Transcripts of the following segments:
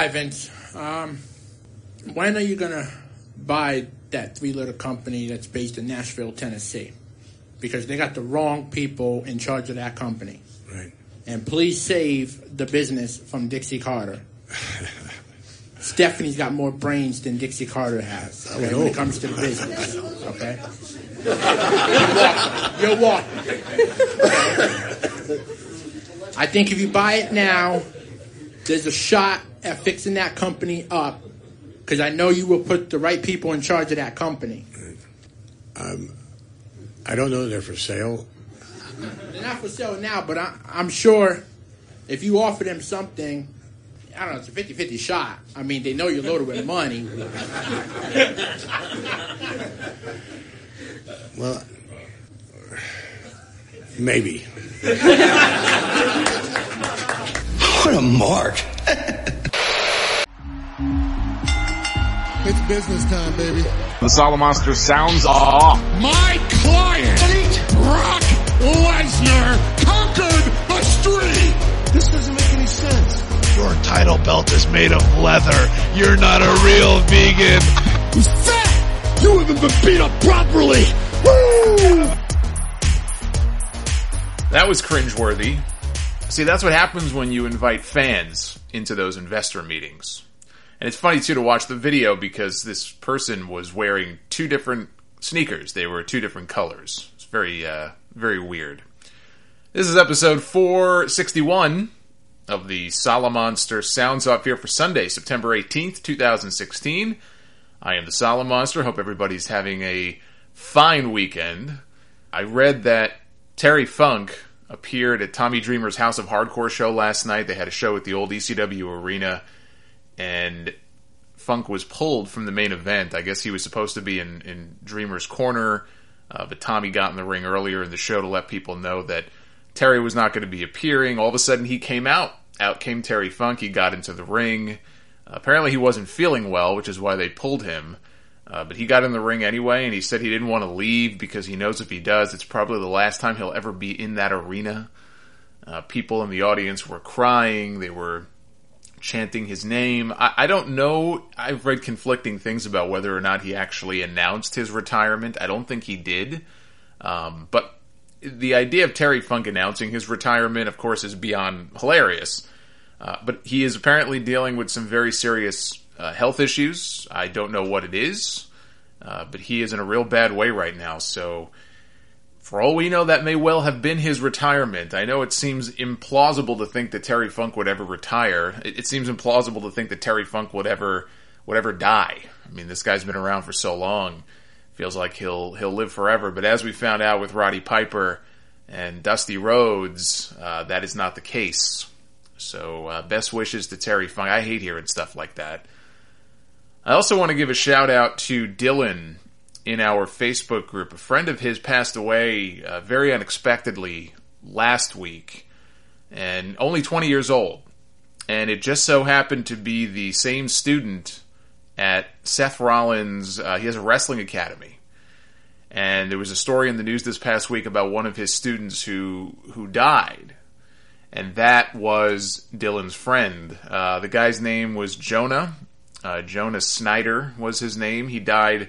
Hi, Vince. When are you going to buy that three-letter company that's based in Nashville, Tennessee? Because they got the wrong people in charge of that company. Right. And please save the business from Dixie Carter. Stephanie's got more brains than Dixie Carter has, okay, when it comes to the business, okay? You're welcome. I think if you buy it now, there's a shot at fixing that company up, because I know you will put the right people in charge of that company. I don't know they're for sale. They're not for sale now, but I'm sure if you offer them something, I don't know, it's a 50-50 shot. I mean, they know you're loaded with money. Well, maybe. What a mark. It's business time, baby. The Salamonster sounds off. My client, Brock Lesnar, conquered a streak. This doesn't make any sense. Your title belt is made of leather. You're not a real vegan. He's fat. You haven't been beat up properly. Woo! That was cringeworthy. See, that's what happens when you invite fans into those investor meetings. And it's funny, too, to watch the video because this person was wearing two different sneakers. They were two different colors. It's very, very weird. This is episode 461 of the Salamonster Sounds Off here for Sunday, September 18th, 2016. I am the Salamonster. Hope everybody's having a fine weekend. I read that Terry Funk appeared at Tommy Dreamer's House of Hardcore show last night. They had a show at the old ECW arena, and Funk was pulled from the main event. I guess he was supposed to be in Dreamer's corner, but Tommy got in the ring earlier in the show to let people know that Terry was not going to be appearing. All of a sudden, he came out. Out came Terry Funk. He got into the ring. Apparently, he wasn't feeling well, which is why they pulled him. But he got in the ring anyway, and he said he didn't want to leave because he knows if he does, it's probably the last time he'll ever be in that arena. People in the audience were crying. They were chanting his name. I don't know. I've read conflicting things about whether or not he actually announced his retirement. I don't think he did. But the idea of Terry Funk announcing his retirement, of course, is beyond hilarious. But he is apparently dealing with some very serious health issues. I don't know what it is, but he is in a real bad way right now. So, for all we know, that may well have been his retirement. I know it seems implausible to think that Terry Funk would ever retire. It seems implausible to think that Terry Funk would ever die. I mean, this guy's been around for so long. Feels like he'll live forever. But as we found out with Roddy Piper and Dusty Rhodes, that is not the case. So, best wishes to Terry Funk. I hate hearing stuff like that. I also want to give a shout out to Dylan in our Facebook group. A friend of his passed away very unexpectedly last week, and only 20 years old. And it just so happened to be the same student at Seth Rollins. He has a wrestling academy. And there was a story in the news this past week about one of his students who died. And that was Dylan's friend. The guy's name was Jonah. Jonah Snyder was his name. He died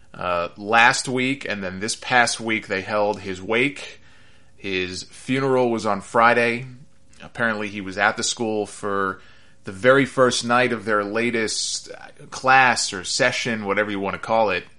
last week, and then this past week they held his wake. His funeral was on Friday. Apparently he was at the school for the very first night of their latest class or session, whatever you want to call it.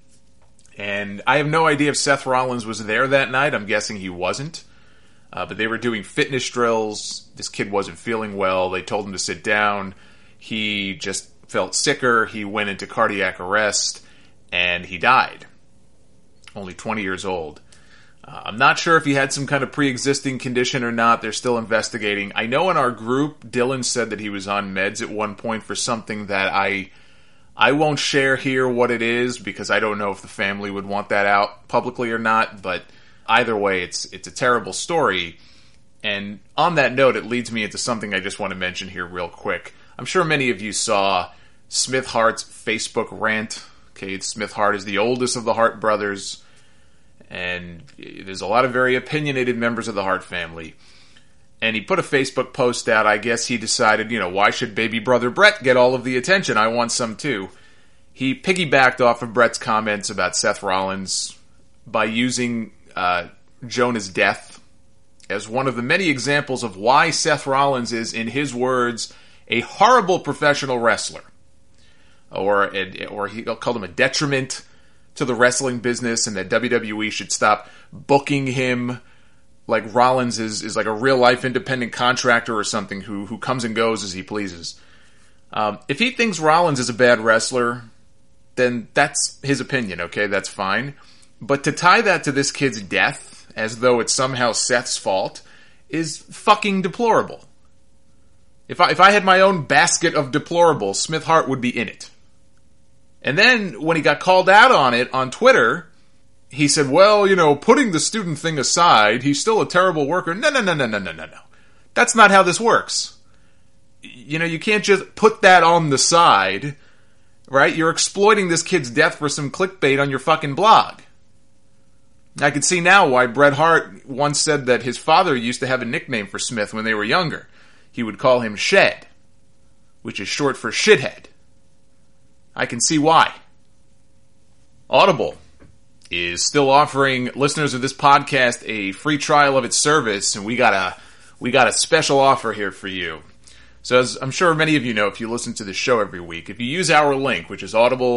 And I have no idea if Seth Rollins was there that night. I'm guessing he wasn't. But they were doing fitness drills. This kid wasn't feeling well. They told him to sit down. He just felt sicker. He went into cardiac arrest, and he died. Only 20 years old. I'm not sure if he had some kind of pre-existing condition or not. They're still investigating. I know in our group, Dylan said that he was on meds at one point for something that I won't share here what it is because I don't know if the family would want that out publicly or not, but either way, it's a terrible story. And on that note, it leads me into something I just want to mention here real quick. I'm sure many of you saw Smith Hart's Facebook rant. Okay, Smith Hart is the oldest of the Hart brothers, and there's a lot of very opinionated members of the Hart family. And he put a Facebook post out. I guess he decided, why should baby brother Brett get all of the attention? I want some too. He piggybacked off of Brett's comments about Seth Rollins by using Jonah's death as one of the many examples of why Seth Rollins is, in his words, a horrible professional wrestler. Or he called him a detriment to the wrestling business, and that WWE should stop booking him like Rollins is like a real-life independent contractor or something who comes and goes as he pleases. If he thinks Rollins is a bad wrestler, then that's his opinion, okay? That's fine. But to tie that to this kid's death, as though it's somehow Seth's fault, is fucking deplorable. If I had my own basket of deplorables, Smith Hart would be in it. And then, when he got called out on it on Twitter, he said, well, putting the student thing aside, he's still a terrible worker. No. That's not how this works. You can't just put that on the side, right? You're exploiting this kid's death for some clickbait on your fucking blog. I can see now why Bret Hart once said that his father used to have a nickname for Smith when they were younger. He would call him Shed, which is short for shithead. I can see why. Audible is still offering listeners of this podcast a free trial of its service, and we got a special offer here for you. So as I'm sure many of you know, if you listen to the show every week, if you use our link, which is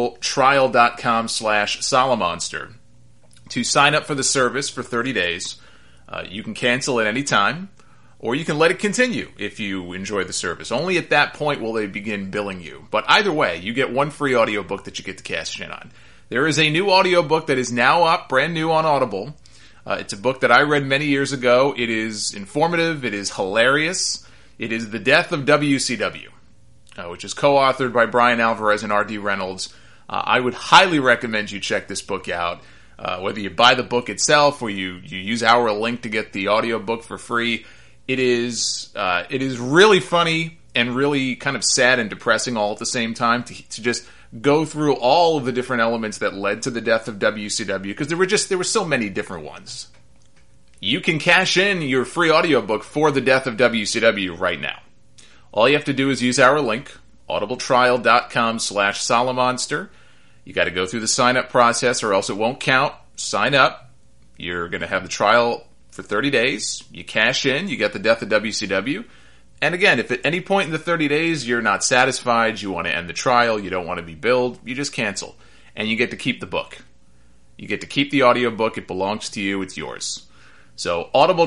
audibletrial.com/Solomonster, to sign up for the service for 30 days, you can cancel at any time, or you can let it continue if you enjoy the service. Only at that point will they begin billing you. But either way, you get one free audiobook that you get to cash in on. There is a new audiobook that is now up, brand new on Audible. It's a book that I read many years ago. It is informative. It is hilarious. It is The Death of WCW, which is co-authored by Brian Alvarez and R.D. Reynolds. I would highly recommend you check this book out. Whether you buy the book itself or you use our link to get the audiobook for free, it is really funny and really kind of sad and depressing all at the same time to just go through all of the different elements that led to the death of WCW, because there were so many different ones. You can cash in your free audiobook for the death of WCW right now. All you have to do is use our link, audibletrial.com/Solomonster. You got to go through the sign-up process or else it won't count. Sign up. You're going to have the trial for 30 days. You cash in. You get the death of WCW. And again, if at any point in the 30 days you're not satisfied, you want to end the trial, you don't want to be billed, you just cancel. And you get to keep the book. You get to keep the audiobook. It belongs to you. It's yours. So,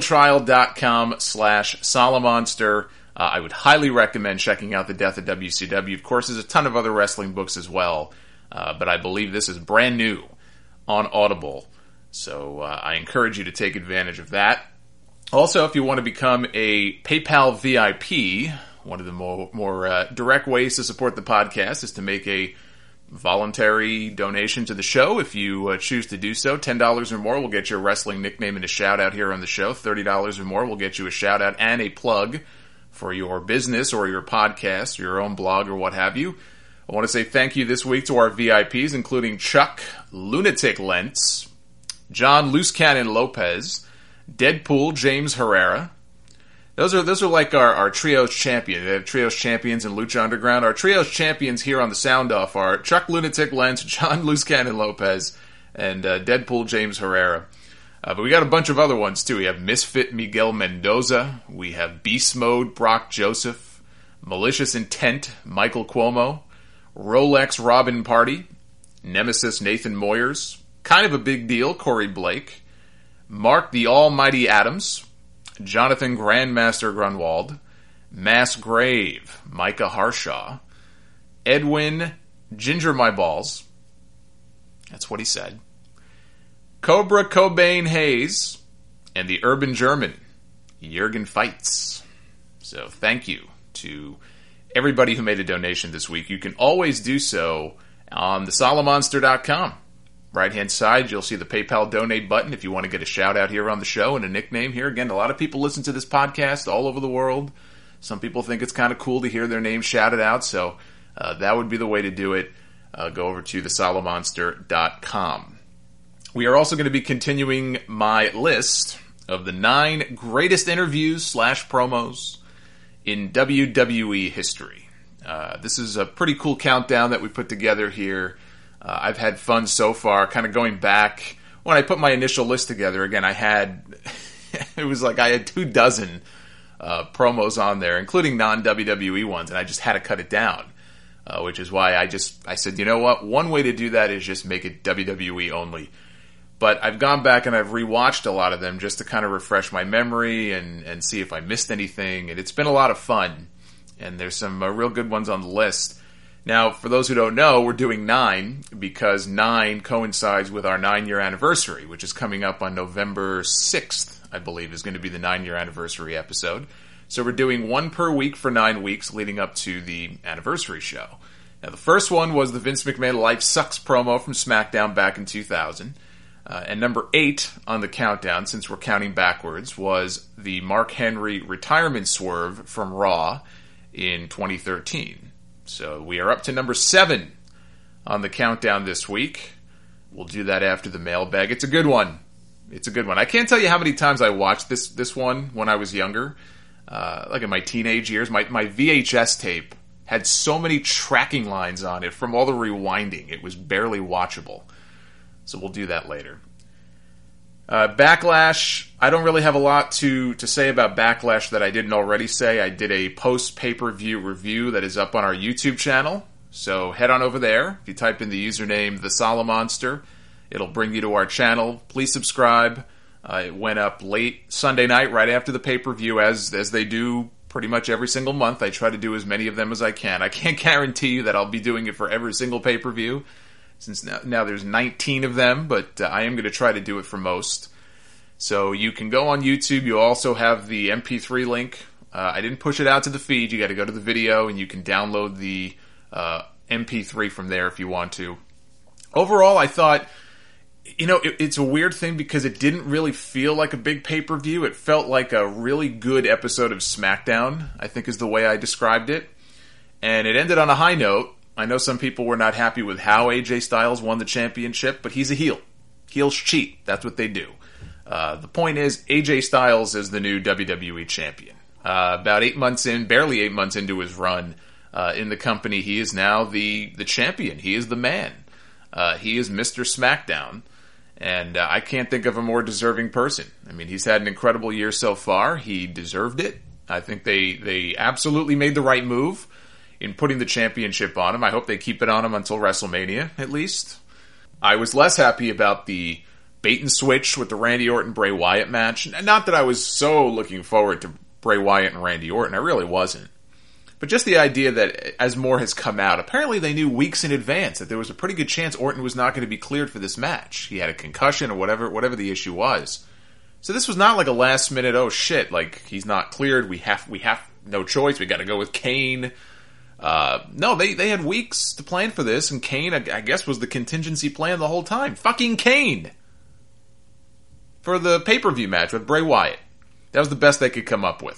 audibletrial.com/Solomonster. I would highly recommend checking out The Death of WCW. Of course, there's a ton of other wrestling books as well. But I believe this is brand new on Audible. So I encourage you to take advantage of that. Also, if you want to become a PayPal VIP, one of the more direct ways to support the podcast is to make a voluntary donation to the show. If you choose to do so, $10 or more will get you a wrestling nickname and a shout-out here on the show. $30 or more will get you a shout-out and a plug for your business or your podcast, or your own blog, or what have you. I want to say thank you this week to our VIPs, including Chuck Lunatic Lentz, John Loose Cannon Lopez, Deadpool James Herrera. Those are like our trios champions. They have trios champions in Lucha Underground. Our trios champions here on the Sound Off are Chuck Lunatic Lentz, John Loose Cannon Lopez, and Deadpool James Herrera. But we got a bunch of other ones too. We have Misfit Miguel Mendoza. We have Beast Mode Brock Joseph, Malicious Intent Michael Cuomo, Rolex Robin Party, Nemesis Nathan Moyers, Kind of a Big Deal Corey Blake, Mark the Almighty Adams, Jonathan Grandmaster Grunwald, Mass Grave Micah Harshaw, Edwin Ginger My Balls, that's what he said, Cobra Cobain Hayes, and the Urban German Jürgen Feitz. So thank you to everybody who made a donation this week. You can always do so on thesolomonster.com. Right-hand side, you'll see the PayPal donate button if you want to get a shout-out here on the show and a nickname here. Again, a lot of people listen to this podcast all over the world. Some people think it's kind of cool to hear their name shouted out, so that would be the way to do it. Go over to thesolomonster.com. We are also going to be continuing my list of the 9 greatest interviews / promos in WWE history. This is a pretty cool countdown that we put together here. I've had fun so far, kind of going back. When I put my initial list together, again, I had 2 dozen promos on there, including non-WWE ones, and I just had to cut it down, which is why I said, you know what, one way to do that is just make it WWE only. But I've gone back and I've rewatched a lot of them just to kind of refresh my memory and see if I missed anything, and it's been a lot of fun, and there's some real good ones on the list. Now, for those who don't know, we're doing 9 because 9 coincides with our 9-year anniversary, which is coming up on November 6th, I believe, is going to be the 9-year anniversary episode. So we're doing 1 per week for 9 weeks leading up to the anniversary show. Now, the first one was the Vince McMahon Life Sucks promo from SmackDown back in 2000. And number 8 on the countdown, since we're counting backwards, was the Mark Henry retirement swerve from Raw in 2013. So we are up to number 7 on the countdown this week. We'll do that after the mailbag. It's a good one. I can't tell you how many times I watched this one when I was younger. Like in my teenage years, my VHS tape had so many tracking lines on it from all the rewinding. It was barely watchable. So we'll do that later. Backlash, I don't really have a lot to say about Backlash that I didn't already say. I did a post-pay-per-view review that is up on our YouTube channel. So head on over there. If you type in the username The Solomonster, it'll bring you to our channel. Please subscribe. It went up late Sunday night, right after the pay-per-view, as they do pretty much every single month. I try to do as many of them as I can. I can't guarantee you that I'll be doing it for every single pay-per-view, since now there's 19 of them, but I am going to try to do it for most. So you can go on YouTube. You also have the MP3 link. I didn't push it out to the feed. You got to go to the video, and you can download the MP3 from there if you want to. Overall, I thought, it's a weird thing because it didn't really feel like a big pay-per-view. It felt like a really good episode of SmackDown, I think is the way I described it. And it ended on a high note. I know some people were not happy with how AJ Styles won the championship, but he's a heel. Heels cheat. That's what they do. The point is, AJ Styles is the new WWE champion. About 8 months in, barely 8 months into his run in the company, he is now the champion. He is the man. He is Mr. SmackDown. And I can't think of a more deserving person. I mean, he's had an incredible year so far. He deserved it. I think they absolutely made the right move in putting the championship on him. I hope they keep it on him until WrestleMania, at least. I was less happy about the bait and switch with the Randy Orton-Bray Wyatt match. Not that I was so looking forward to Bray Wyatt and Randy Orton. I really wasn't. But just the idea that as more has come out, apparently they knew weeks in advance that there was a pretty good chance Orton was not going to be cleared for this match. He had a concussion or whatever the issue was. So this was not like a last minute, oh shit, like he's not cleared, we have no choice, we got to go with Kane. No, they had weeks to plan for this, and Kane, I guess, was the contingency plan the whole time. Fucking Kane! For the pay-per-view match with Bray Wyatt. That was the best they could come up with.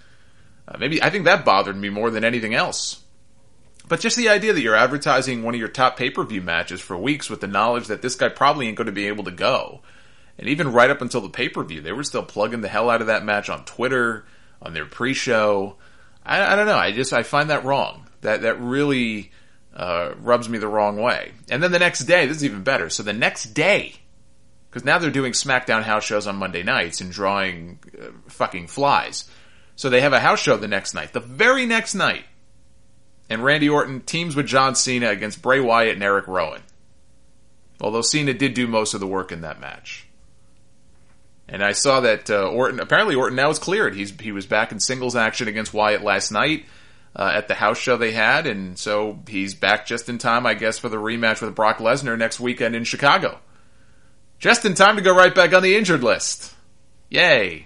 I think that bothered me more than anything else. But just the idea that you're advertising one of your top pay-per-view matches for weeks with the knowledge that this guy probably ain't going to be able to go. And even right up until the pay-per-view, they were still plugging the hell out of that match on Twitter, on their pre-show. I don't know. I find that wrong. That really rubs me the wrong way. And then the next day, this is even better. So the next day, because now they're doing SmackDown house shows on Monday nights and drawing fucking flies. So they have a house show the next night, the very next night. And Randy Orton teams with John Cena against Bray Wyatt and Eric Rowan. Although Cena did do most of the work in that match. And I saw that apparently Orton now is cleared. He was back in singles action against Wyatt last night at the house show they had. And so he's back just in time, I guess, for the rematch with Brock Lesnar next weekend in Chicago. Just in time to go right back on the injured list. Yay.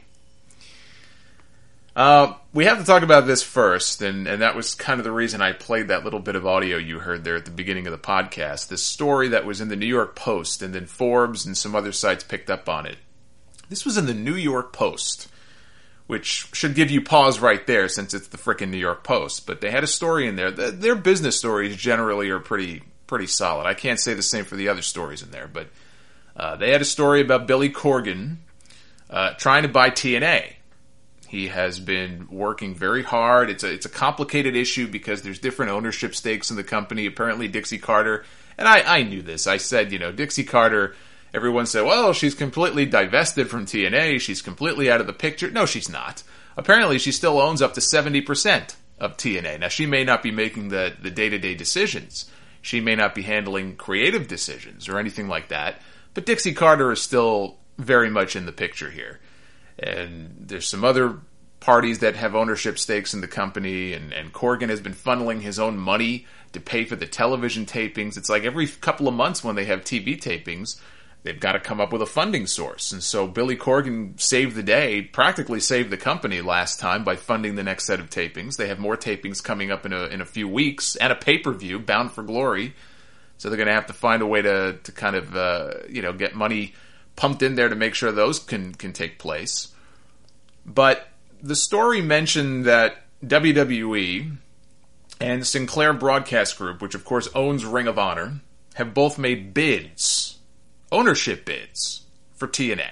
We have to talk about this first, and that was kind of the reason I played that little bit of audio you heard there at the beginning of the podcast. This story that was in the New York Post, and then Forbes and some other sites picked up on it. This was in the New York Post, which should give you pause right there since it's the frickin' New York Post. But they had a story in there. Their business stories generally are pretty solid. I can't say the same for the other stories in there, but they had a story about Billy Corgan, trying to buy TNA. He has been working very hard. It's a complicated issue because there's different ownership stakes in the company. Apparently Dixie Carter, and I knew this. I said, Dixie Carter, everyone said, well, she's completely divested from TNA. She's completely out of the picture. No, she's not. Apparently she still owns up to 70% of TNA. Now, she may not be making the day-to-day decisions. She may not be handling creative decisions or anything like that. But Dixie Carter is still very much in the picture here. And there's some other parties that have ownership stakes in the company, and Corgan has been funneling his own money to pay for the television tapings. It's like every couple of months when they have TV tapings, they've got to come up with a funding source. And so Billy Corgan saved the day, practically saved the company last time by funding the next set of tapings. They have more tapings coming up in a few weeks, and a pay-per-view, Bound for Glory. So they're going to have to find a way to kind of, get money pumped in there to make sure those can take place. But the story mentioned that WWE and Sinclair Broadcast Group, which of course owns Ring of Honor, have both made bids, ownership bids, for TNA.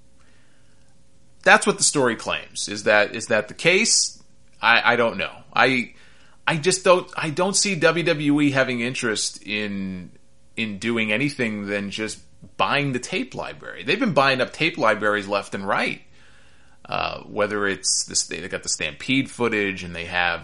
That's what the story claims. Is that the case? I don't know. I don't see WWE having interest in doing anything than just buying the tape library. They've been buying up tape libraries left and right. Whether it's they got the Stampede footage, and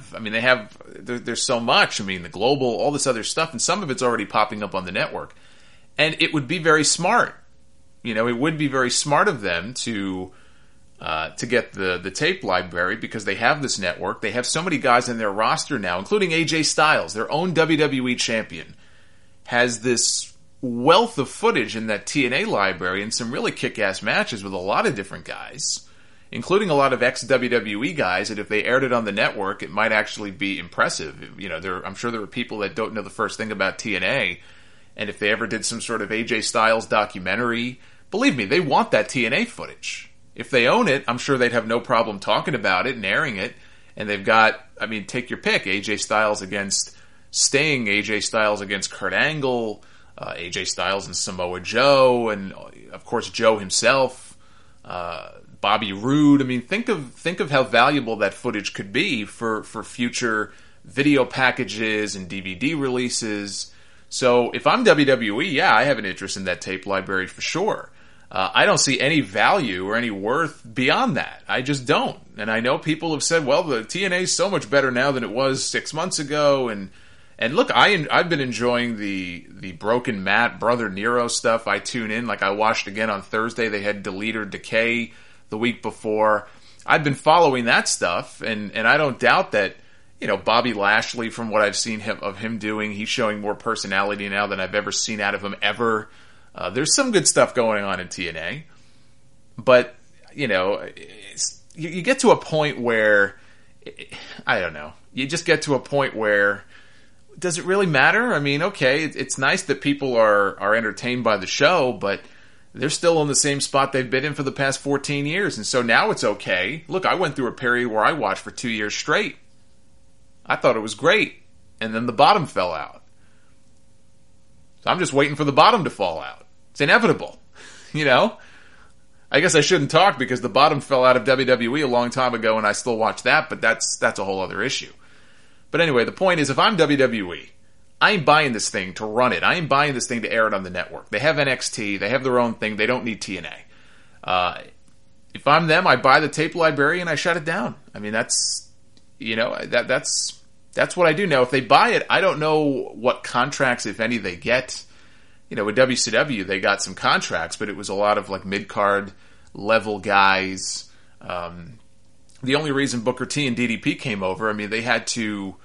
there's so much. The Global, all this other stuff, and some of it's already popping up on the network. And it would be very smart. It would be very smart of them to get the tape library, because they have this network. They have so many guys in their roster now, including AJ Styles, their own WWE champion, has this wealth of footage in that TNA library and some really kick-ass matches with a lot of different guys, including a lot of ex-WWE guys, that if they aired it on the network, it might actually be impressive. I'm sure there are people that don't know the first thing about TNA, and if they ever did some sort of AJ Styles documentary, believe me, they want that TNA footage. If they own it, I'm sure they'd have no problem talking about it and airing it. And they've got, take your pick, AJ Styles against Sting, AJ Styles against Kurt Angle, AJ Styles and Samoa Joe, and of course Joe himself, Bobby Roode. Think of how valuable that footage could be for future video packages and DVD releases. So if I'm WWE, I have an interest in that tape library for sure. I don't see any value or any worth beyond that. I just don't. And I know people have said, well, the TNA is so much better now than it was 6 months ago. And look, I've been enjoying the Broken Matt, Brother Nero stuff. I tune in. Like, I watched again on Thursday. They had Delete or Decay the week before. I've been following that stuff, and I don't doubt that, Bobby Lashley, from what I've seen of him doing, he's showing more personality now than I've ever seen out of him ever. There's some good stuff going on in TNA, but, you get to a point where, I don't know, you just get to a point where, does it really matter? Okay, it's nice that people are entertained by the show, but they're still in the same spot they've been in for the past 14 years, and so now it's okay. Look, I went through a period where I watched for 2 years straight. I thought it was great, and then the bottom fell out. So I'm just waiting for the bottom to fall out. It's inevitable, I guess I shouldn't talk because the bottom fell out of WWE a long time ago and I still watch that, but that's a whole other issue. But anyway, the point is, if I'm WWE, I ain't buying this thing to run it. I ain't buying this thing to air it on the network. They have NXT. They have their own thing. They don't need TNA. If I'm them, I buy the tape library and I shut it down. That's what I do now. If they buy it, I don't know what contracts, if any, they get. With WCW, they got some contracts, but it was a lot of like mid-card level guys. The only reason Booker T and DDP came over, they had to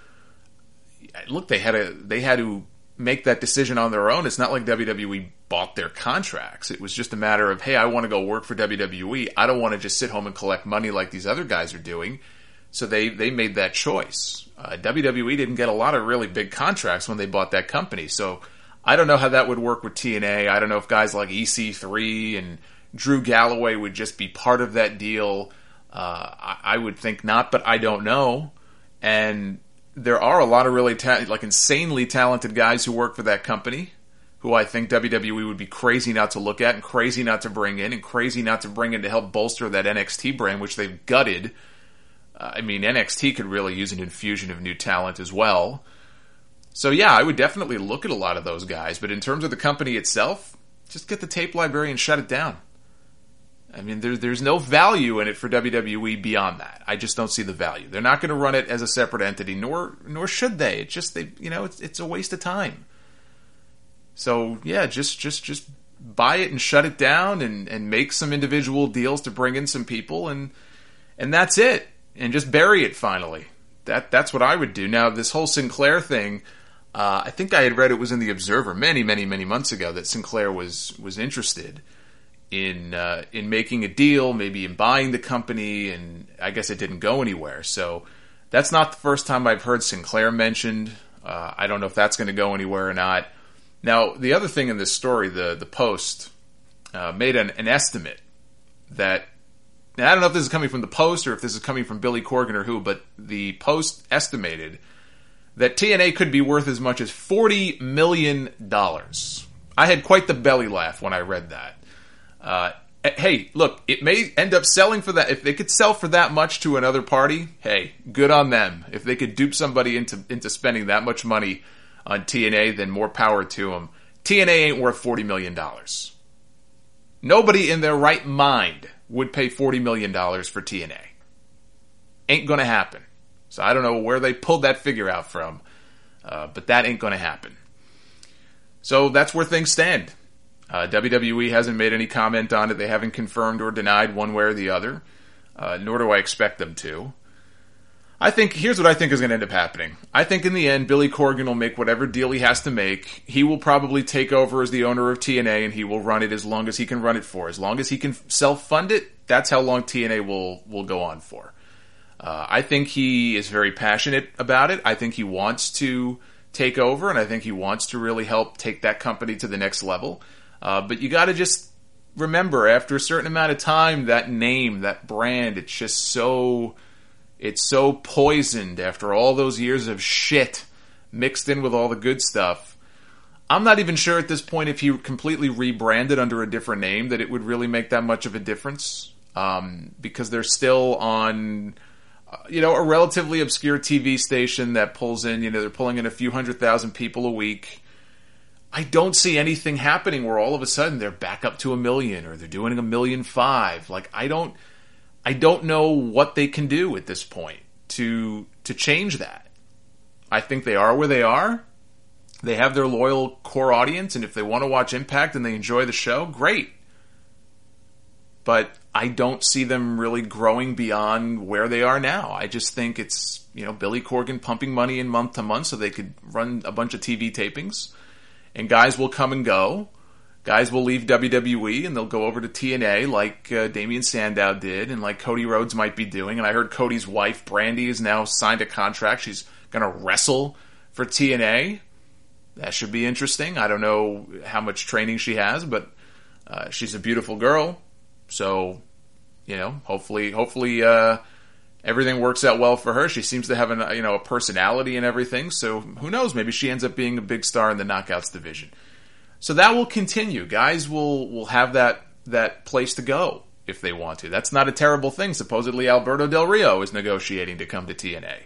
make that decision on their own. It's not like WWE bought their contracts. It was just a matter of, hey, I want to go work for WWE. I don't want to just sit home and collect money like these other guys are doing. So they made that choice. WWE didn't get a lot of really big contracts when they bought that company. So I don't know how that would work with TNA. I don't know if guys like EC3 and Drew Galloway would just be part of that deal. I would think not, but I don't know. And there are a lot of really insanely talented guys who work for that company. who I think WWE would be crazy not to look at and crazy not to bring in and crazy not to bring in to help bolster that NXT brand, which they've gutted. I mean, NXT could really use an infusion of new talent as well. So yeah, I would definitely look at a lot of those guys, but in terms of the company itself, just get the tape library and shut it down. I mean, there's no value in it for WWE beyond that. I just don't see the value. They're not going to run it as a separate entity, nor should they. It's just it's a waste of time. So yeah, just buy it and shut it down and make some individual deals to bring in some people and that's it. And just bury it finally. That's what I would do. Now, this whole Sinclair thing, I think I had read it was in the Observer many months ago that Sinclair was interested in making a deal, maybe in buying the company, and I guess it didn't go anywhere. So that's not the first time I've heard Sinclair mentioned. I don't know if that's going to go anywhere or not. Now, the other thing in this story, the Post made an estimate that, now I don't know if this is coming from the Post or if this is coming from Billy Corgan or who, but the Post estimated that TNA could be worth as much as $40 million. I had quite the belly laugh when I read that. Hey, look, it may end up selling for that. If they could sell for that much to another party, hey, good on them. If they could dupe somebody into spending that much money on TNA, then more power to them. TNA ain't worth $40 million. Nobody in their right mind would pay $40 million for TNA. Ain't gonna happen. So I don't know where they pulled that figure out from, but that ain't gonna happen. So that's where things stand. WWE hasn't made any comment on it. They haven't confirmed or denied one way or the other, nor do I expect them to. Here's what I think is going to end up happening. I think in the end, Billy Corgan will make whatever deal he has to make. He will probably take over as the owner of TNA, and he will run it as long as he can run it for. As long as he can self-fund it, that's how long TNA will go on for. I think he is very passionate about it. I think he wants to take over, and I think he wants to really help take that company to the next level. But you got to just remember, after a certain amount of time, that name, that brand, it's so poisoned after all those years of shit mixed in with all the good stuff. I'm not even sure at this point if he completely rebranded under a different name that it would really make that much of a difference. Because they're still on, a relatively obscure TV station that pulls in, they're pulling in a few 100,000 people a week. I don't see anything happening where all of a sudden they're back up to 1 million or they're doing 1.5 million. Like, I don't know what they can do at this point to change that. I think they are where they are. They have their loyal core audience, and if they want to watch Impact and they enjoy the show, great. But I don't see them really growing beyond where they are now. I just think it's, Billy Corgan pumping money in month to month so they could run a bunch of TV tapings, and guys will come and go. Guys will leave WWE and they'll go over to TNA like Damian Sandow did and like Cody Rhodes might be doing. And I heard Cody's wife, Brandy, has now signed a contract. She's going to wrestle for TNA. That should be interesting. I don't know how much training she has, but she's a beautiful girl. So, hopefully everything works out well for her. She seems to have a personality and everything. So who knows? Maybe she ends up being a big star in the Knockouts division. So that will continue. Guys will have that place to go if they want to. That's not a terrible thing. Supposedly Alberto Del Rio is negotiating to come to TNA.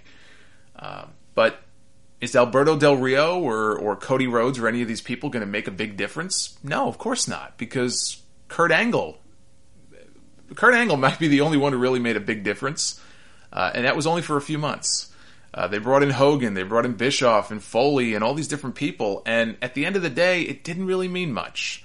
But is Alberto Del Rio or Cody Rhodes or any of these people going to make a big difference? No, of course not. Because Kurt Angle might be the only one who really made a big difference. And that was only for a few months. They brought in Hogan, they brought in Bischoff and Foley and all these different people, and at the end of the day, it didn't really mean much.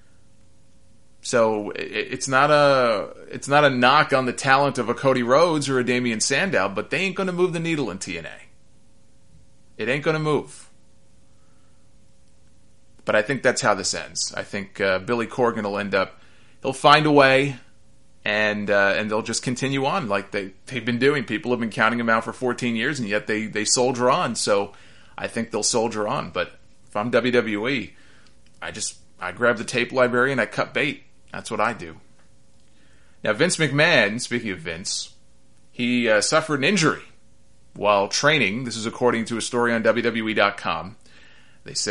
So it's not a knock on the talent of a Cody Rhodes or a Damian Sandow, but they ain't going to move the needle in TNA. It ain't going to move. But I think that's how this ends. I think Billy Corgan he'll find a way. And they'll just continue on like they've been doing. People have been counting them out for 14 years, and yet they soldier on. So I think they'll soldier on. But if I'm WWE, I grab the tape library and I cut bait. That's what I do. Now, Vince McMahon, speaking of Vince, he suffered an injury while training. This is according to a story on WWE.com. They said it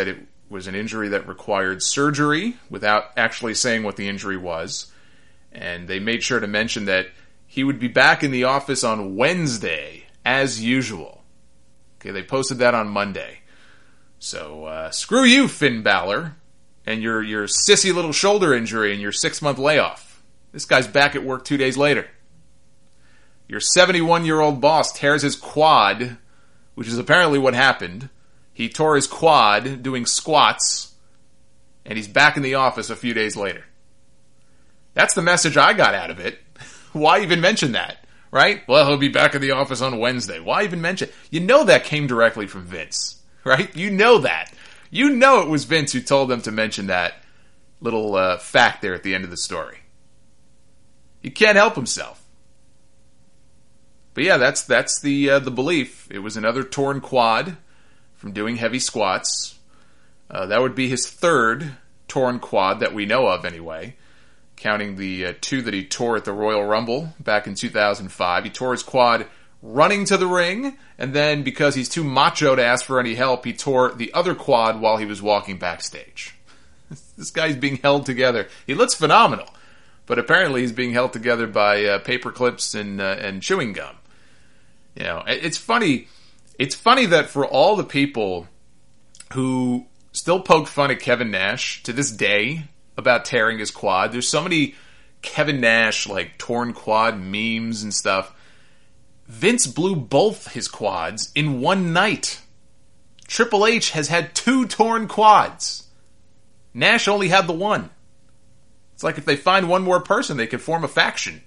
was an injury that required surgery without actually saying what the injury was. And they made sure to mention that he would be back in the office on Wednesday, as usual. Okay, they posted that on Monday. So, screw you, Finn Balor, and your sissy little shoulder injury and your 6-month layoff. This guy's back at work 2 days later. Your 71-year-old boss tears his quad, which is apparently what happened. He tore his quad doing squats, and he's back in the office a few days later. That's the message I got out of it. Why even mention that, right? Well, he'll be back in the office on Wednesday. Why even mention it? You know that came directly from Vince, right? You know that. You know it was Vince who told them to mention that little fact there at the end of the story. He can't help himself. But yeah, that's the belief. It was another torn quad from doing heavy squats. That would be his third torn quad that we know of anyway, counting the 2 that he tore at the Royal Rumble back in 2005. He tore his quad running to the ring, and then because he's too macho to ask for any help, he tore the other quad while he was walking backstage. This guy's being held together. He looks phenomenal, but apparently he's being held together by paper clips and chewing gum. You know, it's funny. It's funny that for all the people who still poke fun at Kevin Nash to this day about tearing his quad, there's so many Kevin Nash like torn quad memes and stuff. Vince blew both his quads in one night. Triple H has had 2 torn quads. Nash only had the one. It's like if they find one more person, they could form a faction.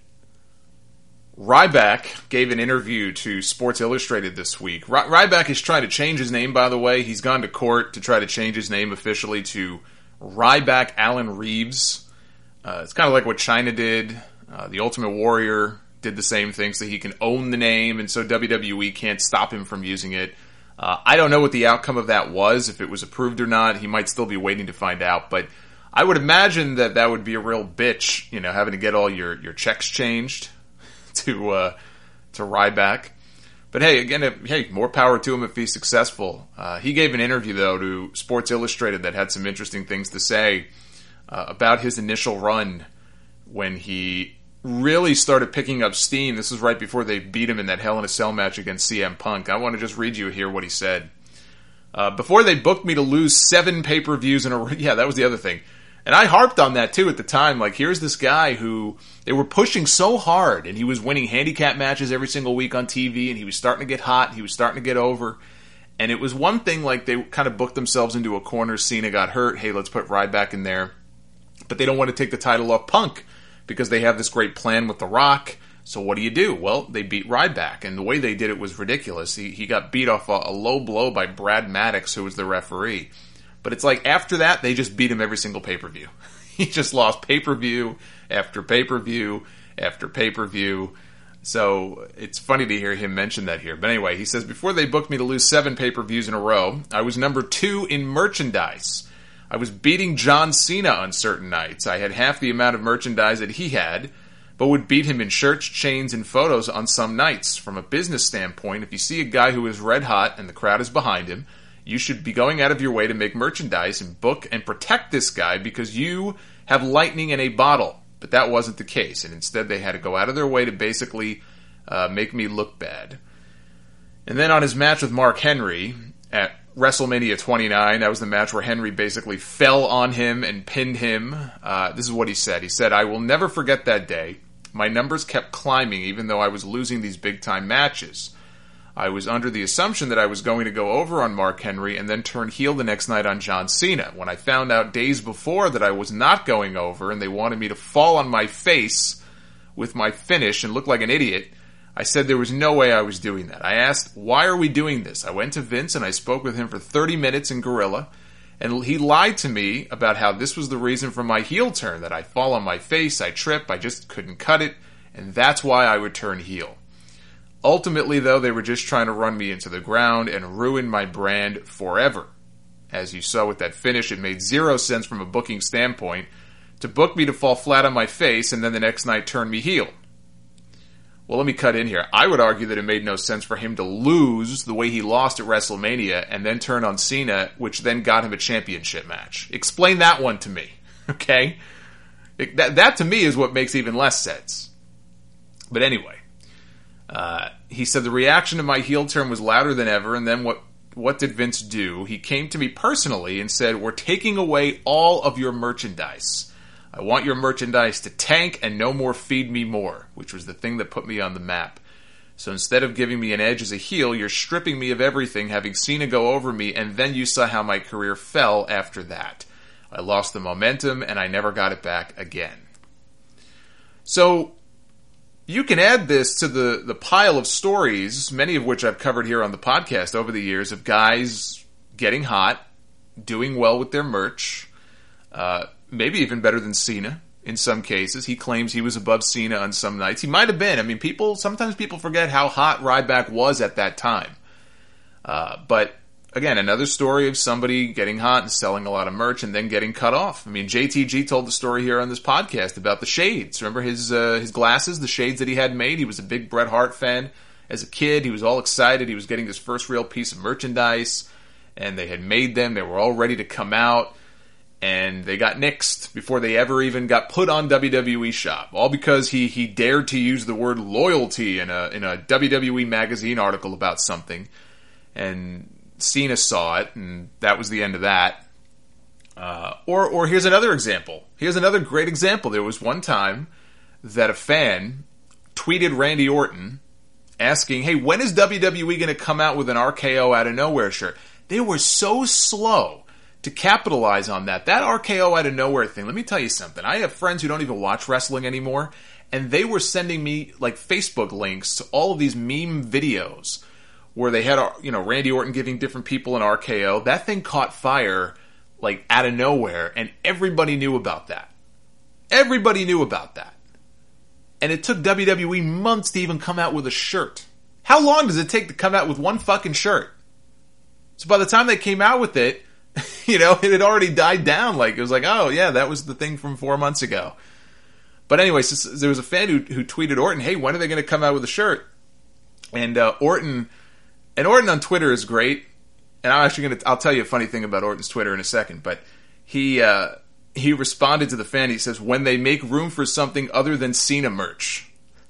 Ryback gave an interview to Sports Illustrated this week. Ryback is trying to change his name, by the way. He's gone to court to try to change his name officially to Ryback Allen Reeves. It's kind of like what Chyna did. The Ultimate Warrior did the same thing so he can own the name, and so WWE can't stop him from using it. I don't know what the outcome of that was, if it was approved or not. He might still be waiting to find out, but I would imagine that would be a real bitch, you know, having to get all your checks changed to Ryback. But hey, again, more power to him if he's successful. He gave an interview, though, to Sports Illustrated that had some interesting things to say about his initial run when he really started picking up steam. This was right before they beat him in that Hell in a Cell match against CM Punk. I want to just read you here what he said. Before they booked me to lose 7 pay-per-views in a row. Yeah, that was the other thing. And I harped on that, too, at the time. Like, here's this guy who they were pushing so hard, and he was winning handicap matches every single week on TV, and he was starting to get hot, he was starting to get over. And it was one thing, like, they kind of booked themselves into a corner. Cena got hurt. Hey, let's put Ryback in there. But they don't want to take the title off Punk because they have this great plan with The Rock. So what do? Well, they beat Ryback, and the way they did it was ridiculous. He got beat off a low blow by Brad Maddox, who was the referee. But it's like after that, they just beat him every single pay-per-view. He just lost pay-per-view after pay-per-view after pay-per-view. So it's funny to hear him mention that here. But anyway, he says, before they booked me to lose 7 pay-per-views in a row, I was number 2 in merchandise. I was beating John Cena on certain nights. I had half the amount of merchandise that he had, but would beat him in shirts, chains, and photos on some nights. From a business standpoint, if you see a guy who is red hot and the crowd is behind him, you should be going out of your way to make merchandise and book and protect this guy because you have lightning in a bottle. But that wasn't the case, and instead they had to go out of their way to basically make me look bad. And then on his match with Mark Henry at WrestleMania 29, that was the match where Henry basically fell on him and pinned him. This is what he said. He said, I will never forget that day. My numbers kept climbing even though I was losing these big-time matches. I was under the assumption that I was going to go over on Mark Henry and then turn heel the next night on John Cena. When I found out days before that I was not going over and they wanted me to fall on my face with my finish and look like an idiot, I said there was no way I was doing that. I asked, why are we doing this? I went to Vince and I spoke with him for 30 minutes in Gorilla, and he lied to me about how this was the reason for my heel turn, that I fall on my face, I trip, I just couldn't cut it, and that's why I would turn heel. Ultimately, though, they were just trying to run me into the ground and ruin my brand forever. As you saw with that finish, it made 0 sense from a booking standpoint to book me to fall flat on my face and then the next night turn me heel. Well, let me cut in here. I would argue that it made no sense for him to lose the way he lost at WrestleMania and then turn on Cena, which then got him a championship match. Explain that one to me, okay? That to me is what makes even less sense. But anyway, he said the reaction to my heel turn was louder than ever, and then what did Vince do? He came to me personally and said, we're taking away all of your merchandise. I want your merchandise to tank and no more Feed Me More, which was the thing that put me on the map. So instead of giving me an edge as a heel, you're stripping me of everything, having Cena go over me, and then you saw how my career fell after that. I lost the momentum, and I never got it back again. So you can add this to the pile of stories, many of which I've covered here on the podcast over the years, of guys getting hot, doing well with their merch, maybe even better than Cena in some cases. He claims he was above Cena on some nights. He might have been. I mean, sometimes people forget how hot Ryback was at that time. But again, another story of somebody getting hot and selling a lot of merch and then getting cut off. I mean, JTG told the story here on this podcast about the shades. Remember his glasses, the shades that he had made? He was a big Bret Hart fan as a kid. He was all excited. He was getting his first real piece of merchandise, and they had made them. They were all ready to come out. And they got nixed before they ever even got put on WWE Shop. All because he dared to use the word loyalty in a WWE magazine article about something. And Cena saw it, and that was the end of that. Or here's another example. Here's another great example. There was one time that a fan tweeted Randy Orton asking, hey, when is WWE going to come out with an RKO out of nowhere shirt? They were so slow to capitalize on that. That RKO out of nowhere thing, let me tell you something. I have friends who don't even watch wrestling anymore, and they were sending me like Facebook links to all of these meme videos where they had, Randy Orton giving different people an RKO. That thing caught fire like out of nowhere, and everybody knew about that. Everybody knew about that. And it took WWE months to even come out with a shirt. How long does it take to come out with one fucking shirt? So by the time they came out with it, it had already died down. Like, it was like, oh yeah, that was the thing from 4 months ago. But anyway, so there was a fan who tweeted Orton, hey, when are they going to come out with a shirt? And Orton on Twitter is great. And I'll tell you a funny thing about Orton's Twitter in a second. But he responded to the fan. He says, when they make room for something other than Cena merch.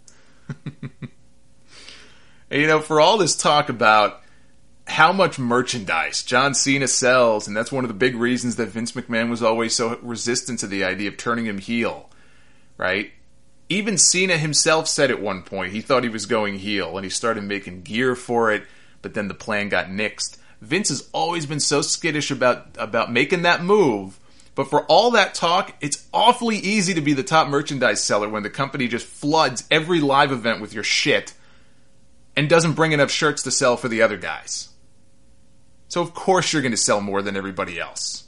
And, for all this talk about how much merchandise John Cena sells, and that's one of the big reasons that Vince McMahon was always so resistant to the idea of turning him heel, right? Even Cena himself said at one point he thought he was going heel, and he started making gear for it, but then the plan got nixed. Vince has always been so skittish about making that move, but for all that talk, it's awfully easy to be the top merchandise seller when the company just floods every live event with your shit and doesn't bring enough shirts to sell for the other guys. So of course you're going to sell more than everybody else.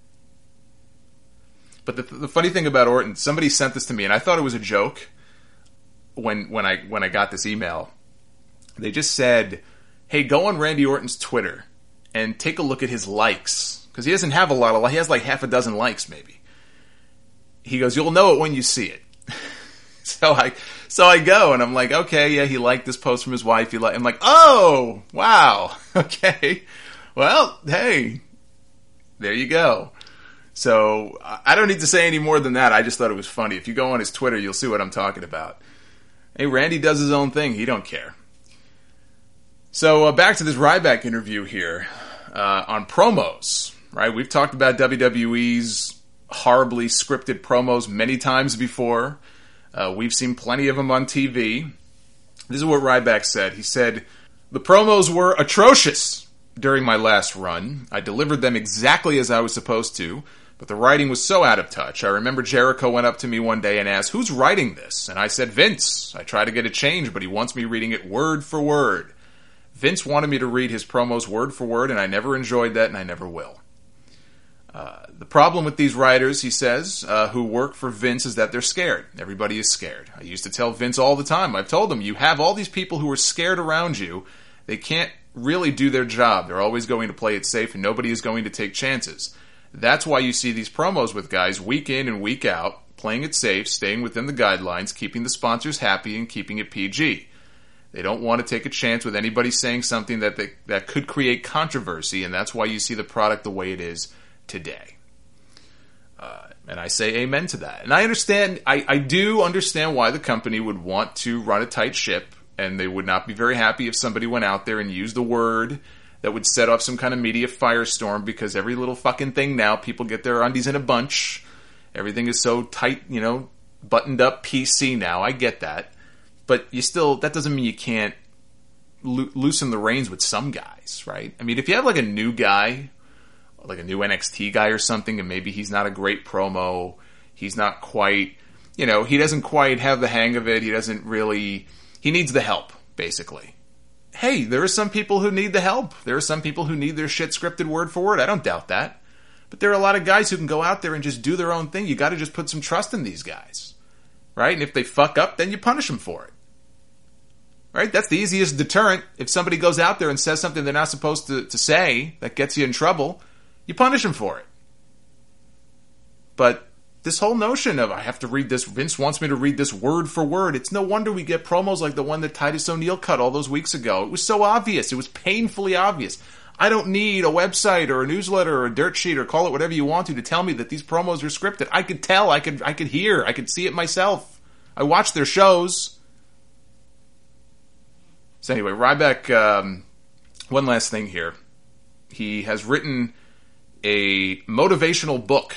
But the funny thing about Orton, somebody sent this to me, and I thought it was a joke when I got this email. They just said, hey, go on Randy Orton's Twitter and take a look at his likes. Because he doesn't have a lot of, he has like half a dozen likes maybe. He goes, you'll know it when you see it. So I go, and I'm like, okay, yeah, he liked this post from his wife. I'm like, oh, wow, okay. Well, hey, there you go. So I don't need to say any more than that. I just thought it was funny. If you go on his Twitter, you'll see what I'm talking about. Hey, Randy does his own thing. He don't care. So back to this Ryback interview here on promos, right? We've talked about WWE's horribly scripted promos many times before. We've seen plenty of them on TV. This is what Ryback said. He said, the promos were atrocious during my last run. I delivered them exactly as I was supposed to, but the writing was so out of touch. I remember Jericho went up to me one day and asked, who's writing this? And I said, Vince. I tried to get it changed, but he wants me reading it word for word. Vince wanted me to read his promos word for word, and I never enjoyed that, and I never will. The problem with these writers, he says, who work for Vince is that they're scared. Everybody is scared. I used to tell Vince all the time. I've told him, you have all these people who are scared around you. They can't really do their job. They're always going to play it safe, and nobody is going to take chances. That's why you see these promos with guys week in and week out playing it safe, staying within the guidelines, keeping the sponsors happy, and keeping it PG. They don't want to take a chance with anybody saying something that could create controversy, and that's why you see the product the way it is today. And I say amen to that. And I understand, I do understand why the company would want to run a tight ship, and they would not be very happy if somebody went out there and used a word that would set off some kind of media firestorm, because every little fucking thing now, people get their undies in a bunch. Everything is so tight, buttoned up PC now. I get that. But that doesn't mean you can't loosen the reins with some guys, right? I mean, if you have like a new guy, like a new NXT guy or something, and maybe he's not a great promo, he's not quite, he doesn't quite have the hang of it, he needs the help, basically. Hey, there are some people who need the help. There are some people who need their shit scripted word for word. I don't doubt that. But there are a lot of guys who can go out there and just do their own thing. You got to just put some trust in these guys, right? And if they fuck up, then you punish them for it. Right? That's the easiest deterrent. If somebody goes out there and says something they're not supposed to say that gets you in trouble, you punish them for it. But this whole notion of, I have to read this, Vince wants me to read this word for word, it's no wonder we get promos like the one that Titus O'Neil cut all those weeks ago. It was so obvious. It was painfully obvious. I don't need a website or a newsletter or a dirt sheet or call it whatever you want to tell me that these promos are scripted. I could tell. I could hear. I could see it myself. I watched their shows. So anyway, Ryback, one last thing here. He has written a motivational book,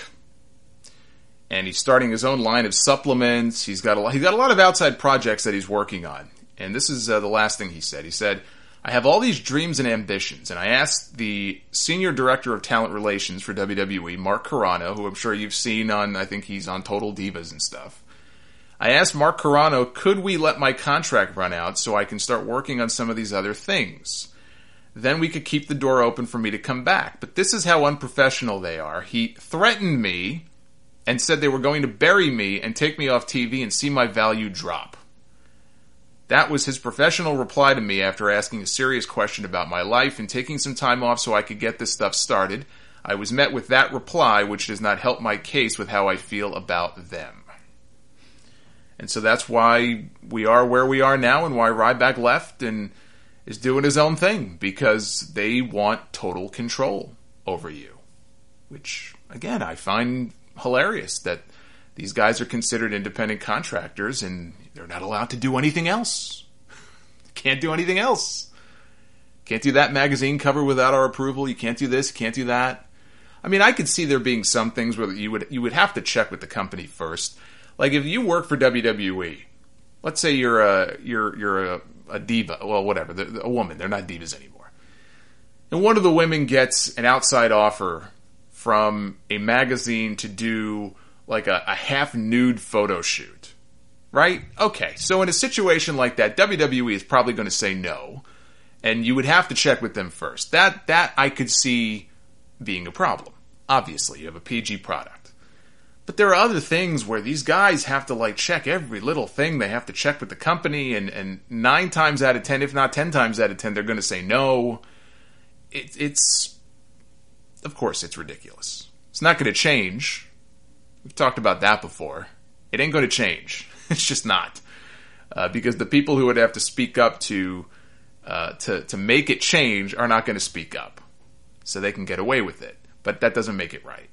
and he's starting his own line of supplements. He's got a lot of outside projects that he's working on. And this is the last thing he said. He said, I have all these dreams and ambitions, and I asked the Senior Director of Talent Relations for WWE, Mark Carrano, who I'm sure you've seen on, I think he's on Total Divas and stuff. I asked Mark Carrano, could we let my contract run out so I can start working on some of these other things? Then we could keep the door open for me to come back. But this is how unprofessional they are. He threatened me and said they were going to bury me and take me off TV and see my value drop. That was his professional reply to me after asking a serious question about my life and taking some time off so I could get this stuff started. I was met with that reply, which does not help my case with how I feel about them. And so that's why we are where we are now, and why Ryback left and is doing his own thing, because they want total control over you. Which, again, I find hilarious that these guys are considered independent contractors and they're not allowed to do anything else. Can't do anything else. Can't do that magazine cover without our approval. You can't do this, you can't do that. I mean, I could see there being some things where you would have to check with the company first. Like if you work for WWE, let's say you're a diva, well, whatever, a woman. They're not divas anymore. And one of the women gets an outside offer from a magazine to do like a half-nude photo shoot, right? Okay, so in a situation like that, WWE is probably going to say no, and you would have to check with them first. That I could see being a problem. Obviously, you have a PG product. But there are other things where these guys have to check every little thing. They have to check with the company, and 9 times out of 10, if not 10 times out of 10, they're going to say no. It's of course, it's ridiculous. It's not going to change. We've talked about that before. It ain't going to change. It's just not. Because the people who would have to speak up to make it change are not going to speak up. So they can get away with it. But that doesn't make it right.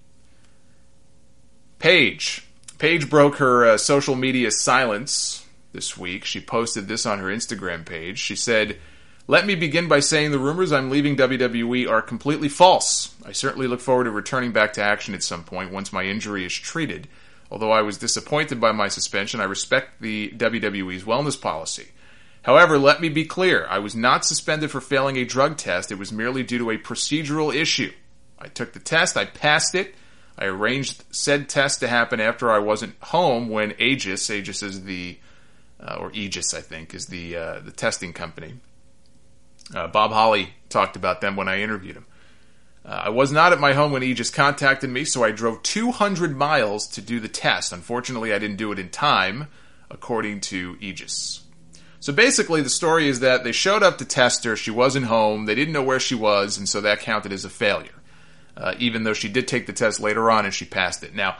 Paige broke her social media silence this week. She posted this on her Instagram page. She said, "Let me begin by saying the rumors I'm leaving WWE are completely false. I certainly look forward to returning back to action at some point once my injury is treated. Although I was disappointed by my suspension, I respect the WWE's wellness policy. However, let me be clear. I was not suspended for failing a drug test. It was merely due to a procedural issue. I took the test. I passed it. I arranged said test to happen after I wasn't home when Aegis is the, or Aegis, I think, is the testing company. Bob Holly talked about them when I interviewed him. I was not at my home when Aegis contacted me, so I drove 200 miles to do the test. Unfortunately, I didn't do it in time, according to Aegis. So basically, the story is that they showed up to test her. She wasn't home. They didn't know where she was, and so that counted as a failure. Even though she did take the test later on and she passed it. Now,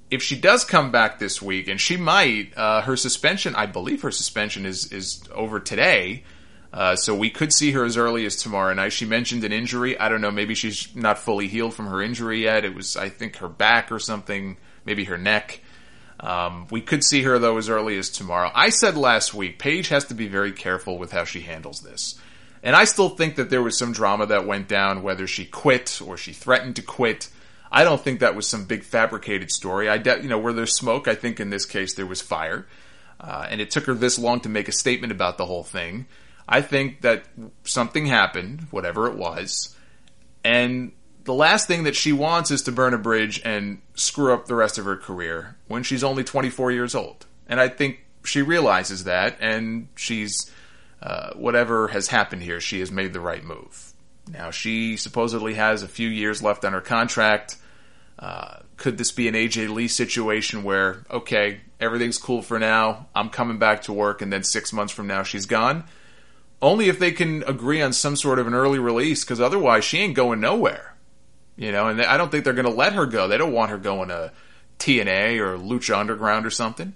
if she does come back this week, and she might, her suspension, I believe her suspension is over today, so we could see her as early as tomorrow night. She mentioned an injury. I don't know, maybe she's not fully healed from her injury yet. It was, I think, her back or something, maybe her neck. We could see her, though, as early as tomorrow. I said last week, Paige has to be very careful with how she handles this. And I still think that there was some drama that went down, whether she quit or she threatened to quit. I don't think that was some big fabricated story. Where there's smoke, I think in this case there was fire. And it took her this long to make a statement about the whole thing. I think that something happened, whatever it was, and the last thing that she wants is to burn a bridge and screw up the rest of her career when she's only 24 years old. And I think she realizes that, and she's, whatever has happened here, she has made the right move. Now, she supposedly has a few years left on her contract. Could this be an AJ Lee situation where, okay, everything's cool for now, I'm coming back to work, and then 6 months from now she's gone? Only if they can agree on some sort of an early release, because otherwise she ain't going nowhere. And I don't think they're going to let her go. They don't want her going to TNA or Lucha Underground or something.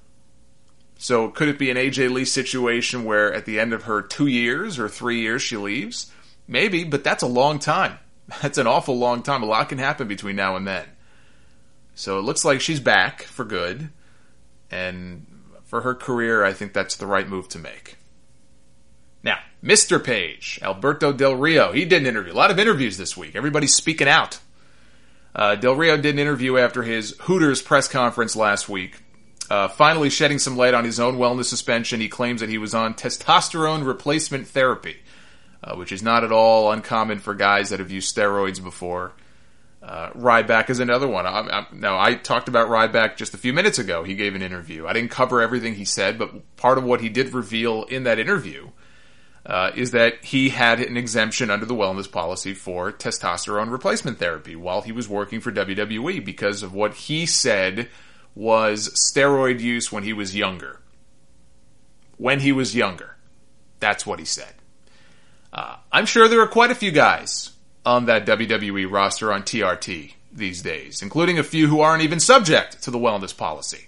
So could it be an AJ Lee situation where at the end of her 2 years or 3 years she leaves? Maybe, but that's a long time. That's an awful long time. A lot can happen between now and then. So it looks like she's back for good. And for her career, I think that's the right move to make. Now, Mr. Page, Alberto Del Rio, he did an interview. A lot of interviews this week. Everybody's speaking out. Del Rio did an interview after his Hooters press conference last week. Finally shedding some light on his own wellness suspension. He claims that he was on testosterone replacement therapy, which is not at all uncommon for guys that have used steroids before. Ryback is another one. I talked about Ryback just a few minutes ago. He gave an interview. I didn't cover everything he said, but part of what he did reveal in that interview is that he had an exemption under the wellness policy for testosterone replacement therapy while he was working for WWE because of what he said was steroid use when he was younger. When he was younger. That's what he said. I'm sure there are quite a few guys on that WWE roster on TRT these days, including a few who aren't even subject to the wellness policy.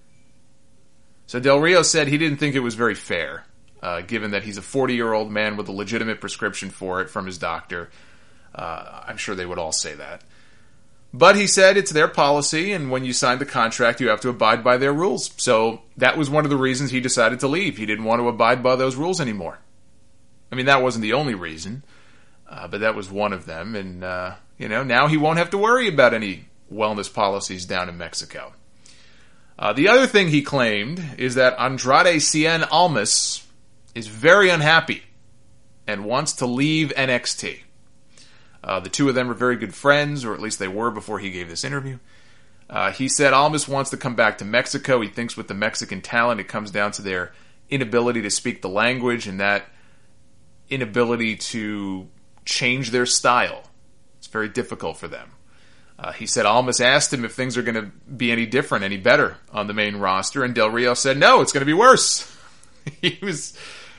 So Del Rio said he didn't think it was very fair, given that he's a 40-year-old man with a legitimate prescription for it from his doctor. I'm sure they would all say that. But he said it's their policy, and when you sign the contract, you have to abide by their rules. So that was one of the reasons he decided to leave. He didn't want to abide by those rules anymore. I mean, that wasn't the only reason, but that was one of them. And, now he won't have to worry about any wellness policies down in Mexico. The other thing he claimed is that Andrade Cien Almas is very unhappy and wants to leave NXT. The two of them are very good friends, or at least they were before he gave this interview. He said Almas wants to come back to Mexico. He thinks with the Mexican talent, it comes down to their inability to speak the language and that inability to change their style. It's very difficult for them. He said Almas asked him if things are going to be any different, any better on the main roster, and Del Rio said, no, it's going to be worse. He was,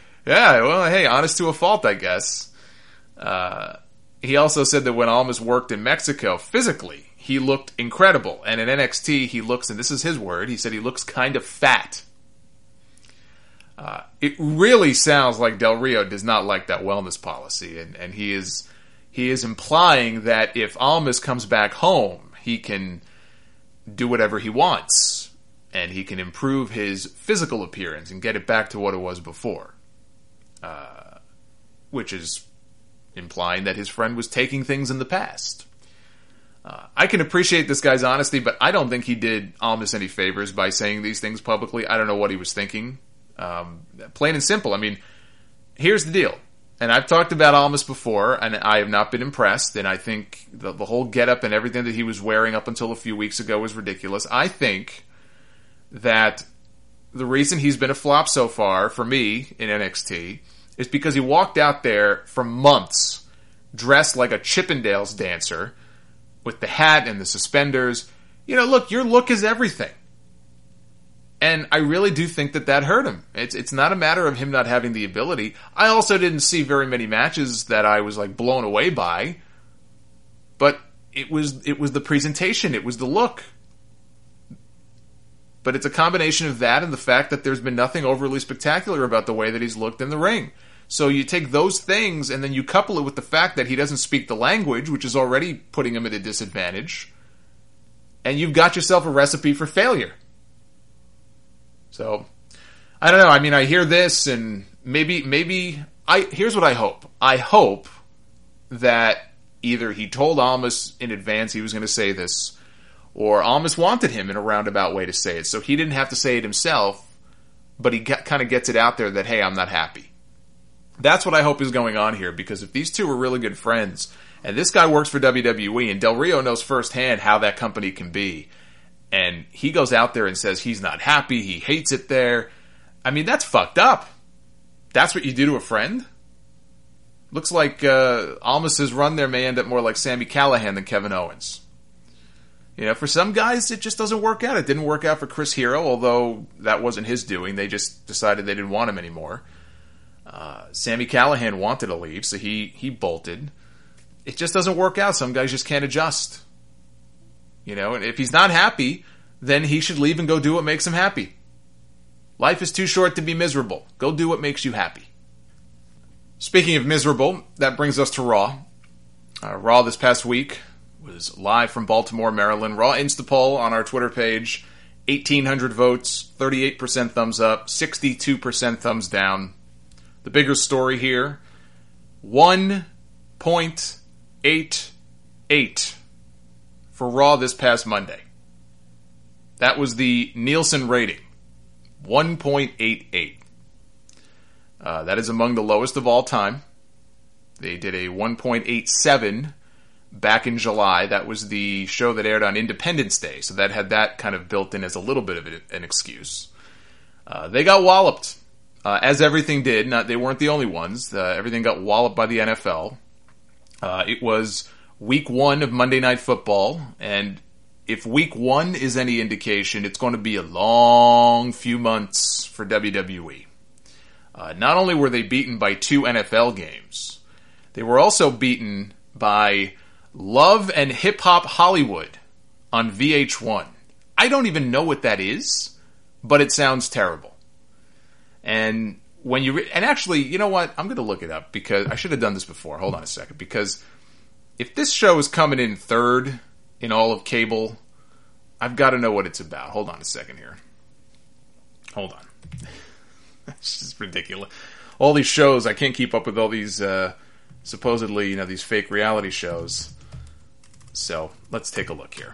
honest to a fault, I guess. He also said that when Almas worked in Mexico, physically, he looked incredible. And in NXT, he looks, and this is his word, he said he looks kind of fat. It really sounds like Del Rio does not like that wellness policy. And he is implying that if Almas comes back home, he can do whatever he wants. And he can improve his physical appearance and get it back to what it was before. Which is implying that his friend was taking things in the past. I can appreciate this guy's honesty, but I don't think he did Almas any favors by saying these things publicly. I don't know what he was thinking. Plain and simple. I mean, here's the deal. And I've talked about Almas before, and I have not been impressed, and I think the whole getup and everything that he was wearing up until a few weeks ago was ridiculous. I think that the reason he's been a flop so far, for me, in NXT, is because he walked out there for months dressed like a Chippendales dancer with the hat and the suspenders. Look, your look is everything. And I really do think that hurt him. It's not a matter of him not having the ability. I also didn't see very many matches that I was blown away by. But it was the presentation. It was the look. But it's a combination of that and the fact that there's been nothing overly spectacular about the way that he's looked in the ring. So you take those things and then you couple it with the fact that he doesn't speak the language, which is already putting him at a disadvantage, and you've got yourself a recipe for failure. So, I don't know. I mean, I hear this and maybe here's what I hope. I hope that either he told Almas in advance he was going to say this, or Almas wanted him in a roundabout way to say it, so he didn't have to say it himself, but he kind of gets it out there that, hey, I'm not happy. That's what I hope is going on here, because if these two are really good friends, and this guy works for WWE, and Del Rio knows firsthand how that company can be, and he goes out there and says he's not happy, he hates it there, I mean, that's fucked up. That's what you do to a friend? Looks like Almas's run there may end up more like Sami Callihan than Kevin Owens. You know, for some guys, it just doesn't work out. It didn't work out for Chris Hero, although that wasn't his doing. They just decided they didn't want him anymore. Sami Callihan wanted to leave, so he bolted. It just doesn't work out. Some guys just can't adjust. You know, and if he's not happy, then he should leave and go do what makes him happy. Life is too short to be miserable. Go do what makes you happy. Speaking of miserable, that brings us to Raw. Raw this past week was live from Baltimore, Maryland. Raw Instapoll on our Twitter page. 1,800 votes, 38% thumbs up, 62% thumbs down. The bigger story here, 1.88 for Raw this past Monday. That was the Nielsen rating. 1.88. That is among the lowest of all time. They did a 1.87 back in July. That was the show that aired on Independence Day, so that had that kind of built in as a little bit of an excuse. They got walloped, as everything did. They weren't the only ones. Everything got walloped by the NFL. It was week 1 of Monday Night Football, and if week 1 is any indication, it's going to be a long few months for WWE. Not only were they beaten by 2 NFL games, they were also beaten by Love and Hip Hop Hollywood on VH1. I don't even know what that is, but it sounds terrible. And when and actually, you know what? I'm going to look it up because I should have done this before. Hold on a second. Because if this show is coming in third in all of cable, I've got to know what it's about. Hold on a second here. Hold on. It's just ridiculous. All these shows, I can't keep up with all these supposedly, these fake reality shows. So, let's take a look here.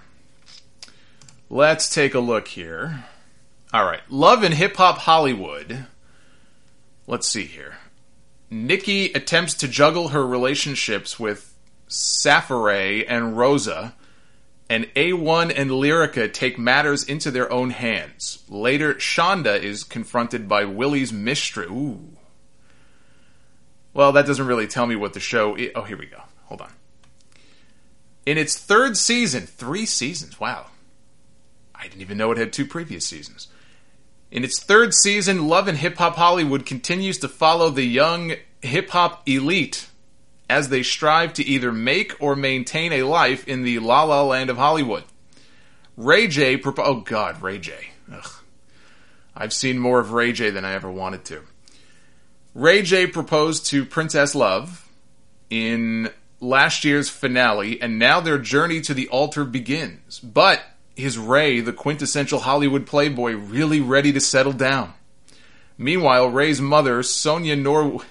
All right. Love and Hip Hop Hollywood. Let's see here. Nikki attempts to juggle her relationships with Safari and Rosa, and A1 and Lyrica take matters into their own hands. Later, Shonda is confronted by Willie's mistress. Ooh. Well, that doesn't really tell me what the show is. Oh, here we go. Hold on. In its 3rd season, 3 seasons, wow. I didn't even know it had 2 previous seasons. In its 3rd season, Love and Hip Hop Hollywood continues to follow the young hip-hop elite as they strive to either make or maintain a life in the La La Land of Hollywood. Ray J... Oh, God, Ray J. Ugh. I've seen more of Ray J than I ever wanted to. Ray J proposed to Princess Love in last year's finale, and now their journey to the altar begins. But is Ray, the quintessential Hollywood playboy, really ready to settle down? Meanwhile, Ray's mother, Sonia Norwood...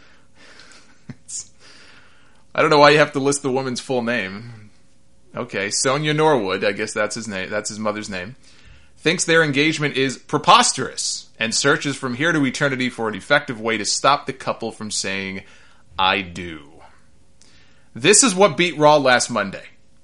I don't know why you have to list the woman's full name. Okay, Sonia Norwood, I guess that's his name. That's his mother's name. Thinks their engagement is preposterous and searches from here to eternity for an effective way to stop the couple from saying, I do. This is what beat Raw last Monday.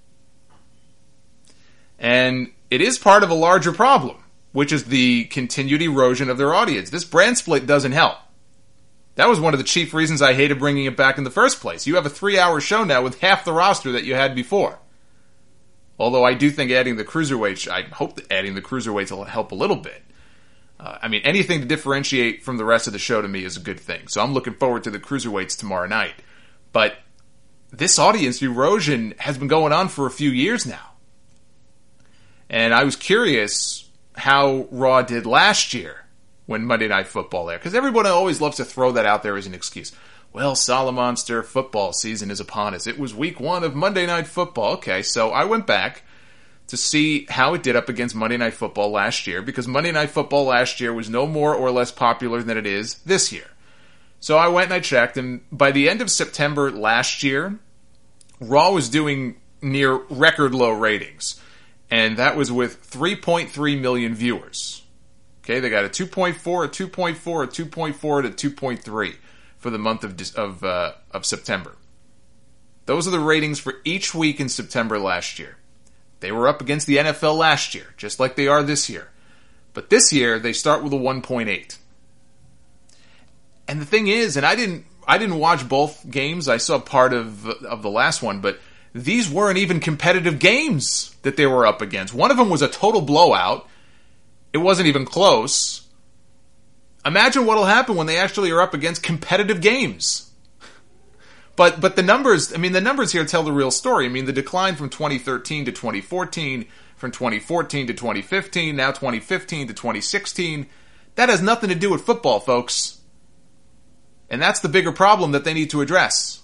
And it is part of a larger problem, which is the continued erosion of their audience. This brand split doesn't help. That was one of the chief reasons I hated bringing it back in the first place. You have a 3-hour show now with half the roster that you had before. Although I do think adding the cruiserweights, I hope that adding the cruiserweights will help a little bit. Anything to differentiate from the rest of the show to me is a good thing. So I'm looking forward to the cruiserweights tomorrow night. But this audience erosion has been going on for a few years now. And I was curious how Raw did last year when Monday Night Football aired. Because everyone always loves to throw that out there as an excuse. Well, Solomonster football season is upon us. It was week 1 of Monday Night Football. Okay, so I went back to see how it did up against Monday Night Football last year, because Monday Night Football last year was no more or less popular than it is this year. So I went and I checked, and by the end of September last year, Raw was doing near record low ratings, and that was with 3.3 million viewers. Okay, they got a 2.4, a 2.4, a 2.4, and a 2.3 for the month of September. Those are the ratings for each week in September last year. They were up against the NFL last year, just like they are this year. But this year, they start with a 1.8. And the thing is, and I didn't watch both games. I saw part of the last one, but these weren't even competitive games that they were up against. One of them was a total blowout. It wasn't even close. Imagine what'll happen when they actually are up against competitive games. But the numbers, the numbers here tell the real story. The decline from 2013 to 2014, from 2014 to 2015, now 2015 to 2016, that has nothing to do with football, folks. And that's the bigger problem that they need to address.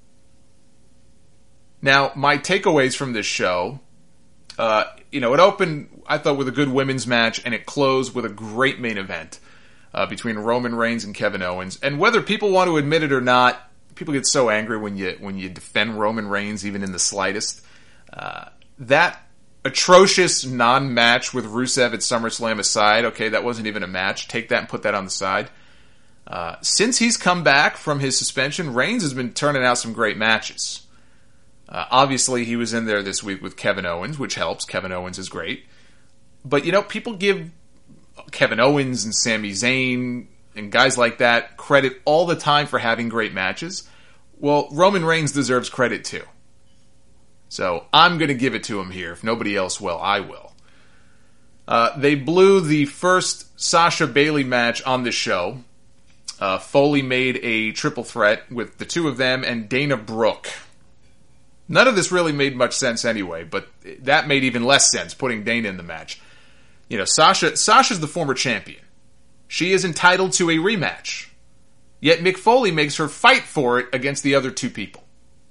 Now, my takeaways from this show, it opened, I thought, with a good women's match, and it closed with a great main event between Roman Reigns and Kevin Owens. And whether people want to admit it or not, people get so angry when you defend Roman Reigns, even in the slightest. That atrocious non-match with Rusev at SummerSlam aside, okay, that wasn't even a match. Take that and put that on the side. Since he's come back from his suspension, Reigns has been turning out some great matches. Obviously, he was in there this week with Kevin Owens, which helps. Kevin Owens is great. But, people give Kevin Owens and Sami Zayn and guys like that credit all the time for having great matches. Well, Roman Reigns deserves credit too. So I'm going to give it to him here. If nobody else will, I will. They blew the first Sasha Bayley match on the show. Foley made a triple threat with the two of them and Dana Brooke. None of this really made much sense anyway, but that made even less sense, putting Dana in the match. Sasha's the former champion. She is entitled to a rematch. Yet Mick Foley makes her fight for it against the other two people.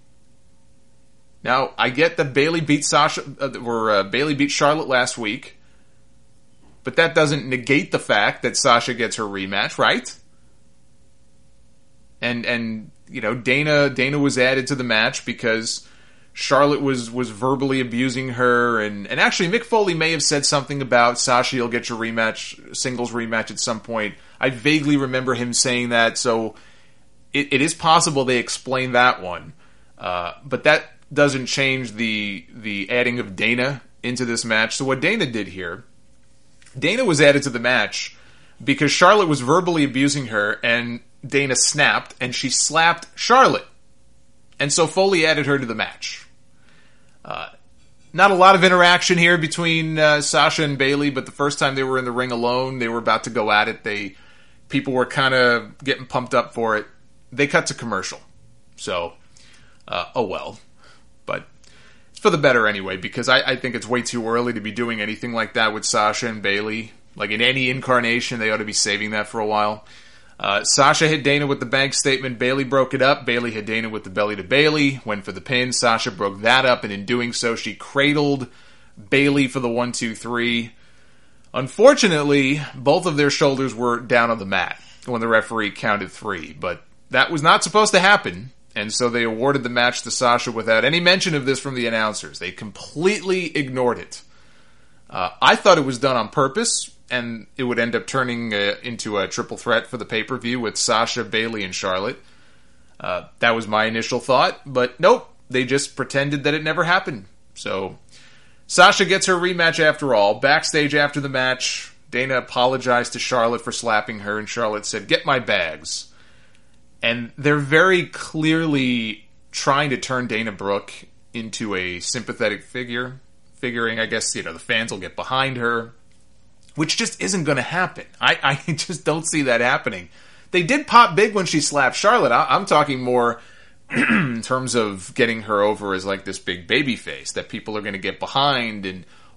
Now, I get that Bayley beat Bayley beat Charlotte last week, but that doesn't negate the fact that Sasha gets her rematch, right? And Dana was added to the match because Charlotte was verbally abusing her, and actually Mick Foley may have said something about Sasha, you'll get your rematch, singles rematch at some point. I vaguely remember him saying that, so it is possible they explained that one. But that doesn't change the adding of Dana into this match. So what Dana did here, Dana was added to the match because Charlotte was verbally abusing her, and Dana snapped, and she slapped Charlotte. And so Foley added her to the match. Not a lot of interaction here between Sasha and Bayley, but the first time they were in the ring alone, they were about to go at it. People were kind of getting pumped up for it. They cut to commercial. So, oh well. But it's for the better anyway, because I think it's way too early to be doing anything like that with Sasha and Bayley. Like in any incarnation, they ought to be saving that for a while. Sasha hit Dana with the bank statement. Bayley broke it up. Bayley hit Dana with the belly to Bayley. Went for the pin. Sasha broke that up, and in doing so, she cradled Bayley for the 1-2-3. Unfortunately, both of their shoulders were down on the mat when the referee counted 3, but that was not supposed to happen, and so they awarded the match to Sasha without any mention of this from the announcers. They completely ignored it. I thought it was done on purpose, and it would end up turning into a triple threat for the pay-per-view with Sasha, Bayley, and Charlotte. That was my initial thought, but nope, they just pretended that it never happened. So Sasha gets her rematch after all. Backstage after the match, Dana apologized to Charlotte for slapping her, and Charlotte said, "Get my bags." And they're very clearly trying to turn Dana Brooke into a sympathetic figure, figuring, I guess, the fans will get behind her, which just isn't going to happen. I just don't see that happening. They did pop big when she slapped Charlotte. I'm talking more in terms of getting her over as like this big baby face that people are going to get behind and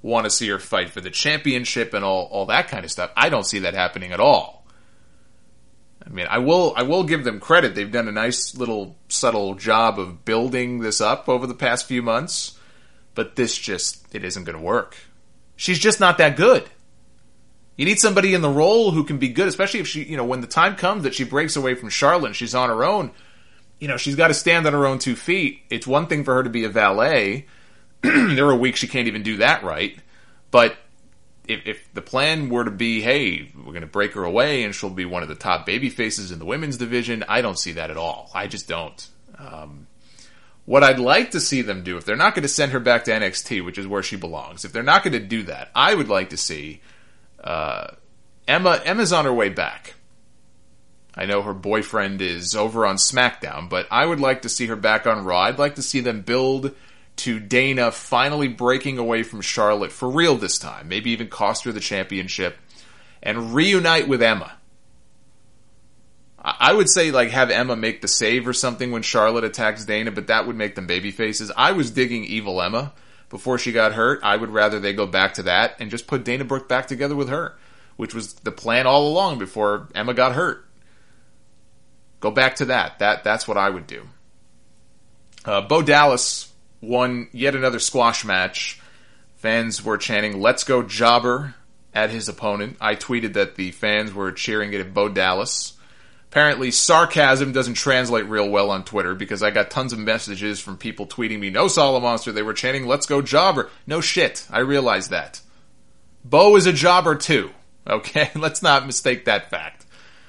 want to see her fight for the championship and all that kind of stuff. I don't see that happening at all. I mean, I will give them credit. They've done a nice little subtle job of building this up over the past few months, but it isn't going to work. She's just not that good. You need somebody in the role who can be good, especially if she, when the time comes that she breaks away from Charlotte and she's on her own, she's got to stand on her own 2 feet. It's one thing for her to be a valet. There are weeks she can't even do that right. But if the plan were to be, hey, we're going to break her away and she'll be one of the top baby faces in the women's division, I don't see that at all. I just don't. What I'd like to see them do, if they're not going to send her back to NXT, which is where she belongs, if they're not going to do that, I would like to see Emma's on her way back. I know her boyfriend is over on SmackDown, but I would like to see her back on Raw. I'd like to see them build to Dana finally breaking away from Charlotte for real this time. Maybe even cost her the championship and reunite with Emma. I would say have Emma make the save or something when Charlotte attacks Dana, but that would make them baby faces. I was digging Evil Emma before she got hurt. I would rather they go back to that and just put Dana Brooke back together with her, which was the plan all along before Emma got hurt. Go back to that. That's what I would do. Bo Dallas won yet another squash match. Fans were chanting, "Let's go Jobber," at his opponent. I tweeted that the fans were cheering it at Bo Dallas. Apparently, sarcasm doesn't translate real well on Twitter because I got tons of messages from people tweeting me, "No Solid Monster," they were chanting, "Let's go Jobber." No shit, I realize that. Bo is a jobber too, okay? Let's not mistake that fact.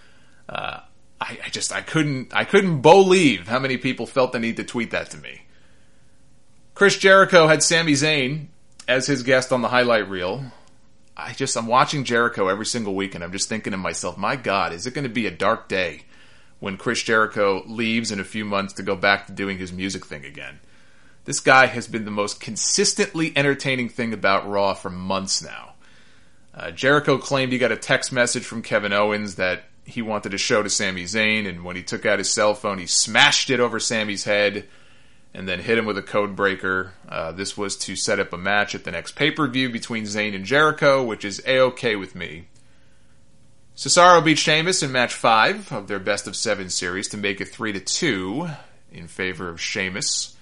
I couldn't believe how many people felt the need to tweet that to me. Chris Jericho had Sami Zayn as his guest on the highlight reel. I'm watching Jericho every single week and I'm just thinking to myself, my God, is it going to be a dark day when Chris Jericho leaves in a few months to go back to doing his music thing again? This guy has been the most consistently entertaining thing about Raw for months now. Jericho claimed he got a text message from Kevin Owens that he wanted to show to Sami Zayn, and when he took out his cell phone, he smashed it over Sami's head and then hit him with a code breaker. This was to set up a match at the next pay-per-view between Zayn and Jericho, which is A-OK with me. Cesaro beat Sheamus in match 5 of their best of 7 series to make it 3-2 in favor of Sheamus.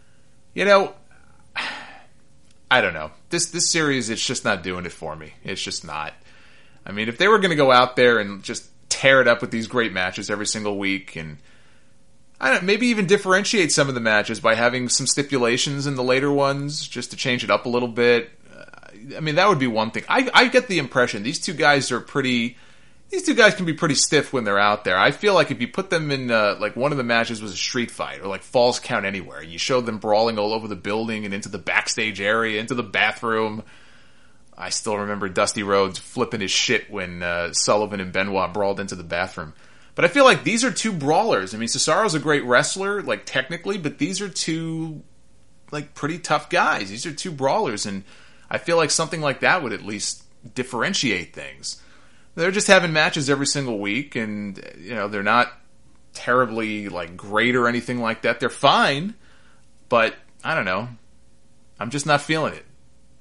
I don't know. This series, it's just not doing it for me. It's just not. I mean, if they were going to go out there and just tear it up with these great matches every single week and maybe even differentiate some of the matches by having some stipulations in the later ones just to change it up a little bit. That would be one thing. I get the impression these two guys can be pretty stiff when they're out there. I feel like if you put them in, one of the matches was a street fight or Falls Count Anywhere, you showed them brawling all over the building and into the backstage area, into the bathroom. I still remember Dusty Rhodes flipping his shit when Sullivan and Benoit brawled into the bathroom. But I feel like these are two brawlers. Cesaro's a great wrestler, technically, but these are two, pretty tough guys. These are two brawlers, and I feel like something like that would at least differentiate things. They're just having matches every single week, and, they're not terribly, great or anything like that. They're fine, but, I don't know. I'm just not feeling it.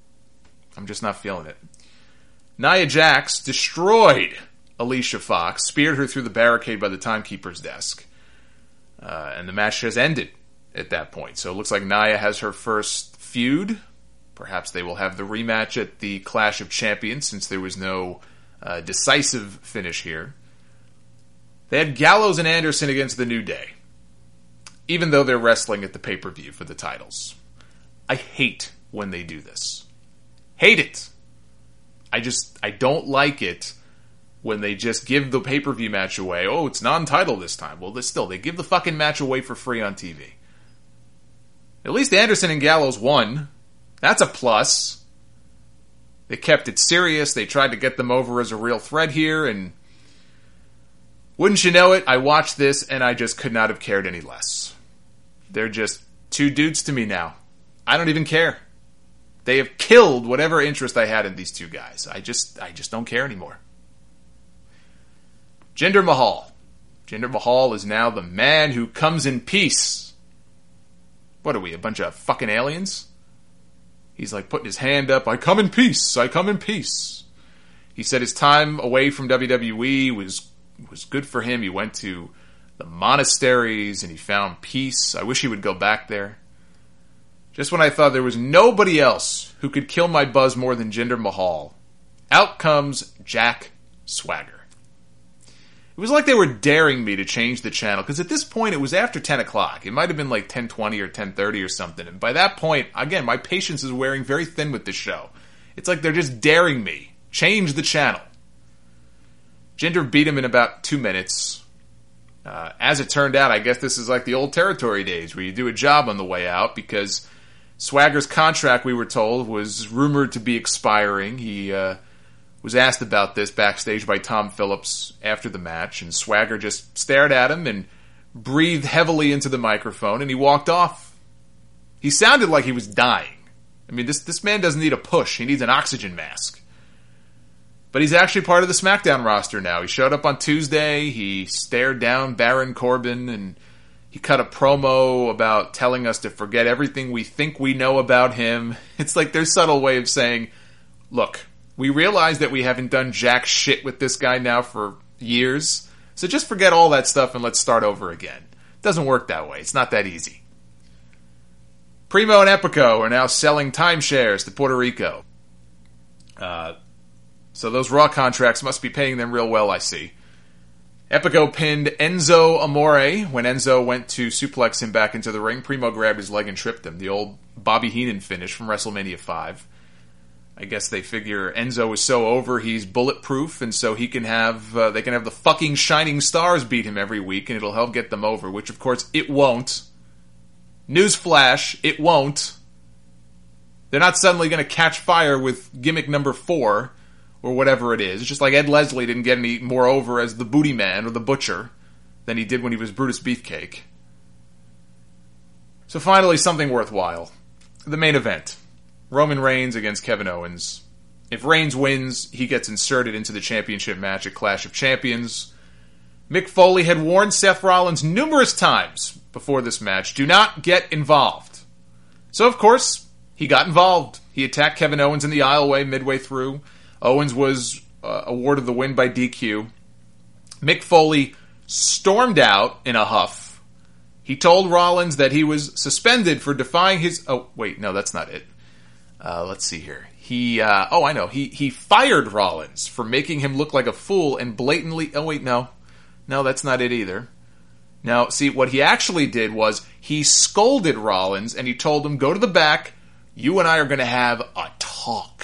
Nia Jax destroyed Alicia Fox, speared her through the barricade by the timekeeper's desk. And the match has ended at that point. So it looks like Nia has her first feud. Perhaps they will have the rematch at the Clash of Champions since there was no decisive finish here. They had Gallows and Anderson against The New Day, even though they're wrestling at the pay-per-view for the titles. I hate when they do this. Hate it. I don't like it when they just give the pay-per-view match away. Oh, it's non-title this time. Well, they give the fucking match away for free on TV. At least Anderson and Gallows won. That's a plus. They kept it serious. They tried to get them over as a real threat here, and wouldn't you know it, I watched this and I just could not have cared any less. They're just two dudes to me now. I don't even care. They have killed whatever interest I had in these two guys. I just don't care anymore. Jinder Mahal. Jinder Mahal is now the man who comes in peace. What are we, a bunch of fucking aliens? He's like putting his hand up. I come in peace. I come in peace. He said his time away from WWE was good for him. He went to the monasteries and he found peace. I wish he would go back there. Just when I thought there was nobody else who could kill my buzz more than Jinder Mahal, out comes Jack Swagger. It was like they were daring me to change the channel, because at this point it was after 10 o'clock. It might have been like 10:20 or 10:30 or something. And by that point, again, my patience is wearing very thin with this show. It's like they're just daring me. Change the channel. Jinder beat him in about 2 minutes. As it turned out, I guess this is like the old territory days where you do a job on the way out, because Swagger's contract, we were told, was rumored to be expiring. He was asked about this backstage by Tom Phillips after the match, and Swagger just stared at him and breathed heavily into the microphone, and he walked off. He sounded like he was dying. I mean, this man doesn't need a push. He needs an oxygen mask. But he's actually part of the SmackDown roster now. He showed up on Tuesday, he stared down Baron Corbin, and he cut a promo about telling us to forget everything we think we know about him. It's like their subtle way of saying, look, we realize that we haven't done jack shit with this guy now for years, so just forget all that stuff and let's start over again. It doesn't work that way. It's not that easy. Primo and Epico are now selling timeshares to Puerto Rico. So those Raw contracts must be paying them real well, I see. Epico pinned Enzo Amore when Enzo went to suplex him back into the ring. Primo grabbed his leg and tripped him. The old Bobby Heenan finish from WrestleMania 5. I guess they figure Enzo is so over, he's bulletproof, and so he can have they can have the fucking Shining Stars beat him every week, and it'll help get them over, which of course it won't. Newsflash, it won't. They're not suddenly going to catch fire with gimmick number 4, or whatever it is. It's just like Ed Leslie didn't get any more over as the Booty Man or the Butcher than he did when he was Brutus Beefcake. So finally, something worthwhile. The main event. Roman Reigns against Kevin Owens. If Reigns wins, he gets inserted into the championship match at Clash of Champions. Mick Foley had warned Seth Rollins numerous times before this match, do not get involved. So of course, he got involved. He attacked Kevin Owens in the aisleway midway through. Owens was awarded the win by DQ. Mick Foley stormed out in a huff. He told Rollins that he was suspended for defying his... Oh, wait, no, that's not it. Let's see here. I know. He fired Rollins for making him look like a fool and blatantly... Oh, wait, no. No, that's not it either. Now, see, what he actually did was he scolded Rollins and he told him, go to the back. You and I are going to have a talk.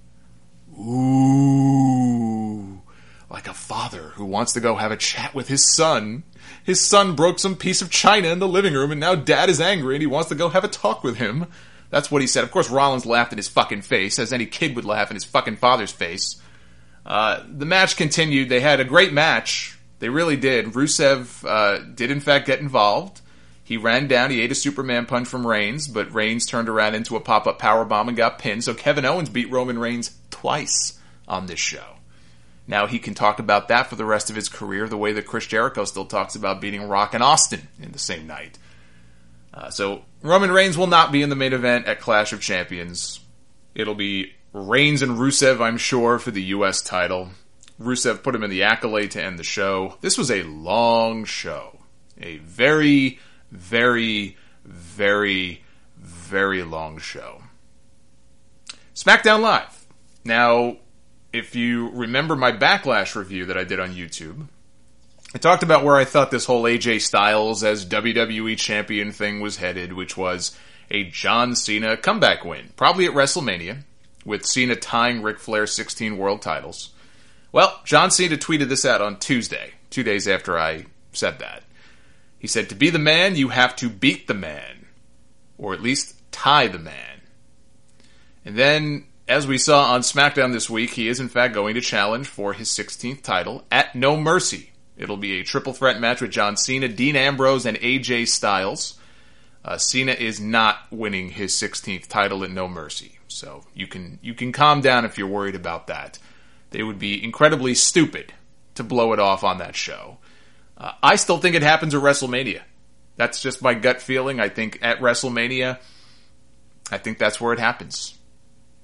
Ooh. Like a father who wants to go have a chat with his son. His son broke some piece of china in the living room and now dad is angry and he wants to go have a talk with him. That's what he said. Of course, Rollins laughed in his fucking face, as any kid would laugh in his fucking father's face. The match continued. They had a great match. They really did. Rusev did in fact get involved. He ran down, he ate a Superman punch from Reigns, but Reigns turned around into a pop-up powerbomb and got pinned, so Kevin Owens beat Roman Reigns twice on this show. Now he can talk about that for the rest of his career, the way that Chris Jericho still talks about beating Rock and Austin in the same night. So Roman Reigns will not be in the main event at Clash of Champions. It'll be Reigns and Rusev, I'm sure, for the U.S. title. Rusev put him in the accolade to end the show. This was a long show. A very, very, very, very long show. SmackDown Live. Now, if you remember my Backlash review that I did on YouTube, I talked about where I thought this whole AJ Styles as WWE champion thing was headed, which was a John Cena comeback win, probably at WrestleMania, with Cena tying Ric Flair's 16 world titles. Well, John Cena tweeted this out on Tuesday, 2 days after I said that. He said, to be the man, you have to beat the man, or at least tie the man. And then, as we saw on SmackDown this week, he is in fact going to challenge for his 16th title at No Mercy. It'll be a triple threat match with John Cena, Dean Ambrose, and AJ Styles. Cena is not winning his 16th title at No Mercy, so you can calm down if you're worried about that. They would be incredibly stupid to blow it off on that show. I still think it happens at WrestleMania. That's just my gut feeling. I think at WrestleMania, I think that's where it happens.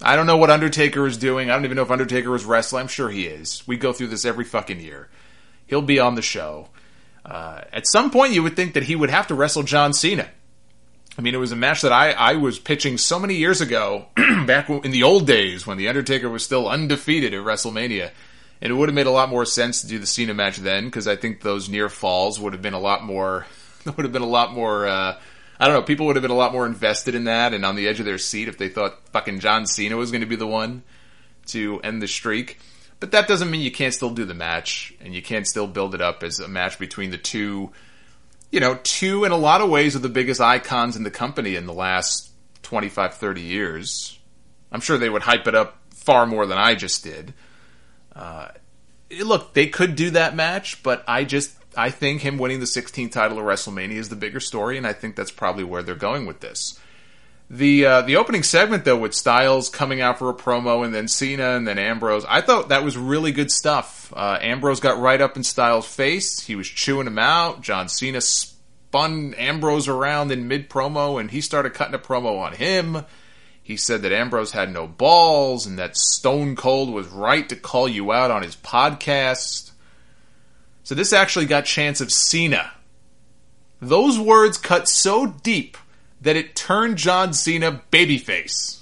I don't know what Undertaker is doing. I don't even know if Undertaker is wrestling. I'm sure he is. We go through this every fucking year. He'll be on the show. At some point, you would think that he would have to wrestle John Cena. I mean, it was a match that I was pitching so many years ago, back in the old days when The Undertaker was still undefeated at WrestleMania. And it would have made a lot more sense to do the Cena match then, because I think those near falls would have been a lot more, I don't know, people would have been a lot more invested in that and on the edge of their seat if they thought fucking John Cena was going to be the one to end the streak. But that doesn't mean you can't still do the match, and you can't still build it up as a match between the two, in a lot of ways, of the biggest icons in the company in the last 25, 30 years. I'm sure they would hype it up far more than I just did. Look, they could do that match, but I think him winning the 16th title of WrestleMania is the bigger story, and I think that's probably where they're going with this. The opening segment, though, with Styles coming out for a promo, and then Cena, and then Ambrose, I thought that was really good stuff. Ambrose got right up in Styles' face. He was chewing him out. John Cena spun Ambrose around in mid-promo, and he started cutting a promo on him. He said that Ambrose had no balls, and that Stone Cold was right to call you out on his podcast. So this actually got chants of Cena. Those words cut so deep that it turned John Cena babyface.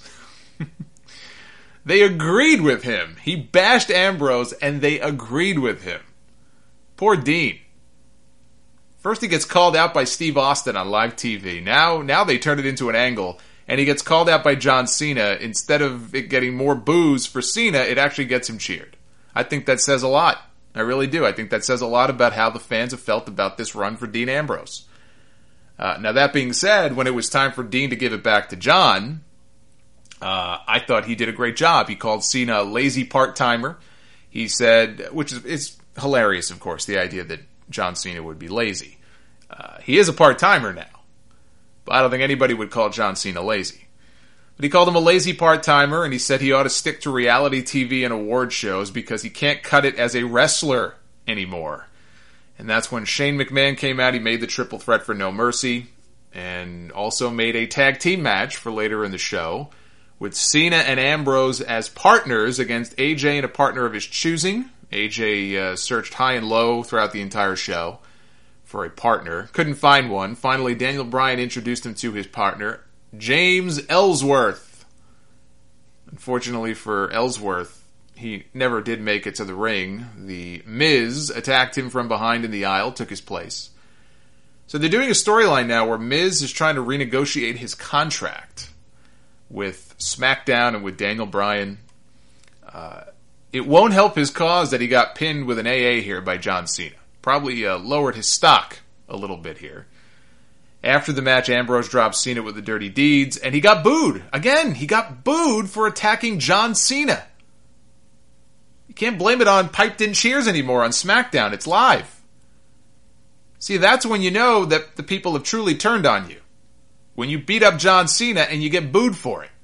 They agreed with him. He bashed Ambrose, and they agreed with him. Poor Dean. First he gets called out by Steve Austin on live TV. Now they turn it into an angle, and he gets called out by John Cena. Instead of it getting more boos for Cena, it actually gets him cheered. I think that says a lot. I really do. I think that says a lot about how the fans have felt about this run for Dean Ambrose. Now, that being said, when it was time for Dean to give it back to John, I thought he did a great job. He called Cena a lazy part-timer. He said, which is hilarious, of course, the idea that John Cena would be lazy. He is a part-timer now, but I don't think anybody would call John Cena lazy. But he called him a lazy part-timer, and he said he ought to stick to reality TV and award shows because he can't cut it as a wrestler anymore. And that's when Shane McMahon came out. He made the triple threat for No Mercy, and also made a tag team match for later in the show with Cena and Ambrose as partners against AJ and a partner of his choosing. AJ searched high and low throughout the entire show for a partner. Couldn't find one. Finally, Daniel Bryan introduced him to his partner, James Ellsworth. Unfortunately for Ellsworth, he never did make it to the ring. The Miz attacked him from behind in the aisle, took his place. So they're doing a storyline now where Miz is trying to renegotiate his contract with SmackDown and with Daniel Bryan. It won't help his cause that he got pinned with an AA here by John Cena. Probably lowered his stock a little bit here. After the match, Ambrose dropped Cena with the dirty deeds, and he got booed. Again, he got booed for attacking John Cena. You can't blame it on piped-in cheers anymore on SmackDown. It's live. See, that's when you know that the people have truly turned on you. When you beat up John Cena and you get booed for it.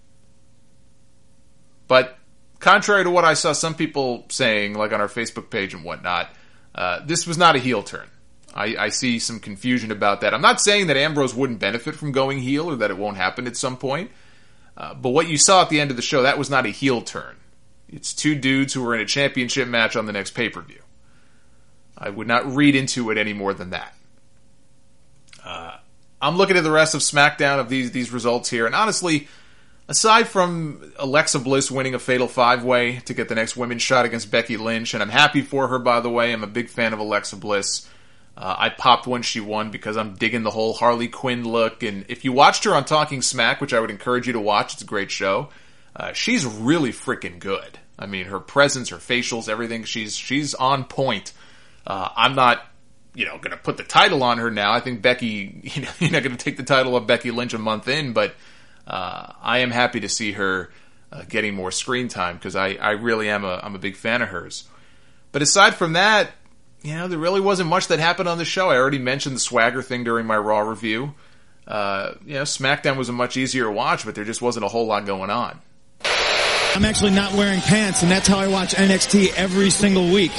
But contrary to what I saw some people saying, like on our Facebook page and whatnot, this was not a heel turn. I see some confusion about that. I'm not saying that Ambrose wouldn't benefit from going heel or that it won't happen at some point. But what you saw at the end of the show, that was not a heel turn. It's two dudes who were in a championship match on the next pay-per-view. I would not read into it any more than that. I'm looking at the rest of SmackDown of these results here, and honestly, aside from Alexa Bliss winning a Fatal 5-Way to get the next women's shot against Becky Lynch, and I'm happy for her, by the way. I'm a big fan of Alexa Bliss. I popped when she won because I'm digging the whole Harley Quinn look, and if you watched her on Talking Smack, which I would encourage you to watch, it's a great show, she's really freaking good. I mean, her presence, her facials, everything, she's on point. I'm not, going to put the title on her now. I think Becky, you're not going to take the title of Becky Lynch a month in, but I am happy to see her getting more screen time because I really am I'm a big fan of hers. But aside from that, there really wasn't much that happened on the show. I already mentioned the Swagger thing during my Raw review. SmackDown was a much easier watch, but there just wasn't a whole lot going on. I'm actually not wearing pants, and that's how I watch NXT every single week.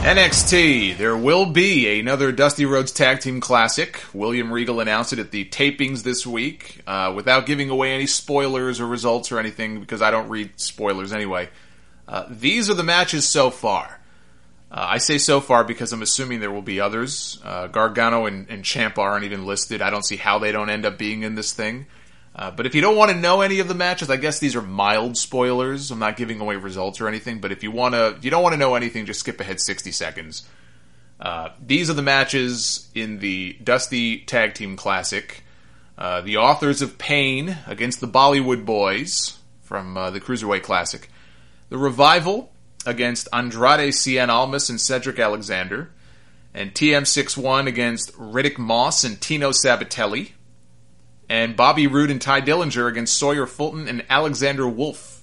NXT, there will be another Dusty Rhodes Tag Team Classic. William Regal announced it at the tapings this week, without giving away any spoilers or results or anything, because I don't read spoilers anyway. These are the matches so far. I say so far because I'm assuming there will be others. Gargano and Ciampa aren't even listed. I don't see how they don't end up being in this thing. But if you don't want to know any of the matches, I guess these are mild spoilers. I'm not giving away results or anything, but if you don't want to know anything, just skip ahead 60 seconds. These are the matches in the Dusty Tag Team Classic. The Authors of Pain against the Bollywood Boys from the Cruiserweight Classic. The Revival against Andrade Cien Almas and Cedric Alexander. And TM61 against Riddick Moss and Tino Sabatelli. And Bobby Roode and Ty Dillinger against Sawyer Fulton and Alexander Wolf.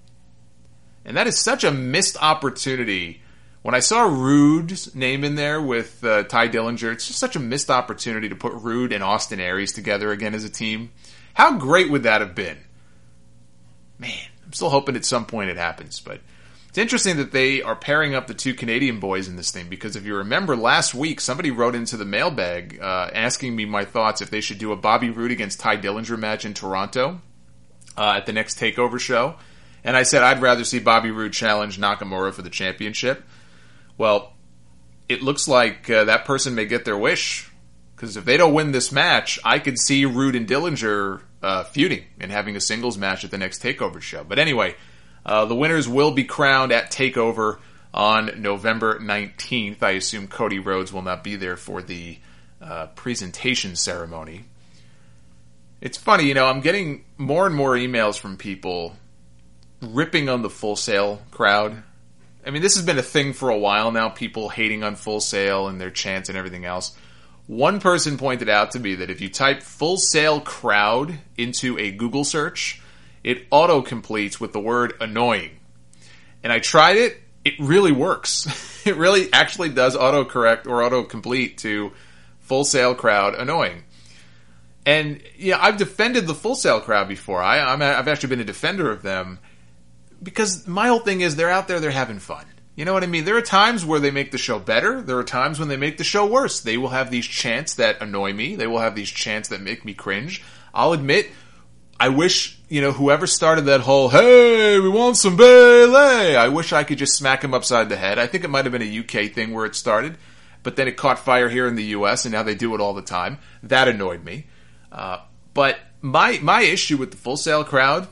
And that is such a missed opportunity. When I saw Roode's name in there with Ty Dillinger, it's just such a missed opportunity to put Roode and Austin Aries together again as a team. How great would that have been? Man, I'm still hoping at some point it happens, but it's interesting that they are pairing up the two Canadian boys in this thing, because if you remember last week, somebody wrote into the mailbag asking me my thoughts if they should do a Bobby Roode against Ty Dillinger match in Toronto at the next TakeOver show. And I said I'd rather see Bobby Roode challenge Nakamura for the championship. Well, it looks like that person may get their wish, because if they don't win this match, I could see Roode and Dillinger feuding and having a singles match at the next TakeOver show. But anyway, the winners will be crowned at TakeOver on November 19th. I assume Cody Rhodes will not be there for the presentation ceremony. It's funny, I'm getting more and more emails from people ripping on the Full Sail crowd. I mean, this has been a thing for a while now, people hating on Full Sail and their chants and everything else. One person pointed out to me that if you type Full Sail crowd into a Google search, it auto-completes with the word annoying. And I tried it. It really works. It really actually does auto-correct or auto-complete to Full Sail crowd annoying. And, I've defended the Full Sail crowd before. I've actually been a defender of them, because my whole thing is they're out there, they're having fun. You know what I mean? There are times where they make the show better. There are times when they make the show worse. They will have these chants that annoy me. They will have these chants that make me cringe. I'll admit, I wish, whoever started that whole, hey, we want some Bayley, I wish I could just smack him upside the head. I think it might have been a UK thing where it started, but then it caught fire here in the US, and now they do it all the time. That annoyed me. But my issue with the Full Sail crowd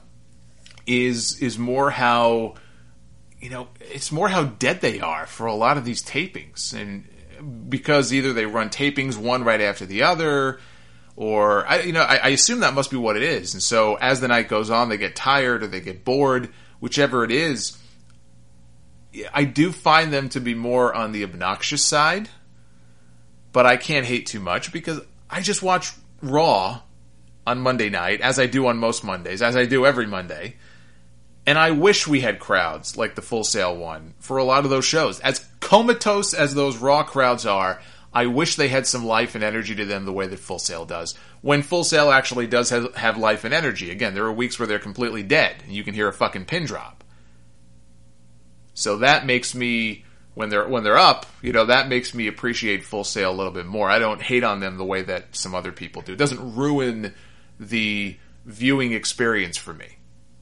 is more how, it's more how dead they are for a lot of these tapings. And because either they run tapings one right after the other, or, I assume that must be what it is. And so as the night goes on, they get tired or they get bored, whichever it is. I do find them to be more on the obnoxious side, but I can't hate too much because I just watch Raw on Monday night, as I do on most Mondays, as I do every Monday. And I wish we had crowds like the Full Sail one for a lot of those shows. As comatose as those Raw crowds are, I wish they had some life and energy to them the way that Full Sail does. When Full Sail actually does have life and energy. Again, there are weeks where they're completely dead, and you can hear a fucking pin drop. So that makes me, when they're up, that makes me appreciate Full Sail a little bit more. I don't hate on them the way that some other people do. It doesn't ruin the viewing experience for me.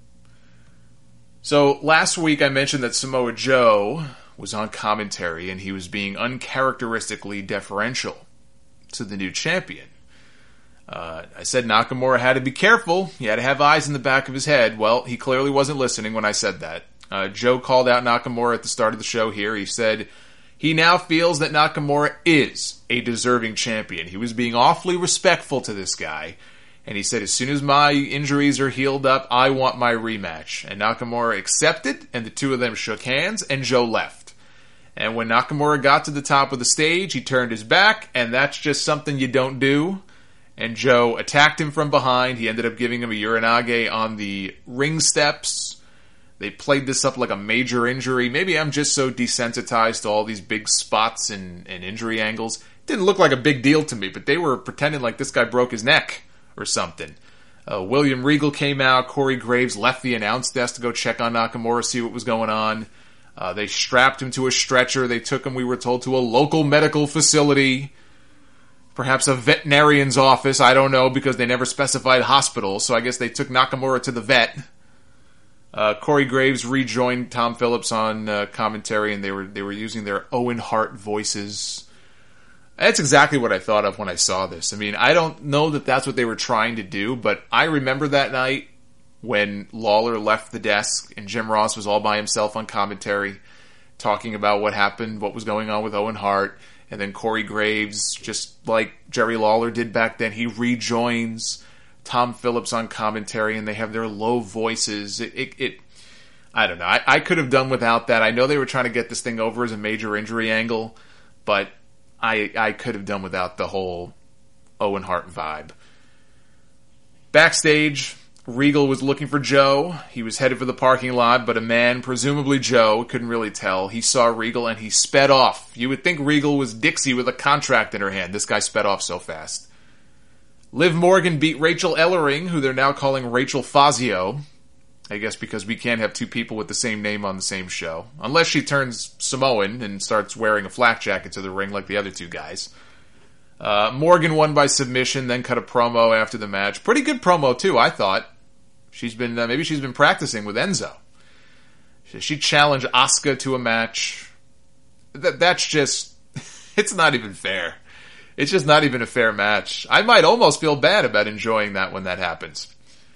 So last week I mentioned that Samoa Joe was on commentary and he was being uncharacteristically deferential to the new champion. I said Nakamura had to be careful. He had to have eyes in the back of his head. Well, he clearly wasn't listening when I said that. Joe called out Nakamura at the start of the show here. He said he now feels that Nakamura is a deserving champion. He was being awfully respectful to this guy. And he said, as soon as my injuries are healed up, I want my rematch. And Nakamura accepted, and the two of them shook hands, and Joe left. And when Nakamura got to the top of the stage, he turned his back, and that's just something you don't do. And Joe attacked him from behind. He ended up giving him a Uranage on the ring steps. They played this up like a major injury. Maybe I'm just so desensitized to all these big spots and injury angles. It didn't look like a big deal to me, but they were pretending like this guy broke his neck or something. William Regal came out. Corey Graves left the announce desk to go check on Nakamura, see what was going on. They strapped him to a stretcher. They took him, we were told, to a local medical facility. Perhaps a veterinarian's office. I don't know, because they never specified hospital. So I guess they took Nakamura to the vet. Corey Graves rejoined Tom Phillips on commentary, and they were using their Owen Hart voices. That's exactly what I thought of when I saw this. I mean, I don't know that that's what they were trying to do, but I remember that night when Lawler left the desk and Jim Ross was all by himself on commentary, talking about what happened, what was going on with Owen Hart, and then Corey Graves, just like Jerry Lawler did back then, he rejoins Tom Phillips on commentary, and they have their low voices. I don't know. I could have done without that. I know they were trying to get this thing over as a major injury angle, but I could have done without the whole Owen Hart vibe. Backstage, Regal was looking for Joe. He was headed for the parking lot, but a man, presumably Joe, couldn't really tell. He saw Regal and he sped off. You would think Regal was Dixie with a contract in her hand. This guy sped off so fast. Liv Morgan beat Rachel Ellering, who they're now calling Rachel Fazio. I guess because we can't have two people with the same name on the same show. Unless she turns Samoan and starts wearing a flak jacket to the ring like the other two guys. Morgan won by submission, then cut a promo after the match. Pretty good promo too, I thought. Maybe she's been practicing with Enzo. She challenged Asuka to a match. That's just, it's not even fair. It's just not even a fair match. I might almost feel bad about enjoying that when that happens.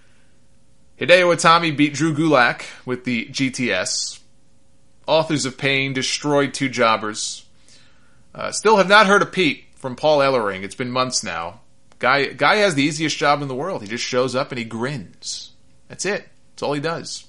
Hideo Itami beat Drew Gulak with the GTS. Authors of Pain destroyed two jobbers. Still have not heard a peep from Paul Ellering. It's been months now. Guy has the easiest job in the world. He just shows up and he grins. That's it. That's all he does.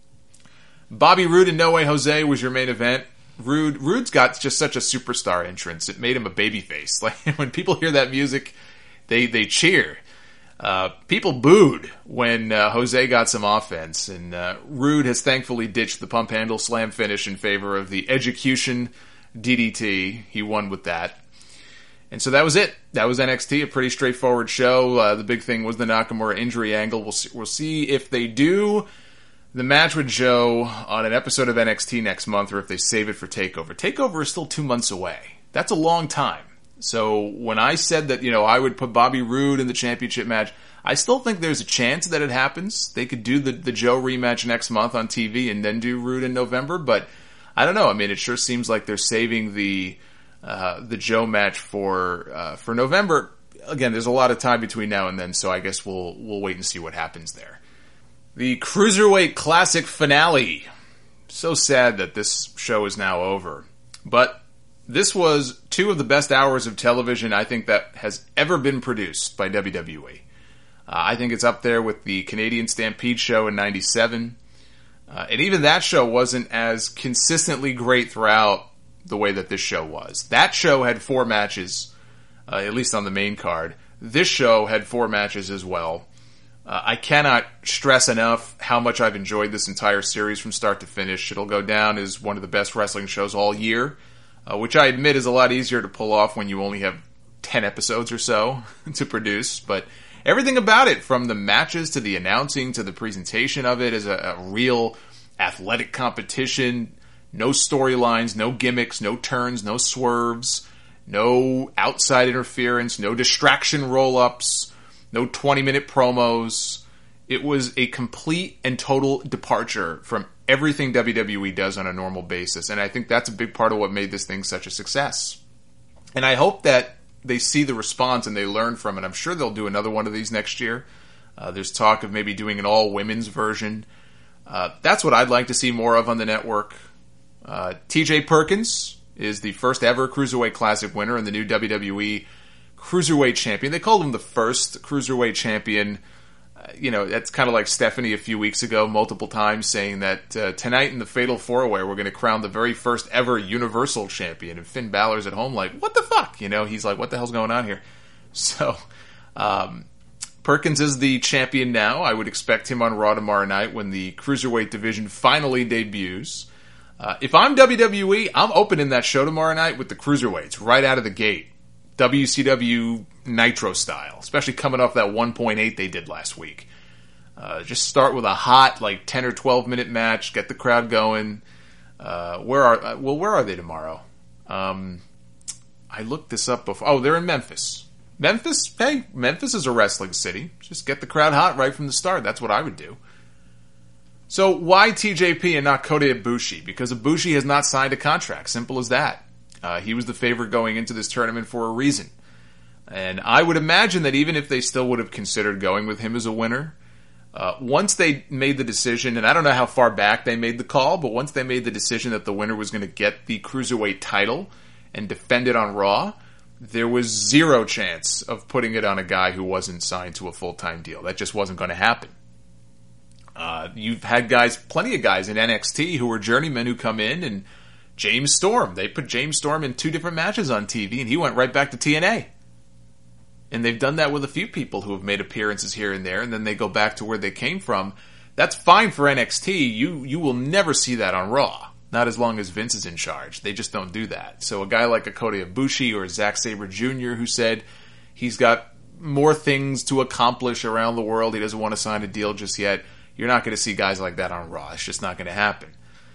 Bobby Roode and No Way Jose was your main event. Roode's got just such a superstar entrance. It made him a babyface. Like when people hear that music, they cheer. People booed when Jose got some offense, and Roode has thankfully ditched the pump handle slam finish in favor of the Execution DDT. He won with that. And so that was it. That was NXT, a pretty straightforward show. The big thing was the Nakamura injury angle. We'll see if they do the match with Joe on an episode of NXT next month, or if they save it for TakeOver. TakeOver is still 2 months away. That's a long time. So when I said that, I would put Bobby Roode in the championship match, I still think there's a chance that it happens. They could do the Joe rematch next month on TV and then do Roode in November, but I don't know. I mean, it sure seems like they're saving the Joe match for November. Again, there's a lot of time between now and then, so I guess we'll wait and see what happens there. The Cruiserweight Classic finale. So sad that this show is now over. But this was 2 of the best hours of television I think that has ever been produced by WWE. I think it's up there with the Canadian Stampede show in 97. And even that show wasn't as consistently great throughout the way that this show was. That show had 4 matches, at least on the main card. This show had 4 matches as well. I cannot stress enough how much I've enjoyed this entire series from start to finish. It'll go down as one of the best wrestling shows all year, which I admit is a lot easier to pull off when you only have 10 episodes or so to produce. But everything about it, from the matches to the announcing to the presentation of it, is a real athletic competition. No storylines, no gimmicks, no turns, no swerves, no outside interference, no distraction roll-ups, no 20-minute promos. It was a complete and total departure from everything WWE does on a normal basis, and I think that's a big part of what made this thing such a success. And I hope that they see the response and they learn from it. I'm sure they'll do another one of these next year. There's talk of maybe doing an all-women's version. That's what I'd like to see more of on the network. TJ Perkins is the first ever Cruiserweight Classic winner and the new WWE Cruiserweight Champion. They called him the first Cruiserweight Champion. That's kind of like Stephanie a few weeks ago, multiple times saying that tonight in the Fatal 4-Way, we're going to crown the very first ever Universal Champion. And Finn Balor's at home like, what the fuck? He's like, what the hell's going on here? So, Perkins is the champion now. I would expect him on Raw tomorrow night when the Cruiserweight division finally debuts. If I'm WWE, I'm opening that show tomorrow night with the Cruiserweights right out of the gate. WCW Nitro style, especially coming off that 1.8 they did last week. Just start with a hot, 10 or 12 minute match, get the crowd going. Where are they tomorrow? I looked this up before. Oh, they're in Memphis. Memphis? Hey, Memphis is a wrestling city. Just get the crowd hot right from the start. That's what I would do. So why TJP and not Kota Ibushi? Because Ibushi has not signed a contract. Simple as that. He was the favorite going into this tournament for a reason. And I would imagine that even if they still would have considered going with him as a winner, once they made the decision, and I don't know how far back they made the call, but once they made the decision that the winner was going to get the Cruiserweight title and defend it on Raw, there was zero chance of putting it on a guy who wasn't signed to a full-time deal. That just wasn't going to happen. You've had plenty of guys in NXT who were journeymen who come in, and James Storm, they put James Storm in 2 different matches on TV, and he went right back to TNA. And they've done that with a few people who have made appearances here and there, and then they go back to where they came from. That's fine for NXT. You will never see that on Raw. Not as long as Vince is in charge. They just don't do that. So a guy like a Kota Ibushi or a Zack Sabre Jr. who said he's got more things to accomplish around the world, he doesn't want to sign a deal just yet, you're not going to see guys like that on Raw. It's just not going to happen.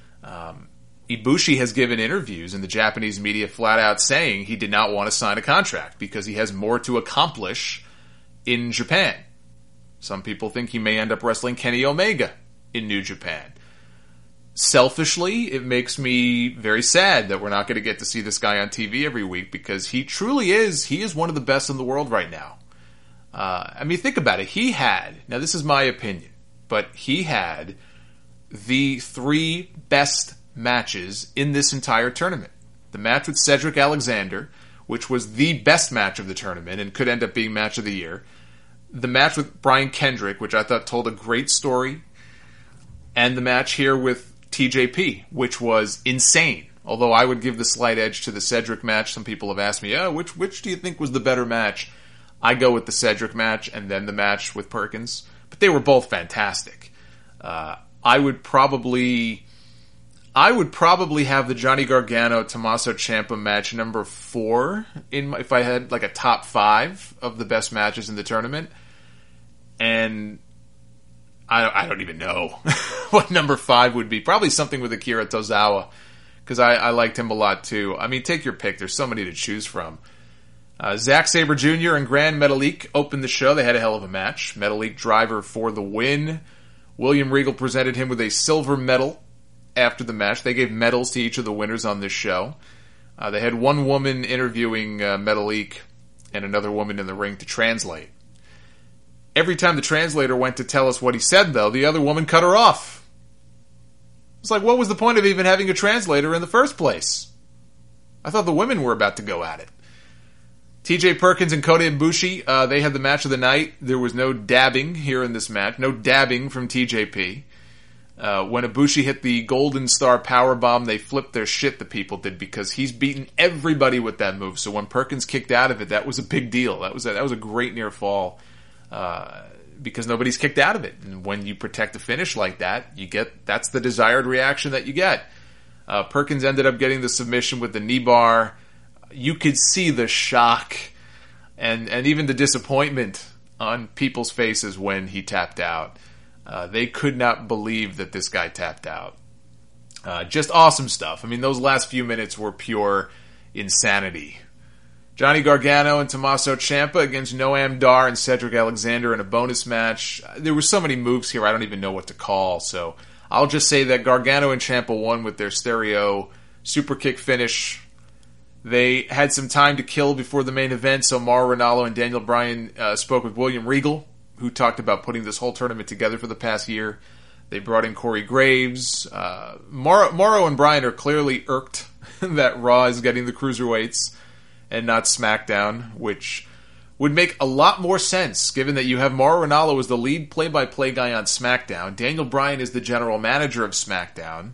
Ibushi has given interviews in the Japanese media flat out saying he did not want to sign a contract because he has more to accomplish in Japan. Some people think he may end up wrestling Kenny Omega in New Japan. Selfishly, it makes me very sad that we're not going to get to see this guy on TV every week because he truly is, he is one of the best in the world right now. Think about it. Now this is my opinion, but he had the 3 best matches in this entire tournament. The match with Cedric Alexander, which was the best match of the tournament and could end up being match of the year. The match with Brian Kendrick, which I thought told a great story. And the match here with TJP, which was insane. Although I would give the slight edge to the Cedric match. Some people have asked me, which do you think was the better match? I go with the Cedric match and then the match with Perkins. But they were both fantastic. I would probably have the Johnny Gargano-Tommaso Ciampa match number 4 if I had like a top 5 of the best matches in the tournament. And I don't even know what number 5 would be. Probably something with Akira Tozawa, because I liked him a lot too. Take your pick. There's so many to choose from. Zack Sabre Jr. and Gran Metalik opened the show. They had a hell of a match. Metalik driver for the win. William Regal presented him with a silver medal after the match. They gave medals to each of the winners on this show. They had one woman interviewing Metalik and another woman in the ring to translate. Every time the translator went to tell us what he said, though, the other woman cut her off. It's like, what was the point of even having a translator in the first place? I thought the women were about to go at it. TJ Perkins and Kota Ibushi, they had the match of the night. There was no dabbing here in this match. No dabbing from TJP. When Ibushi hit the Golden Star Powerbomb, they flipped their shit, the people did, because he's beaten everybody with that move. So when Perkins kicked out of it, that was a big deal. That was a great near fall, because nobody's kicked out of it. And when you protect a finish like that, that's the desired reaction that you get. Perkins ended up getting the submission with the knee bar. You could see the shock and even the disappointment on people's faces when he tapped out. They could not believe that this guy tapped out. Just awesome stuff. Those last few minutes were pure insanity. Johnny Gargano and Tommaso Ciampa against Noam Dar and Cedric Alexander in a bonus match. There were so many moves here I don't even know what to call, so I'll just say that Gargano and Ciampa won with their stereo super kick finish. They had some time to kill before the main event, so Mauro Ranallo and Daniel Bryan spoke with William Regal, who talked about putting this whole tournament together for the past year. They brought in Corey Graves. Mauro and Bryan are clearly irked that Raw is getting the cruiserweights and not SmackDown, which would make a lot more sense given that you have Mauro Ranallo as the lead play-by-play guy on SmackDown. Daniel Bryan is the general manager of SmackDown.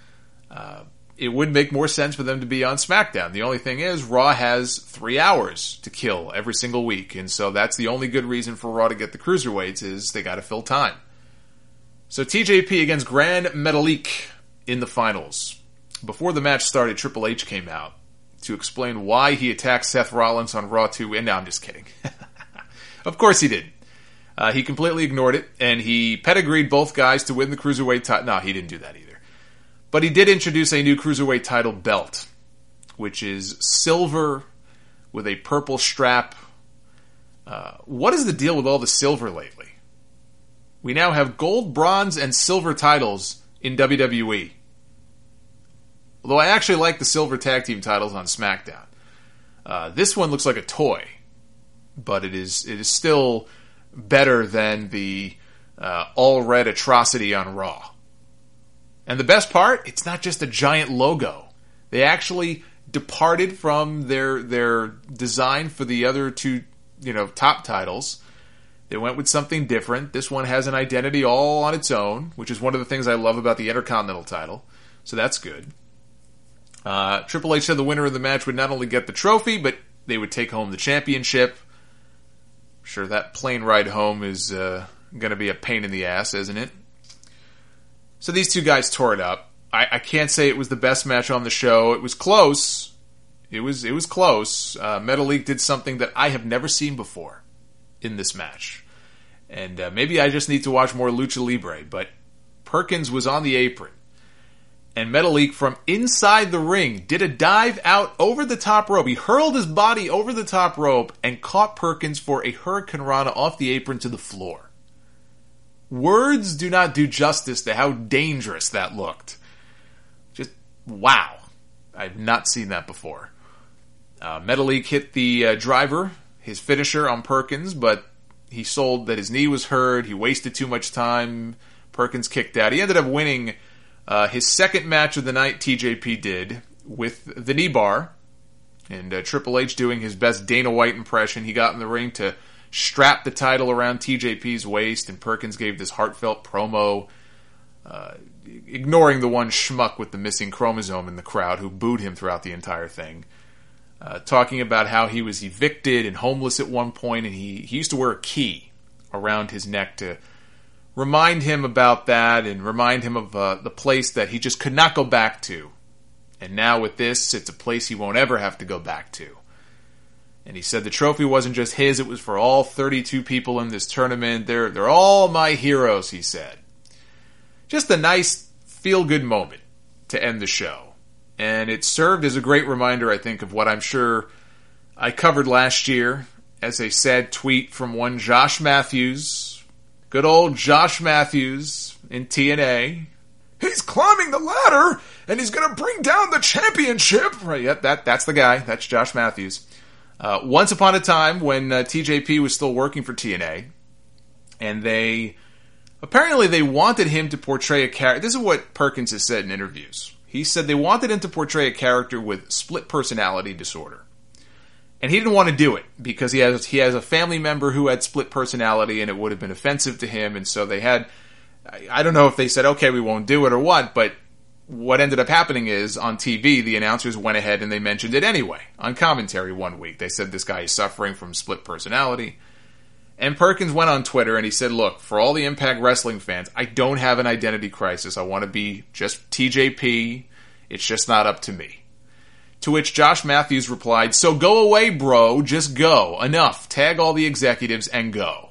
It would make more sense for them to be on SmackDown. The only thing is, Raw has 3 hours to kill every single week, and so that's the only good reason for Raw to get the cruiserweights is they got to fill time. So TJP against Gran Metalik in the finals. Before the match started, Triple H came out to explain why he attacked Seth Rollins on Raw 2. And no, I'm just kidding. Of course he did. He completely ignored it, and he pedigreed both guys to win the cruiserweight title. No, he didn't do that either. But he did introduce a new Cruiserweight title belt, which is silver with a purple strap. What is the deal with all the silver lately? We now have gold, bronze, and silver titles in WWE. Although I actually like the silver tag team titles on SmackDown. This one looks like a toy, but it is still better than the all red atrocity on Raw. And the best part, it's not just a giant logo. They actually departed from their design for the other two, top titles. They went with something different. This one has an identity all on its own, which is one of the things I love about the Intercontinental title. So that's good. Triple H said the winner of the match would not only get the trophy, but they would take home the championship. I'm sure that plane ride home is going to be a pain in the ass, isn't it? So these two guys tore it up. I can't say it was the best match on the show. It was close. It was close. Metalik did something that I have never seen before in this match. And maybe I just need to watch more Lucha Libre, but Perkins was on the apron. And Metalik from inside the ring did a dive out over the top rope. He hurled his body over the top rope and caught Perkins for a Hurricane Rana off the apron to the floor. Words do not do justice to how dangerous that looked. Just, wow. I've not seen that before. Metalik hit the driver, his finisher on Perkins, but he sold that his knee was hurt. He wasted too much time. Perkins kicked out. He ended up winning his second match of the night, TJP did, with the knee bar. And Triple H doing his best Dana White impression. He got in the ring to strap the title around TJP's waist, and Perkins gave this heartfelt promo, ignoring the one schmuck with the missing chromosome in the crowd who booed him throughout the entire thing. Talking about how he was evicted and homeless at one point, and he used to wear a key around his neck to remind him about that and remind him of the place that he just could not go back to. And now with this, it's a place he won't ever have to go back to. And he said the trophy wasn't just his, it was for all 32 people in this tournament. They're all my heroes, he said. Just a nice, feel-good moment to end the show. And it served as a great reminder, I think, of what I'm sure I covered last year as a sad tweet from one Josh Matthews. Good old Josh Matthews in TNA. He's climbing the ladder, and he's going to bring down the championship. Right, yeah, that's the guy. That's Josh Matthews. Once upon a time, when TJP was still working for TNA, and they wanted him to portray a character. This is what Perkins has said in interviews. He said they wanted him to portray a character with split personality disorder. And he didn't want to do it because he has a family member who had split personality and it would have been offensive to him. And so they had, I don't know if they said, okay, we won't do it or what, but what ended up happening is on TV, the announcers went ahead and they mentioned it anyway on commentary one week. They said this guy is suffering from split personality. And Perkins went on Twitter and he said, look, for all the Impact Wrestling fans, I don't have an identity crisis. I want to be just TJP. It's just not up to me. To which Josh Matthews replied, so go away, bro. Just go. Enough. Tag all the executives and go.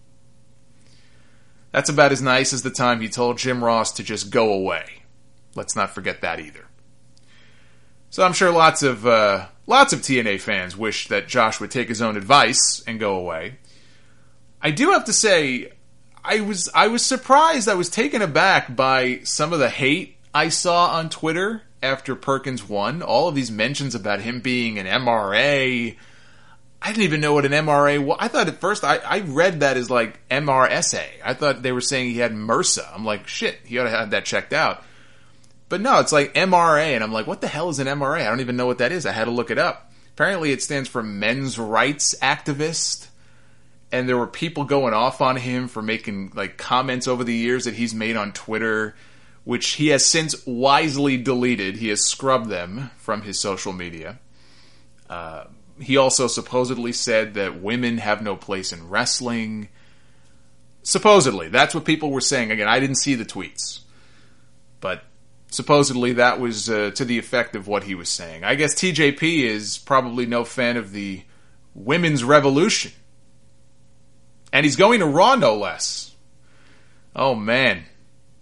That's about as nice as the time he told Jim Ross to just go away. Let's not forget that either. So I'm sure lots of TNA fans wish that Josh would take his own advice and go away. I do have to say, I was surprised. I was taken aback by some of the hate I saw on Twitter after Perkins won. All of these mentions about him being an MRA. I didn't even know what an MRA was. I thought at first, I read that as like MRSA. I thought they were saying he had MRSA. I'm like, shit, he ought to have that checked out. But no, it's like MRA, and I'm like, what the hell is an MRA? I don't even know what that is. I had to look it up. Apparently it stands for Men's Rights Activist, and there were people going off on him for making like comments over the years that he's made on Twitter, which he has since wisely deleted. He has scrubbed them from his social media. He also supposedly said that women have no place in wrestling. Supposedly. That's what people were saying. Again, I didn't see the tweets. But supposedly that was to the effect of what he was saying. I guess TJP is probably no fan of the women's revolution. And he's going to Raw, no less. Oh, man.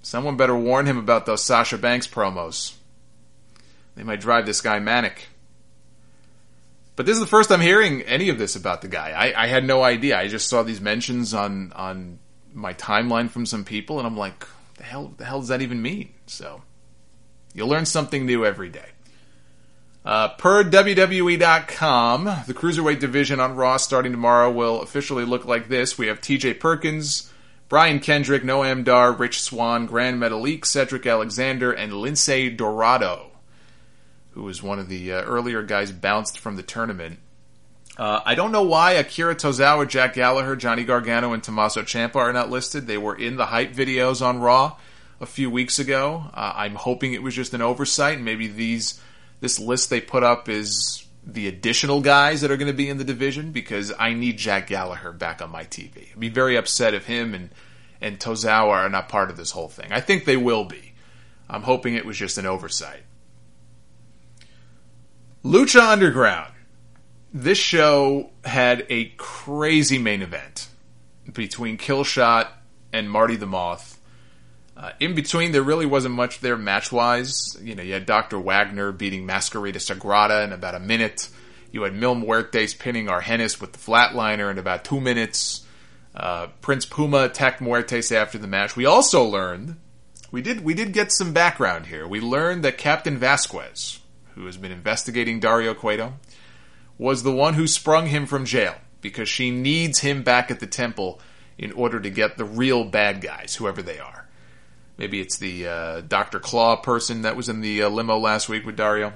Someone better warn him about those Sasha Banks promos. They might drive this guy manic. But this is the first I'm hearing any of this about the guy. I had no idea. I just saw these mentions on my timeline from some people, and I'm like, the hell does that even mean? So, you'll learn something new every day. Per WWE.com, the Cruiserweight division on Raw starting tomorrow will officially look like this. We have TJ Perkins, Brian Kendrick, Noam Dar, Rich Swann, Grand Metalik, Cedric Alexander, and Lince Dorado, who was one of the earlier guys bounced from the tournament. I don't know why Akira Tozawa, Jack Gallagher, Johnny Gargano, and Tommaso Ciampa are not listed. They were in the hype videos on Raw a few weeks ago. I'm hoping it was just an oversight, and maybe this list they put up is the additional guys that are going to be in the division, because I need Jack Gallagher back on my TV. I'd be very upset if him and Tozawa are not part of this whole thing. I think they will be. I'm hoping it was just an oversight. Lucha Underground. This show had a crazy main event between Killshot and Marty the Moth. In between, there really wasn't much there match-wise. You had Dr. Wagner beating Masquerita Sagrada in about a minute. You had Mil Muertes pinning Argenis with the flatliner in about 2 minutes. Prince Puma attacked Muertes after the match. We also learned, we did get some background here. We learned that Captain Vasquez, who has been investigating Dario Cueto, was the one who sprung him from jail, because she needs him back at the temple in order to get the real bad guys, whoever they are. Maybe it's the Dr. Claw person that was in the limo last week with Dario.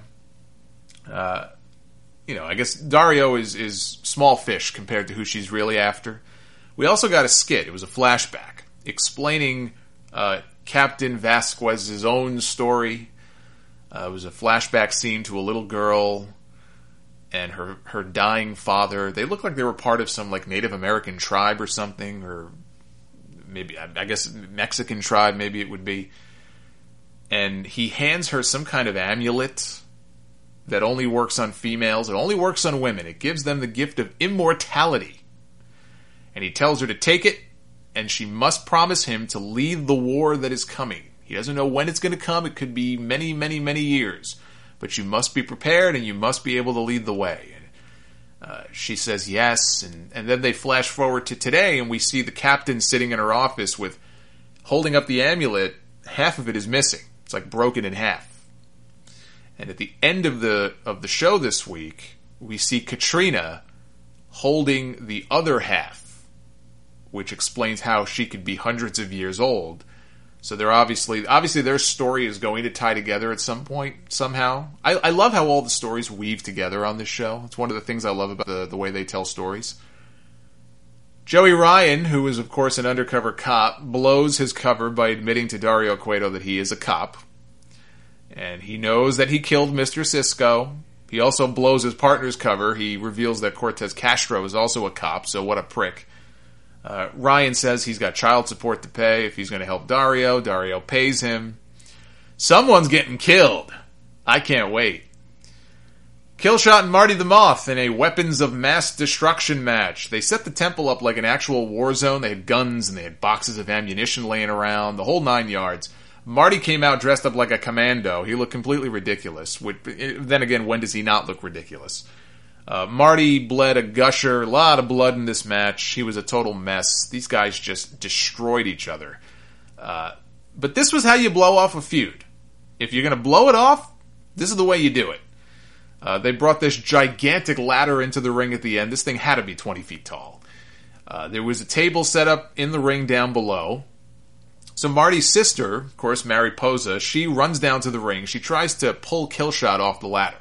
I guess Dario is small fish compared to who she's really after. We also got a skit. It was a flashback explaining Captain Vasquez's own story. It was a flashback scene to a little girl and her dying father. They looked like they were part of some Native American tribe or something, or maybe, I guess, Mexican tribe, maybe it would be. And he hands her some kind of amulet that only works on females. It only works on women. It gives them the gift of immortality. And he tells her to take it, and she must promise him to lead the war that is coming. He doesn't know when it's going to come. It could be many, many, many years. But you must be prepared, and you must be able to lead the way. She says yes, and then they flash forward to today, and we see the captain sitting in her office with, holding up the amulet. Half of it is missing. It's broken in half. And at the end of the show this week, we see Katrina holding the other half, which explains how she could be hundreds of years old. So they're obviously their story is going to tie together at some point, somehow. I love how all the stories weave together on this show. It's one of the things I love about the way they tell stories. Joey Ryan, who is of course an undercover cop, blows his cover by admitting to Dario Cueto that he is a cop. And he knows that he killed Mr. Cisco. He also blows his partner's cover. He reveals that Cortez Castro is also a cop, so what a prick. Ryan says he's got child support to pay if he's going to help Dario. Dario pays him. Someone's getting killed. I can't wait. Killshot and Marty the Moth in a weapons of mass destruction match. They set the temple up like an actual war zone. They had guns and they had boxes of ammunition laying around, the whole 9 yards. Marty came out dressed up like a commando. He looked completely ridiculous. Then again, when does he not look ridiculous? Marty bled a gusher, a lot of blood in this match. He was a total mess. These guys just destroyed each other. But this was how you blow off a feud. If you're going to blow it off, this is the way you do it. They brought this gigantic ladder into the ring at the end. This thing had to be 20 feet tall. There was a table set up in the ring down below. So Marty's sister, of course, Mariposa, she runs down to the ring. She tries to pull Killshot off the ladder.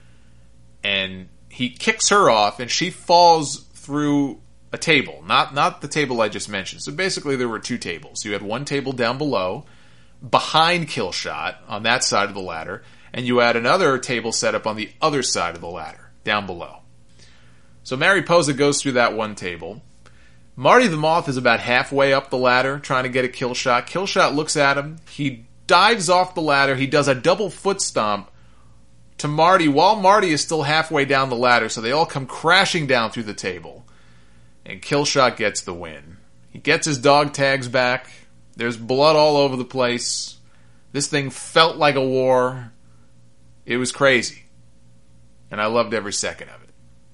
And he kicks her off, and she falls through a table. Not the table I just mentioned. So basically there were two tables. You had one table down below, behind Killshot, on that side of the ladder, and you had another table set up on the other side of the ladder, down below. So Mariposa goes through that one table. Marty the Moth is about halfway up the ladder, trying to get a Killshot. Killshot looks at him. He dives off the ladder. He does a double foot stomp to Marty while Marty is still halfway down the ladder, so they all come crashing down through the table. And Killshot gets the win. He gets his dog tags back. There's blood all over the place. This thing felt like a war. It was crazy. And I loved every second of it.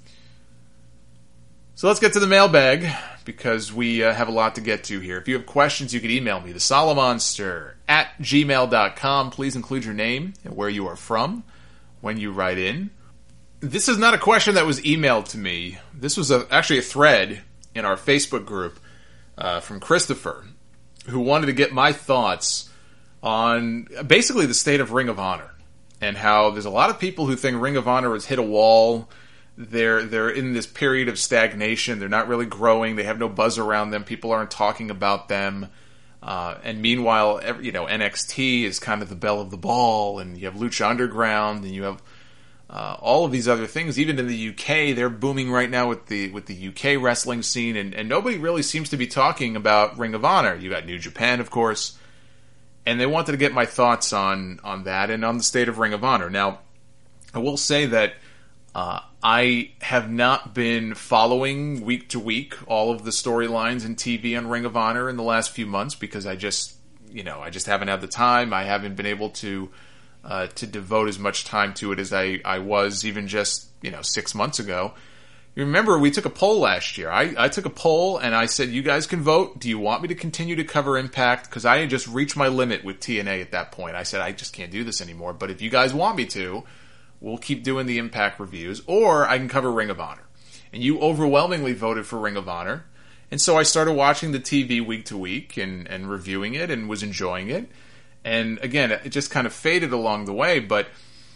So let's get to the mailbag, because we have a lot to get to here. If you have questions, you can email me, thesolomonster@gmail.com. Please include your name and where you are from when you write in. This is not a question that was emailed to me. This was actually a thread in our Facebook group from Christopher, who wanted to get my thoughts on basically the state of Ring of Honor, and how there's a lot of people who think Ring of Honor has hit a wall. They're in this period of stagnation. They're not really growing. They have no buzz around them. People aren't talking about them. And meanwhile, NXT is kind of the belle of the ball, and you have Lucha Underground, and you have all of these other things. Even in the UK, they're booming right now with the UK wrestling scene, and nobody really seems to be talking about Ring of Honor. You got New Japan, of course, and they wanted to get my thoughts on that and on the state of Ring of Honor. Now, I will say that I have not been following week to week all of the storylines and TV on Ring of Honor in the last few months, because I just haven't had the time. I haven't been able to devote as much time to it as I was even just 6 months ago. You remember we took a poll last year. I took a poll and I said, you guys can vote. Do you want me to continue to cover Impact? Because I had just reached my limit with TNA at that point. I said, I just can't do this anymore. But if you guys want me to, we'll keep doing the Impact reviews, or I can cover Ring of Honor. And you overwhelmingly voted for Ring of Honor. And so I started watching the TV week to week and reviewing it, and was enjoying it. And again, it just kind of faded along the way, but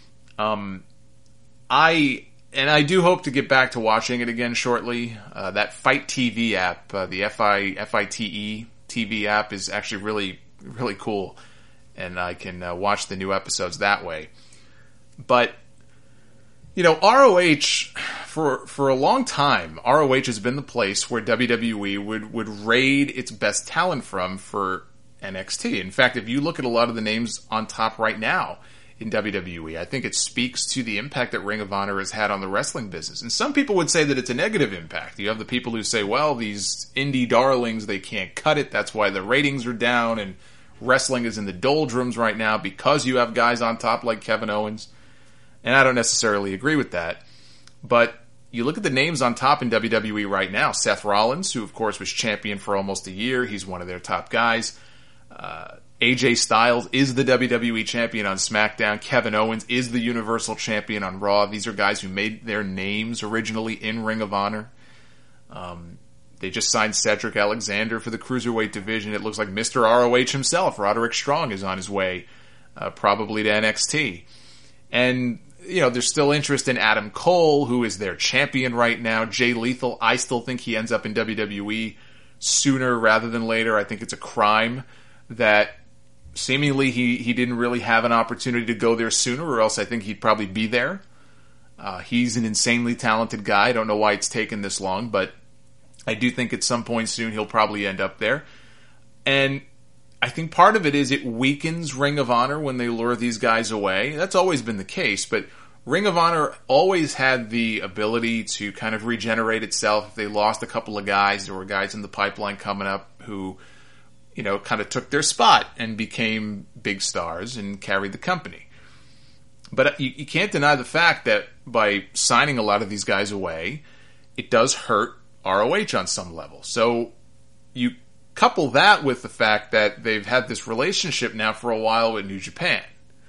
I do hope to get back to watching it again shortly. That Fight TV app, the FITE TV app, is actually really, really cool, and I can watch the new episodes that way. But ROH, for a long time, ROH has been the place where WWE would raid its best talent from for NXT. In fact, if you look at a lot of the names on top right now in WWE, I think it speaks to the impact that Ring of Honor has had on the wrestling business. And some people would say that it's a negative impact. You have the people who say, well, these indie darlings, they can't cut it. That's why the ratings are down, and wrestling is in the doldrums right now because you have guys on top like Kevin Owens. And I don't necessarily agree with that. But you look at the names on top in WWE right now. Seth Rollins, who of course was champion for almost a year. He's one of their top guys. AJ Styles is the WWE champion on SmackDown. Kevin Owens is the Universal champion on Raw. These are guys who made their names originally in Ring of Honor. They just signed Cedric Alexander for the Cruiserweight division. It looks like Mr. ROH himself, Roderick Strong, is on his way probably to NXT. And there's still interest in Adam Cole, who is their champion right now. Jay Lethal, I still think he ends up in WWE sooner rather than later. I think it's a crime that seemingly he didn't really have an opportunity to go there sooner, or else I think he'd probably be there. He's an insanely talented guy. I don't know why it's taken this long, but I do think at some point soon he'll probably end up there. And I think part of it is it weakens Ring of Honor when they lure these guys away. That's always been the case, but Ring of Honor always had the ability to kind of regenerate itself. If they lost a couple of guys, there were guys in the pipeline coming up who, kind of took their spot and became big stars and carried the company. But you can't deny the fact that by signing a lot of these guys away, it does hurt ROH on some level. So you couple that with the fact that they've had this relationship now for a while with New Japan.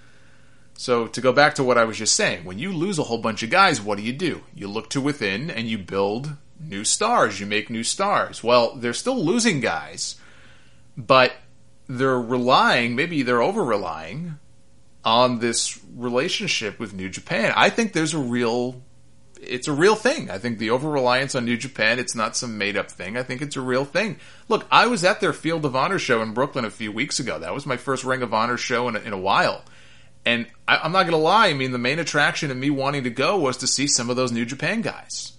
So to go back to what I was just saying, when you lose a whole bunch of guys, what do? You look to within and you build new stars. You make new stars. Well, they're still losing guys, but they're over-relying on this relationship with New Japan. I think it's a real thing. I think the over-reliance on New Japan, it's not some made-up thing. I think it's a real thing. Look, I was at their Field of Honor show in Brooklyn a few weeks ago. That was my first Ring of Honor show in a while. And I'm not going to lie, I mean, the main attraction of me wanting to go was to see some of those New Japan guys.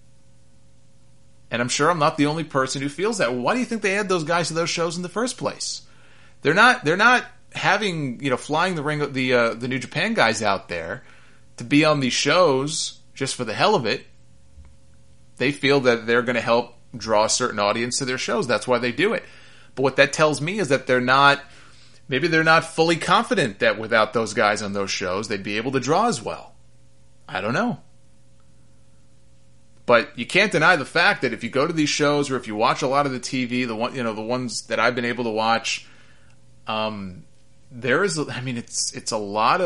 And I'm sure I'm not the only person who feels that. Well, why do you think they had those guys to those shows in the first place? They're not having, flying the New Japan guys out there to be on these shows just for the hell of it. They feel that they're going to help draw a certain audience to their shows. That's why they do it. But what that tells me is that maybe they're not fully confident that without those guys on those shows, they'd be able to draw as well. I don't know. But you can't deny the fact that if you go to these shows or if you watch a lot of the TV, the ones that I've been able to watch, it's a lot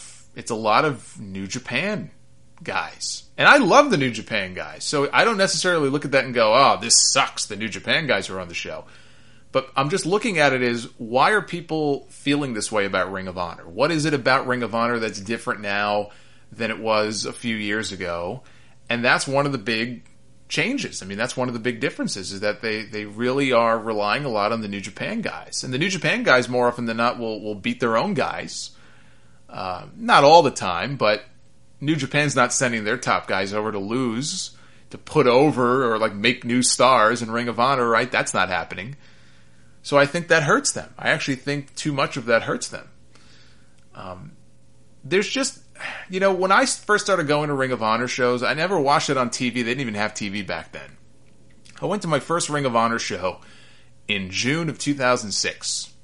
of New Japan guys. And I love the New Japan guys. So I don't necessarily look at that and go, oh, this sucks, the New Japan guys are on the show. But I'm just looking at it as, why are people feeling this way about Ring of Honor? What is it about Ring of Honor that's different now than it was a few years ago? And that's one of the big changes. I mean, that's one of the big differences, is that they really are relying a lot on the New Japan guys. And the New Japan guys, more often than not, will beat their own guys. Not all the time, but New Japan's not sending their top guys over to lose, to put over, or like make new stars in Ring of Honor, right? That's not happening. So I think that hurts them. I actually think too much of that hurts them. There's just, when I first started going to Ring of Honor shows, I never watched it on TV. They didn't even have TV back then. I went to my first Ring of Honor show in June of 2006.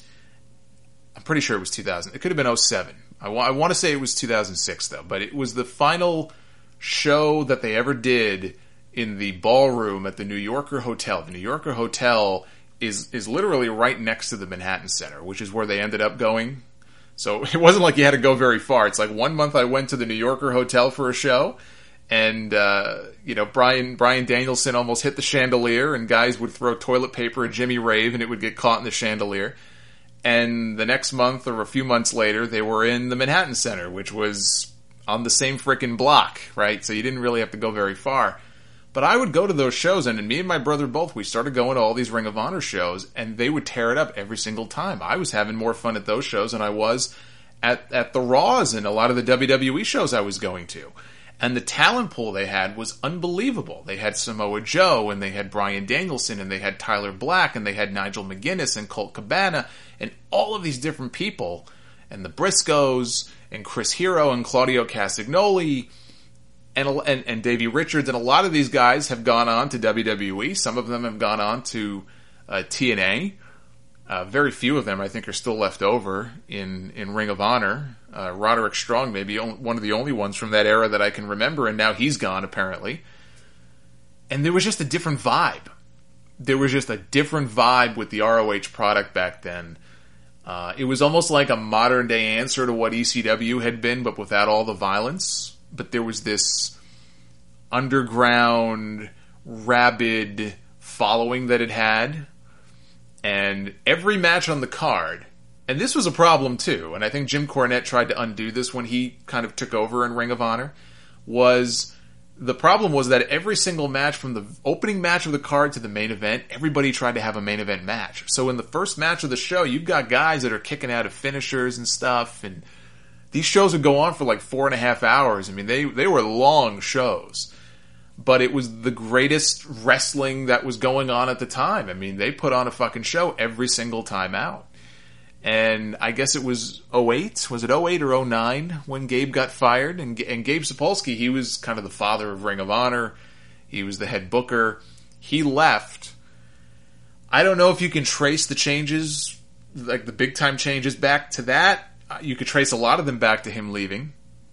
I'm pretty sure it was 2000. It could have been 07. I want to say it was 2006, though. But it was the final show that they ever did in the ballroom at the New Yorker Hotel. The New Yorker Hotel is literally right next to the Manhattan Center, which is where they ended up going. So it wasn't like you had to go very far. It's like one month I went to the New Yorker Hotel for a show, and Bryan Danielson almost hit the chandelier, and guys would throw toilet paper at Jimmy Rave, and it would get caught in the chandelier. And the next month, or a few months later, they were in the Manhattan Center, which was on the same frickin' block, right? So you didn't really have to go very far. But I would go to those shows, and me and my brother both, we started going to all these Ring of Honor shows, and they would tear it up every single time. I was having more fun at those shows than I was at the Raws and a lot of the WWE shows I was going to. And the talent pool they had was unbelievable. They had Samoa Joe, and they had Bryan Danielson, and they had Tyler Black, and they had Nigel McGuinness, and Colt Cabana, and all of these different people, and the Briscoes, and Chris Hero, and Claudio Castagnoli, and Davey Richards, and a lot of these guys have gone on to WWE. Some of them have gone on to TNA. Very few of them, I think, are still left over in Ring of Honor. Roderick Strong may be one of the only ones from that era that I can remember, and now he's gone, apparently. And there was just a different vibe. There was just a different vibe with the ROH product back then. It was almost like a modern-day answer to what ECW had been, but without all the violence. But there was this underground, rabid following that it had. And every match on the card, and this was a problem too, and I think Jim Cornette tried to undo this when he kind of took over in Ring of Honor, the problem was that every single match, from the opening match of the card to the main event, everybody tried to have a main event match. So in the first match of the show, you've got guys that are kicking out of finishers and stuff, and these shows would go on for like 4.5 hours. I mean, they were long shows. But it was the greatest wrestling that was going on at the time. I mean, they put on a fucking show every single time out. And I guess it was 08. Was it 08 or 09 when Gabe got fired? And Gabe Sapolsky, he was kind of the father of Ring of Honor. He was the head booker. He left. I don't know if you can trace the changes, like the big-time changes, back to that. You could trace a lot of them back to him leaving.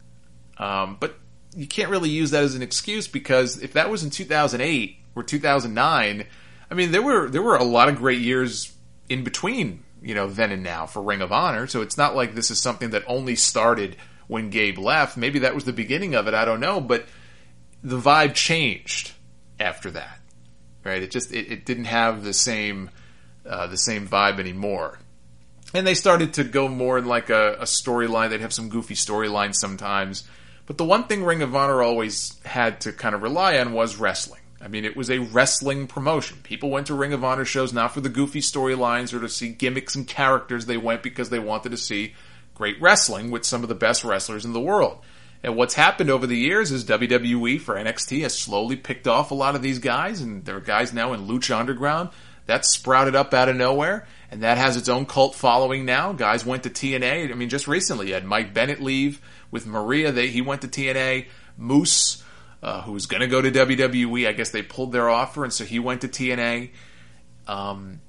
But you can't really use that as an excuse, because if that was in 2008 or 2009, I mean, there were a lot of great years in between, then and now for Ring of Honor. So it's not like this is something that only started when Gabe left. Maybe that was the beginning of it. I don't know, but the vibe changed after that, right? It didn't have the same vibe anymore. And they started to go more in like a storyline. They'd have some goofy storylines sometimes. But the one thing Ring of Honor always had to kind of rely on was wrestling. I mean, it was a wrestling promotion. People went to Ring of Honor shows not for the goofy storylines or to see gimmicks and characters. They went because they wanted to see great wrestling with some of the best wrestlers in the world. And what's happened over the years is WWE for NXT has slowly picked off a lot of these guys, and there are guys now in Lucha Underground. That sprouted up out of nowhere, and that has its own cult following now. Guys went to TNA. I mean, just recently you had Mike Bennett leave with Maria. He went to TNA. Moose, who was going to go to WWE, I guess they pulled their offer, and so he went to TNA.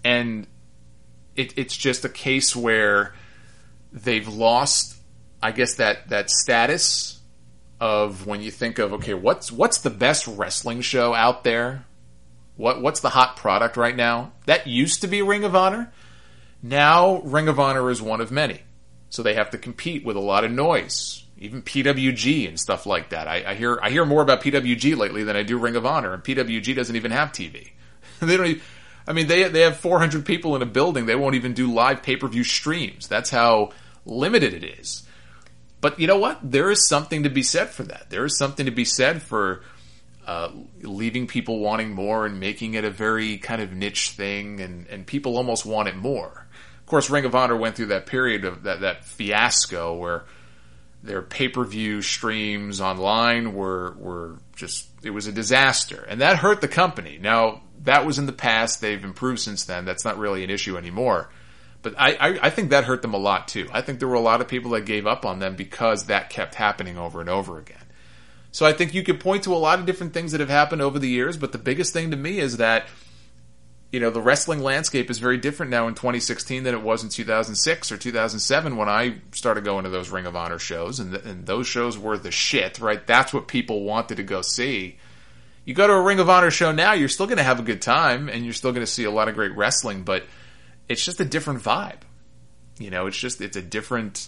And it's just a case where they've lost, I guess, that status of when you think of, okay, what's the best wrestling show out there? What's the hot product right now? That used to be Ring of Honor. Now Ring of Honor is one of many. So they have to compete with a lot of noise. Even PWG and stuff like that. I hear more about PWG lately than I do Ring of Honor, and PWG doesn't even have TV. They don't even, I mean, they have 400 people in a building. They won't even do live pay-per-view streams. That's how limited it is. But you know what? There is something to be said for that. There is something to be said for leaving people wanting more and making it a very kind of niche thing, and people almost want it more. Of course, Ring of Honor went through that period of that fiasco where their pay-per-view streams online were just, it was a disaster. And that hurt the company. Now, that was in the past. They've improved since then. That's not really an issue anymore. But I think that hurt them a lot too. I think there were a lot of people that gave up on them because that kept happening over and over again. So I think you could point to a lot of different things that have happened over the years, but the biggest thing to me is that, you know, the wrestling landscape is very different now in 2016 than it was in 2006 or 2007 when I started going to those Ring of Honor shows, and those shows were the shit, right? That's what people wanted to go see. You go to a Ring of Honor show now, you're still going to have a good time, and you're still going to see a lot of great wrestling, but it's just a different vibe. You know, it's a different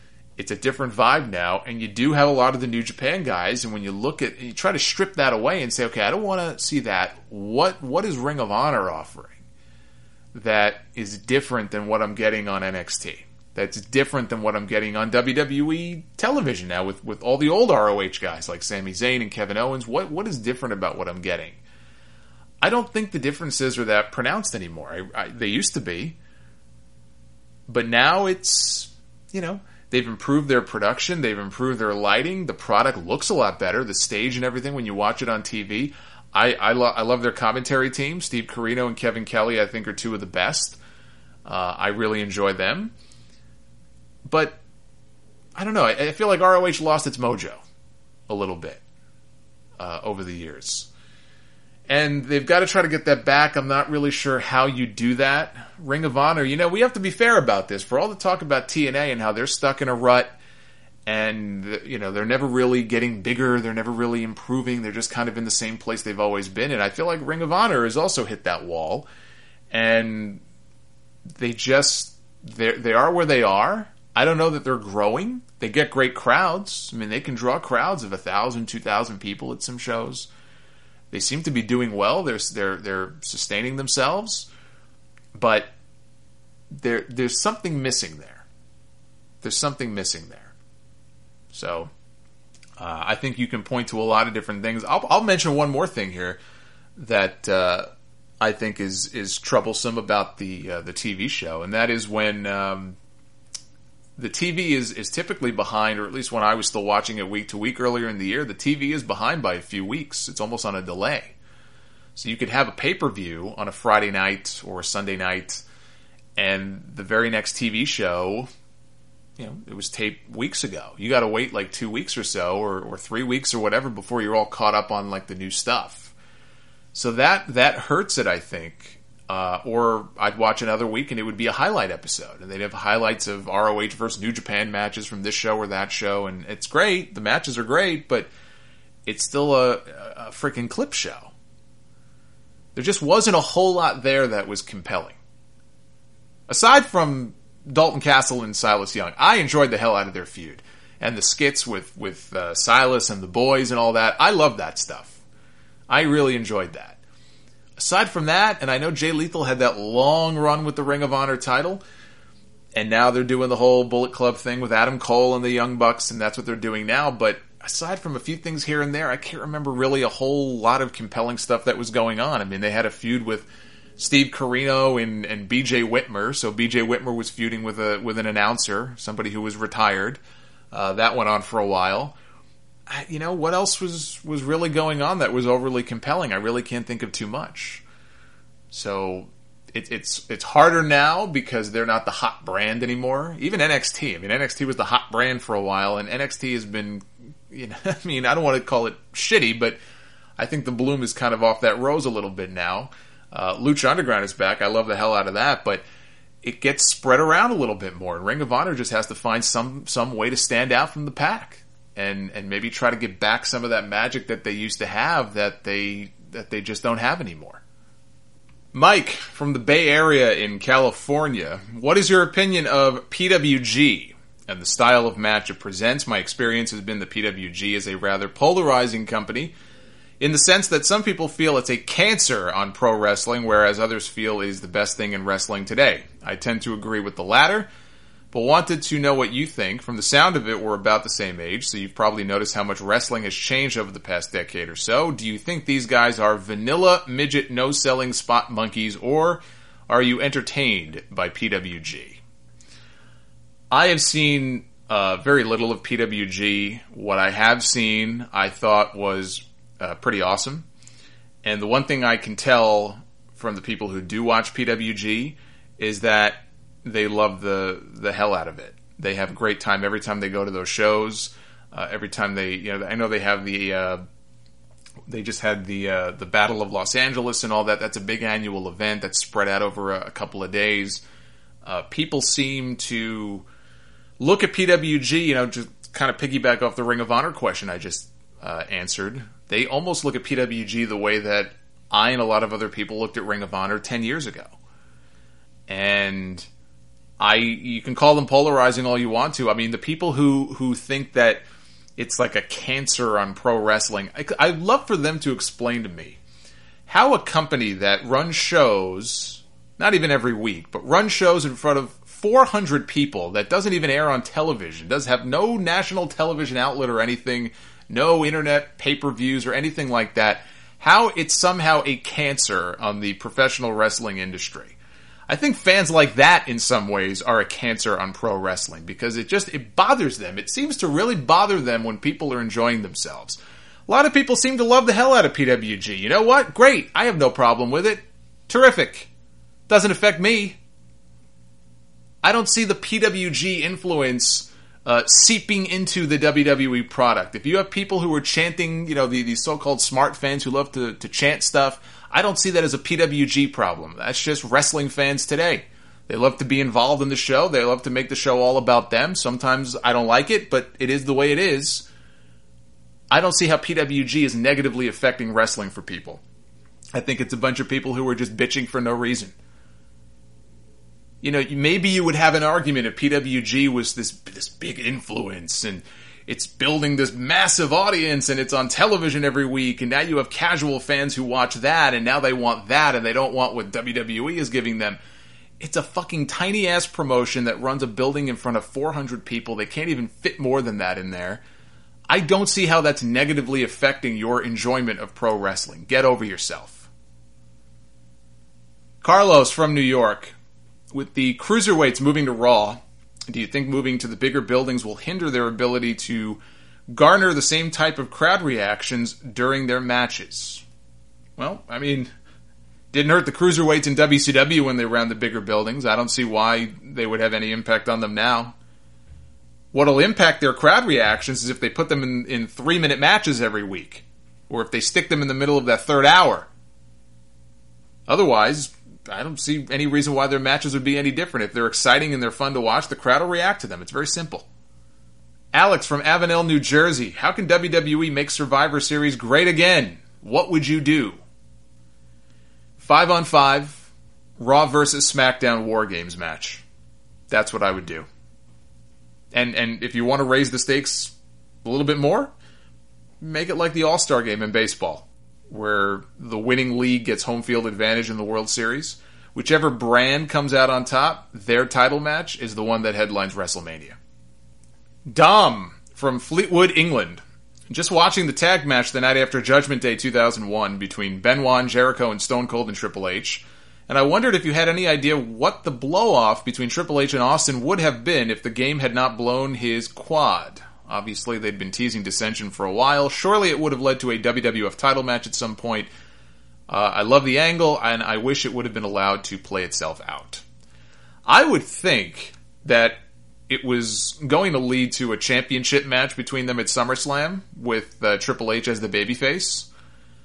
vibe now, and you do have a lot of the New Japan guys, and when you look at, you try to strip that away and say, okay, I don't want to see that. What is Ring of Honor offering that is different than what I'm getting on NXT? That's different than what I'm getting on WWE television now with all the old ROH guys like Sami Zayn and Kevin Owens. What is different about what I'm getting? I don't think the differences are that pronounced anymore. They used to be. But now it's, you know, they've improved their production. They've improved their lighting. The product looks a lot better. The stage and everything when you watch it on TV. I love their commentary team. Steve Corino and Kevin Kelly, I think, are two of the best. I really enjoy them. But, I don't know. I feel like ROH lost its mojo a little bit over the years. And they've got to try to get that back. I'm not really sure how you do that. Ring of Honor, you know, we have to be fair about this. For all the talk about TNA and how they're stuck in a rut and, you know, they're never really getting bigger, they're never really improving, they're just kind of in the same place they've always been. And I feel like Ring of Honor has also hit that wall. And they are where they are. I don't know that they're growing. They get great crowds. I mean, they can draw crowds of 1,000, 2,000 people at some shows. They seem to be doing well. They're sustaining themselves, but there's something missing there. There's something missing there. So I think you can point to a lot of different things. I'll mention one more thing here that I think is troublesome about the TV show, and that is when the TV is typically behind, or at least when I was still watching it week to week earlier in the year, the TV is behind by a few weeks. It's almost on a delay. So you could have a pay-per-view on a Friday night or a Sunday night, and the very next TV show, you know, it was taped weeks ago. You got to wait like 2 weeks or so, or 3 weeks or whatever before you're all caught up on like the new stuff. So that hurts it, I think. Or I'd watch another week and it would be a highlight episode, and they'd have highlights of ROH versus New Japan matches from this show or that show, and it's great. The matches are great, but it's still a freaking clip show. There just wasn't a whole lot there that was compelling. Aside from Dalton Castle and Silas Young, I enjoyed the hell out of their feud. And the skits with Silas and the boys and all that. I love that stuff. I really enjoyed that. Aside from that, and I know Jay Lethal had that long run with the Ring of Honor title, and now they're doing the whole Bullet Club thing with Adam Cole and the Young Bucks, and that's what they're doing now. But aside from a few things here and there, I can't remember really a whole lot of compelling stuff that was going on. I mean, they had a feud with Steve Corino and B.J. Whitmer, so B.J. Whitmer was feuding with an announcer, somebody who was retired. That went on for a while. You know, what else was really going on that was overly compelling? I really can't think of too much. So it's harder now because they're not the hot brand anymore. Even NXT. I mean, NXT was the hot brand for a while, and NXT has been, you know, I mean, I don't want to call it shitty, but I think the bloom is kind of off that rose a little bit now. Lucha Underground is back. I love the hell out of that, but it gets spread around a little bit more. And Ring of Honor just has to find some way to stand out from the pack and maybe try to get back some of that magic that they used to have that they just don't have anymore. Mike from the Bay Area in California, what is your opinion of PWG and the style of match it presents? My experience has been that PWG is a rather polarizing company in the sense that some people feel it's a cancer on pro wrestling, whereas others feel it is the best thing in wrestling today. I tend to agree with the latter, but wanted to know what you think. From the sound of it, we're about the same age, so you've probably noticed how much wrestling has changed over the past decade or so. Do you think these guys are vanilla, midget, no-selling spot monkeys, or are you entertained by PWG? I have seen very little of PWG. What I have seen, I thought was pretty awesome. And the one thing I can tell from the people who do watch PWG is that they love the hell out of it. They have a great time every time they go to those shows. Every time they, I know they have they just had the Battle of Los Angeles and all that. That's a big annual event that's spread out over a couple of days. People seem to look at PWG, just kind of piggyback off the Ring of Honor question I just answered. They almost look at PWG the way that I and a lot of other people looked at Ring of Honor 10 years ago. And you can call them polarizing all you want to. I mean, the people who think that it's like a cancer on pro wrestling, I'd love for them to explain to me how a company that runs shows, not even every week, but runs shows in front of 400 people that doesn't even air on television, does have no national television outlet or anything, no internet pay-per-views or anything like that, how it's somehow a cancer on the professional wrestling industry. I think fans like that, in some ways, are a cancer on pro wrestling because it bothers them. It seems to really bother them when people are enjoying themselves. A lot of people seem to love the hell out of PWG. You know what? Great. I have no problem with it. Terrific. Doesn't affect me. I don't see the PWG influence seeping into the WWE product. If you have people who are chanting, these so-called smart fans who love to chant stuff, I don't see that as a PWG problem. That's just wrestling fans today. They love to be involved in the show. They love to make the show all about them. Sometimes I don't like it, but it is the way it is. I don't see how PWG is negatively affecting wrestling for people. I think it's a bunch of people who are just bitching for no reason. Maybe you would have an argument if PWG was this big influence and it's building this massive audience and it's on television every week and now you have casual fans who watch that and now they want that and they don't want what WWE is giving them. It's a fucking tiny ass promotion that runs a building in front of 400 people. They can't even fit more than that in there. I don't see how that's negatively affecting your enjoyment of pro wrestling. Get over yourself. Carlos from New York. With the cruiserweights moving to Raw, do you think moving to the bigger buildings will hinder their ability to garner the same type of crowd reactions during their matches? Well, I mean, didn't hurt the cruiserweights in WCW when they ran the bigger buildings. I don't see why they would have any impact on them now. What'll impact their crowd reactions is if they put them in 3-minute matches every week, or if they stick them in the middle of that third hour. Otherwise, I don't see any reason why their matches would be any different. If they're exciting and they're fun to watch, the crowd will react to them. It's very simple. Alex from Avenel, New Jersey. How can WWE make Survivor Series great again? What would you do? 5-on-5, Raw versus SmackDown War Games match. That's what I would do. And if you want to raise the stakes a little bit more, make it like the All-Star Game in baseball, where the winning league gets home field advantage in the World Series. Whichever brand comes out on top, their title match is the one that headlines WrestleMania. Dom from Fleetwood, England. Just watching the tag match the night after Judgment Day 2001 between Benoit, Jericho, and Stone Cold and Triple H, and I wondered if you had any idea what the blow-off between Triple H and Austin would have been if the game had not blown his quad. Obviously, they'd been teasing dissension for a while. Surely it would have led to a WWF title match at some point. I love the angle, and I wish it would have been allowed to play itself out. I would think that it was going to lead to a championship match between them at SummerSlam with Triple H as the babyface.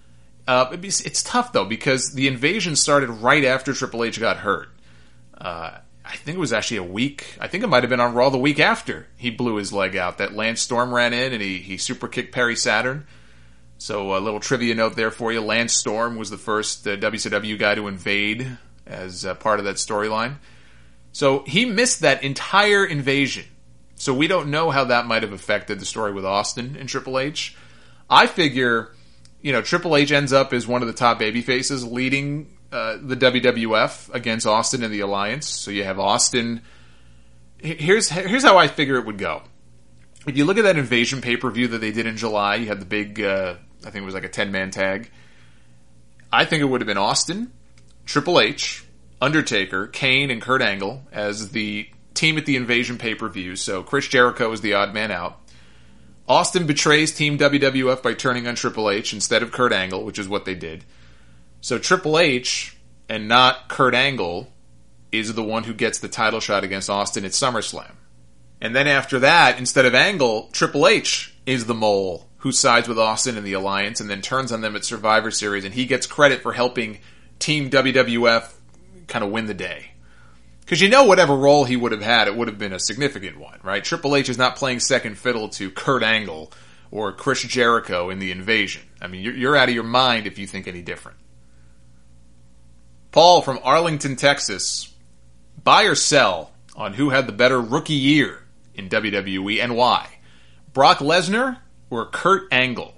It's tough, though, because the invasion started right after Triple H got hurt. I think it was actually a week. I think it might have been on Raw the week after he blew his leg out. That Lance Storm ran in and he super kicked Perry Saturn. So a little trivia note there for you. Lance Storm was the first WCW guy to invade as part of that storyline. So he missed that entire invasion. So we don't know how that might have affected the story with Austin and Triple H. I figure, Triple H ends up as one of the top babyfaces leading the WWF against Austin and the Alliance. So you have Austin. Here's how I figure it would go. If you look at that Invasion pay-per-view that they did in July, you had the big, I think it was like a 10-man tag. I think it would have been Austin, Triple H, Undertaker, Kane, and Kurt Angle as the team at the Invasion pay-per-view. So Chris Jericho is the odd man out. Austin betrays Team WWF by turning on Triple H instead of Kurt Angle, which is what they did. So Triple H, and not Kurt Angle, is the one who gets the title shot against Austin at SummerSlam. And then after that, instead of Angle, Triple H is the mole who sides with Austin and the Alliance and then turns on them at Survivor Series, and he gets credit for helping Team WWF kind of win the day. Because whatever role he would have had, it would have been a significant one, right? Triple H is not playing second fiddle to Kurt Angle or Chris Jericho in the Invasion. I mean, you're out of your mind if you think any different. Paul from Arlington, Texas. Buy or sell on who had the better rookie year in WWE and why? Brock Lesnar or Kurt Angle?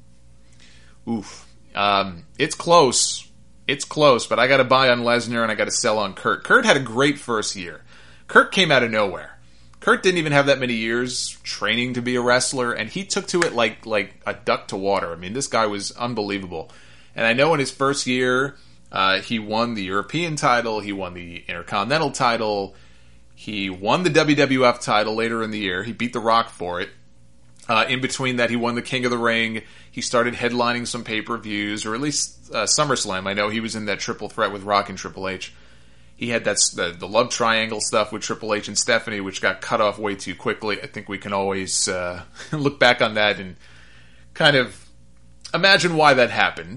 Oof. It's close. It's close, but I got to buy on Lesnar and I got to sell on Kurt. Kurt had a great first year. Kurt came out of nowhere. Kurt didn't even have that many years training to be a wrestler, and he took to it like a duck to water. I mean, this guy was unbelievable. And I know in his first year, he won the European title, he won the Intercontinental title, he won the WWF title later in the year, he beat The Rock for it. In between that, he won the King of the Ring, he started headlining some pay-per-views, or at least SummerSlam. I know he was in that triple threat with Rock and Triple H. He had the love triangle stuff with Triple H and Stephanie, which got cut off way too quickly. I think we can always look back on that and kind of imagine why that happened.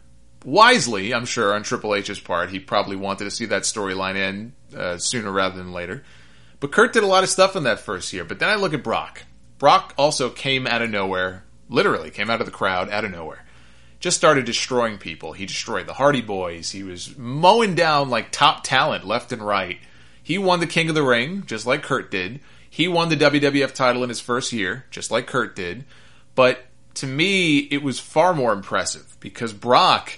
Wisely, I'm sure, on Triple H's part, he probably wanted to see that storyline end sooner rather than later. But Kurt did a lot of stuff in that first year. But then I look at Brock. Brock also came out of nowhere, literally came out of the crowd, out of nowhere. Just started destroying people. He destroyed the Hardy Boys. He was mowing down like top talent left and right. He won the King of the Ring, just like Kurt did. He won the WWF title in his first year, just like Kurt did. But to me, it was far more impressive because Brock,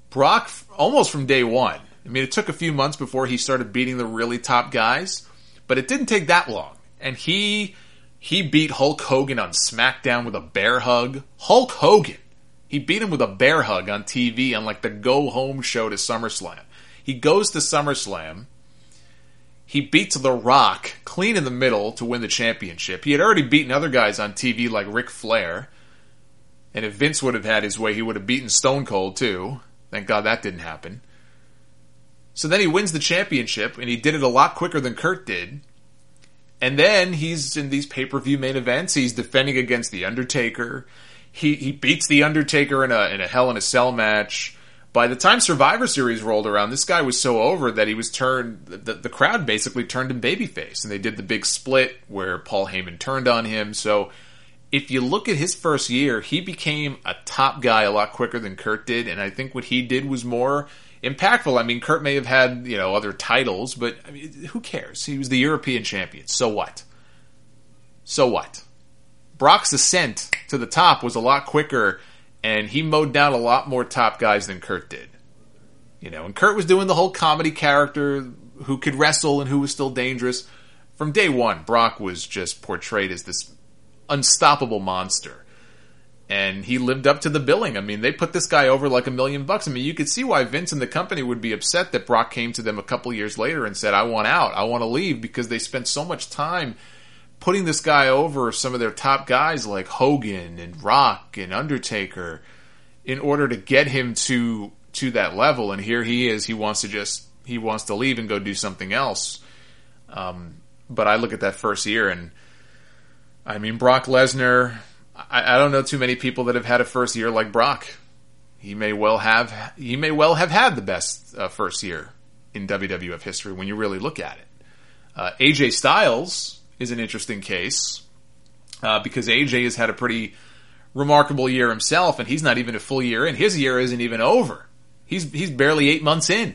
almost from day one, I mean, it took a few months before he started beating the really top guys, but it didn't take that long. And he beat Hulk Hogan on SmackDown with a bear hug. Hulk Hogan! He beat him with a bear hug on TV on like the go-home show to SummerSlam. He goes to SummerSlam. He beats The Rock clean in the middle to win the championship. He had already beaten other guys on TV like Ric Flair. And if Vince would have had his way, he would have beaten Stone Cold too. Thank God that didn't happen. So then he wins the championship, and he did it a lot quicker than Kurt did. And then he's in these pay-per-view main events. He's defending against The Undertaker. He beats The Undertaker in a Hell in a Cell match. By the time Survivor Series rolled around, this guy was so over that he was turned. The crowd basically turned him babyface, and they did the big split where Paul Heyman turned on him. So if you look at his first year, he became a top guy a lot quicker than Kurt did, and I think what he did was more impactful. I mean, Kurt may have had, other titles, but I mean, who cares? He was the European champion. So what? So what? Brock's ascent to the top was a lot quicker, and he mowed down a lot more top guys than Kurt did. And Kurt was doing the whole comedy character who could wrestle and who was still dangerous. From day one, Brock was just portrayed as this unstoppable monster. And he lived up to the billing. I mean, they put this guy over like $1 million. I mean, you could see why Vince and the company would be upset that Brock came to them a couple years later and said, I want out, I want to leave, because they spent so much time putting this guy over some of their top guys like Hogan and Rock and Undertaker in order to get him to that level. And here he is, he wants to leave and go do something else. But I look at that first year, and I mean, Brock Lesnar, I don't know too many people that have had a first year like Brock. he may well have had the best first year in WWF history when you really look at it. AJ Styles is an interesting case because AJ has had a pretty remarkable year himself, and he's not even a full year in. His year isn't even over. He's barely 8 months in.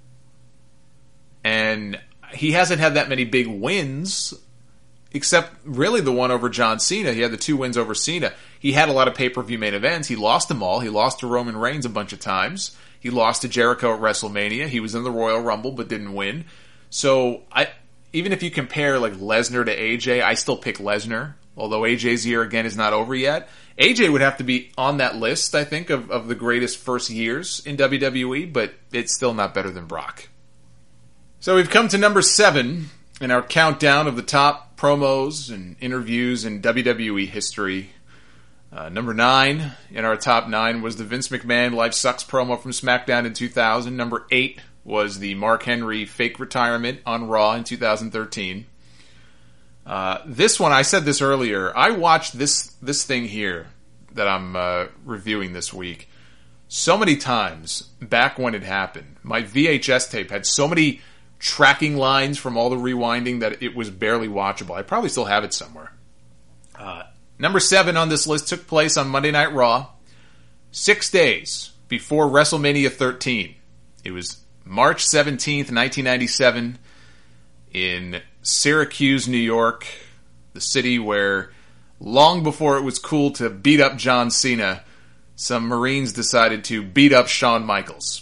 And he hasn't had that many big wins, except really the one over John Cena. He had the 2 wins over Cena. He had a lot of pay-per-view main events. He lost them all. He lost to Roman Reigns a bunch of times. He lost to Jericho at WrestleMania. He was in the Royal Rumble but didn't win. So even if you compare like Lesnar to AJ, I still pick Lesnar, although AJ's year again is not over yet. AJ would have to be on that list, I think, of the greatest first years in WWE, but it's still not better than Brock. So we've come to number 7 in our countdown of the top promos and interviews in WWE history. Number 9 in our top 9 was the Vince McMahon Life Sucks promo from SmackDown in 2000. Number 8 was the Mark Henry fake retirement on Raw in 2013. This one, I said this earlier, I watched this thing here that I'm reviewing this week so many times back when it happened. My VHS tape had so many tracking lines from all the rewinding that it was barely watchable. I probably still have it somewhere. Number 7 on this list took place on Monday Night Raw, 6 days before WrestleMania 13. It was March 17th, 1997, in Syracuse, New York, the city where, long before it was cool to beat up John Cena, some Marines decided to beat up Shawn Michaels.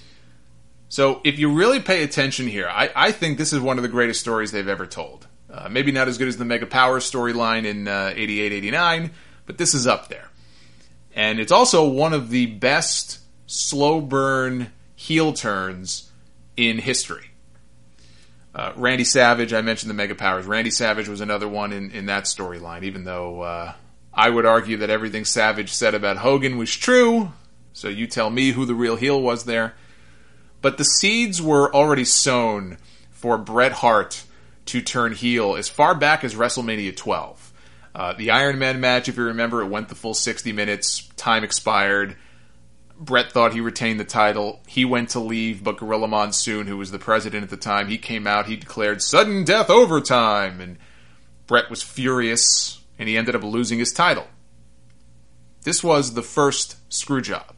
So if you really pay attention here, I think this is one of the greatest stories they've ever told. Maybe not as good as the Mega Power storyline in 88-89, but this is up there. And it's also one of the best slow burn heel turns in history. Randy Savage, I mentioned the Mega Powers. Randy Savage was another one in that storyline, even though I would argue that everything Savage said about Hogan was true, so you tell me who the real heel was there. But the seeds were already sown for Bret Hart to turn heel as far back as WrestleMania 12. The Iron Man match, if you remember, it went the full 60 minutes. Time expired. Bret thought he retained the title. He went to leave, but Gorilla Monsoon, who was the president at the time, he came out. He declared sudden death overtime. And Bret was furious, and he ended up losing his title. This was the first screw job.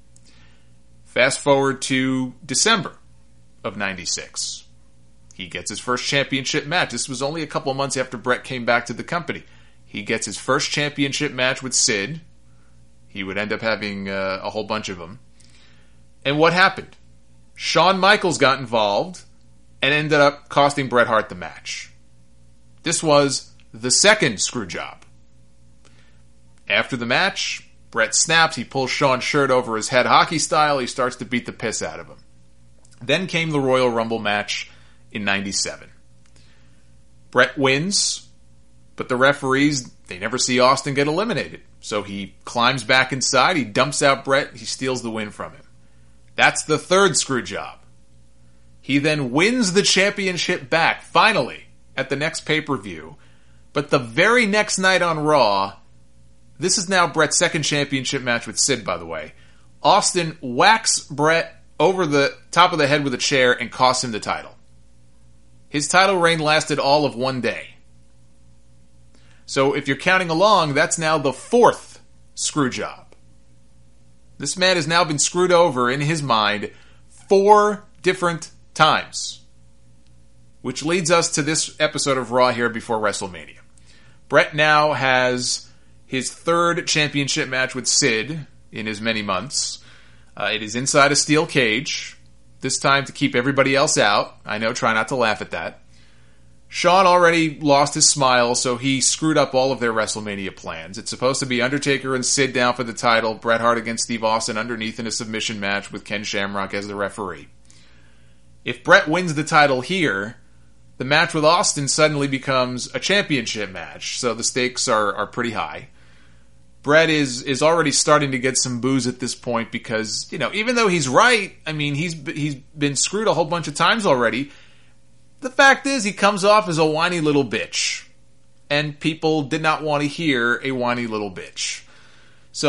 Fast forward to December of 96. He gets his first championship match. This was only a couple months after Bret came back to the company. He gets his first championship match with Sid. He would end up having a whole bunch of them. And what happened? Shawn Michaels got involved and ended up costing Bret Hart the match. This was the second screw job. After the match, Bret snaps. He pulls Shawn's shirt over his head hockey style. He starts to beat the piss out of him. Then came the Royal Rumble match in 97. Bret wins, but the referees, they never see Austin get eliminated. So he climbs back inside, he dumps out Bret, he steals the win from him. That's the third screw job. He then wins the championship back, finally, at the next pay-per-view. But the very next night on Raw, this is now Bret's second championship match with Sid, by the way, Austin whacks Bret over the top of the head with a chair and costs him the title. His title reign lasted all of 1 day. So if you're counting along, that's now the fourth screw job. This man has now been screwed over in his mind 4 different times. Which leads us to this episode of Raw here before WrestleMania. Bret now has his third championship match with Sid in as many months. It is inside a steel cage. This time to keep everybody else out. I know, try not to laugh at that. Shawn already lost his smile, so he screwed up all of their WrestleMania plans. It's supposed to be Undertaker and Sid down for the title, Bret Hart against Steve Austin underneath in a submission match with Ken Shamrock as the referee. If Bret wins the title here, the match with Austin suddenly becomes a championship match, so the stakes are pretty high. Bret is already starting to get some boos at this point because, you know, even though he's right, I mean, he's been screwed a whole bunch of times already. The fact is, he comes off as a whiny little bitch. And people did not want to hear a whiny little bitch. So,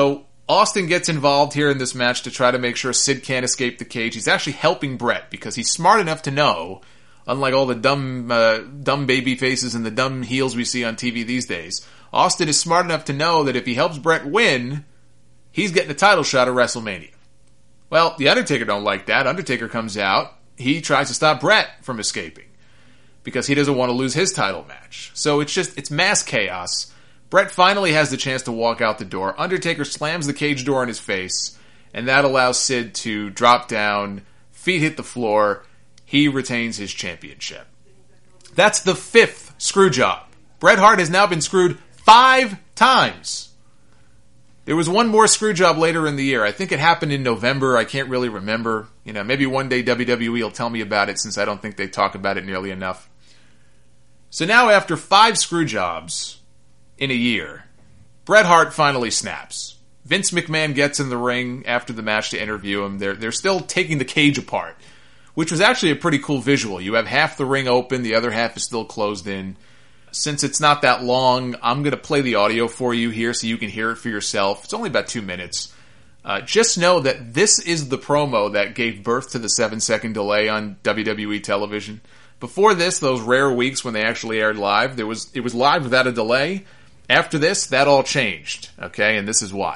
Austin gets involved here in this match to try to make sure Sid can't escape the cage. He's actually helping Bret because he's smart enough to know, unlike all the dumb baby faces and the dumb heels we see on TV these days, Austin is smart enough to know that if he helps Bret win, he's getting a title shot at WrestleMania. Well, the Undertaker don't like that. Undertaker comes out. He tries to stop Bret from escaping because he doesn't want to lose his title match. So it's mass chaos. Bret finally has the chance to walk out the door. Undertaker slams the cage door in his face, and that allows Sid to drop down, feet hit the floor. He retains his championship. That's the 5th screw job. Bret Hart has now been screwed 5 times. There was one more screw job later in the year. I think it happened in November. I can't really remember. Maybe one day WWE will tell me about it since I don't think they talk about it nearly enough. So now after 5 screw jobs in a year, Bret Hart finally snaps. Vince McMahon gets in the ring after the match to interview him. They're still taking the cage apart, which was actually a pretty cool visual. You have half the ring open, the other half is still closed in. Since it's not that long, I'm going to play the audio for you here so you can hear it for yourself. It's only about 2 minutes. Just know that this is the promo that gave birth to the 7-second delay on WWE television. Before this, those rare weeks when they actually aired live, it was live without a delay. After this, that all changed, okay? And this is why.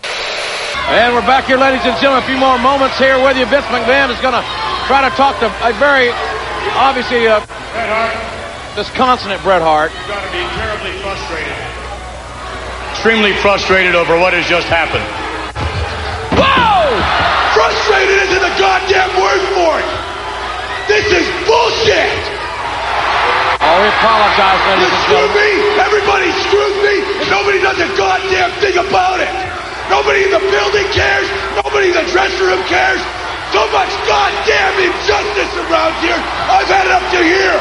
And we're back here, ladies and gentlemen. A few more moments here with you. Vince McMahon is going to try to talk to a very, obviously, Bret Hart. Disconsolate Bret Hart. You've got to be terribly frustrated. Extremely frustrated over what has just happened. Whoa! Frustrated isn't the goddamn word for it. This is bullshit. Oh, we apologize, ladies and Screw gentlemen. me. Everybody screws me. And nobody does a goddamn thing about it. Nobody in the building cares. Nobody in the dressing room cares. So much goddamn injustice around here. I've had it up to here.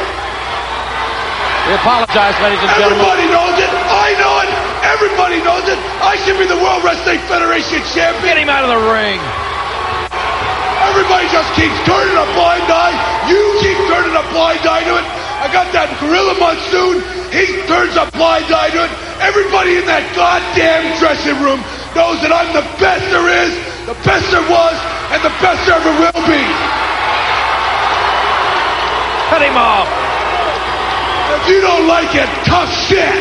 We apologize, ladies and gentlemen. Everybody knows it. I know it. Everybody knows it. I should be the World Wrestling Federation champion. Get him out of the ring. Everybody just keeps turning a blind eye. You keep turning a blind eye to it. I got that Gorilla Monsoon. He turns a blind eye to it. Everybody in that goddamn dressing room knows that I'm the best there is, the best there was, and the best there ever will be. Cut him off. If you don't like it, tough shit.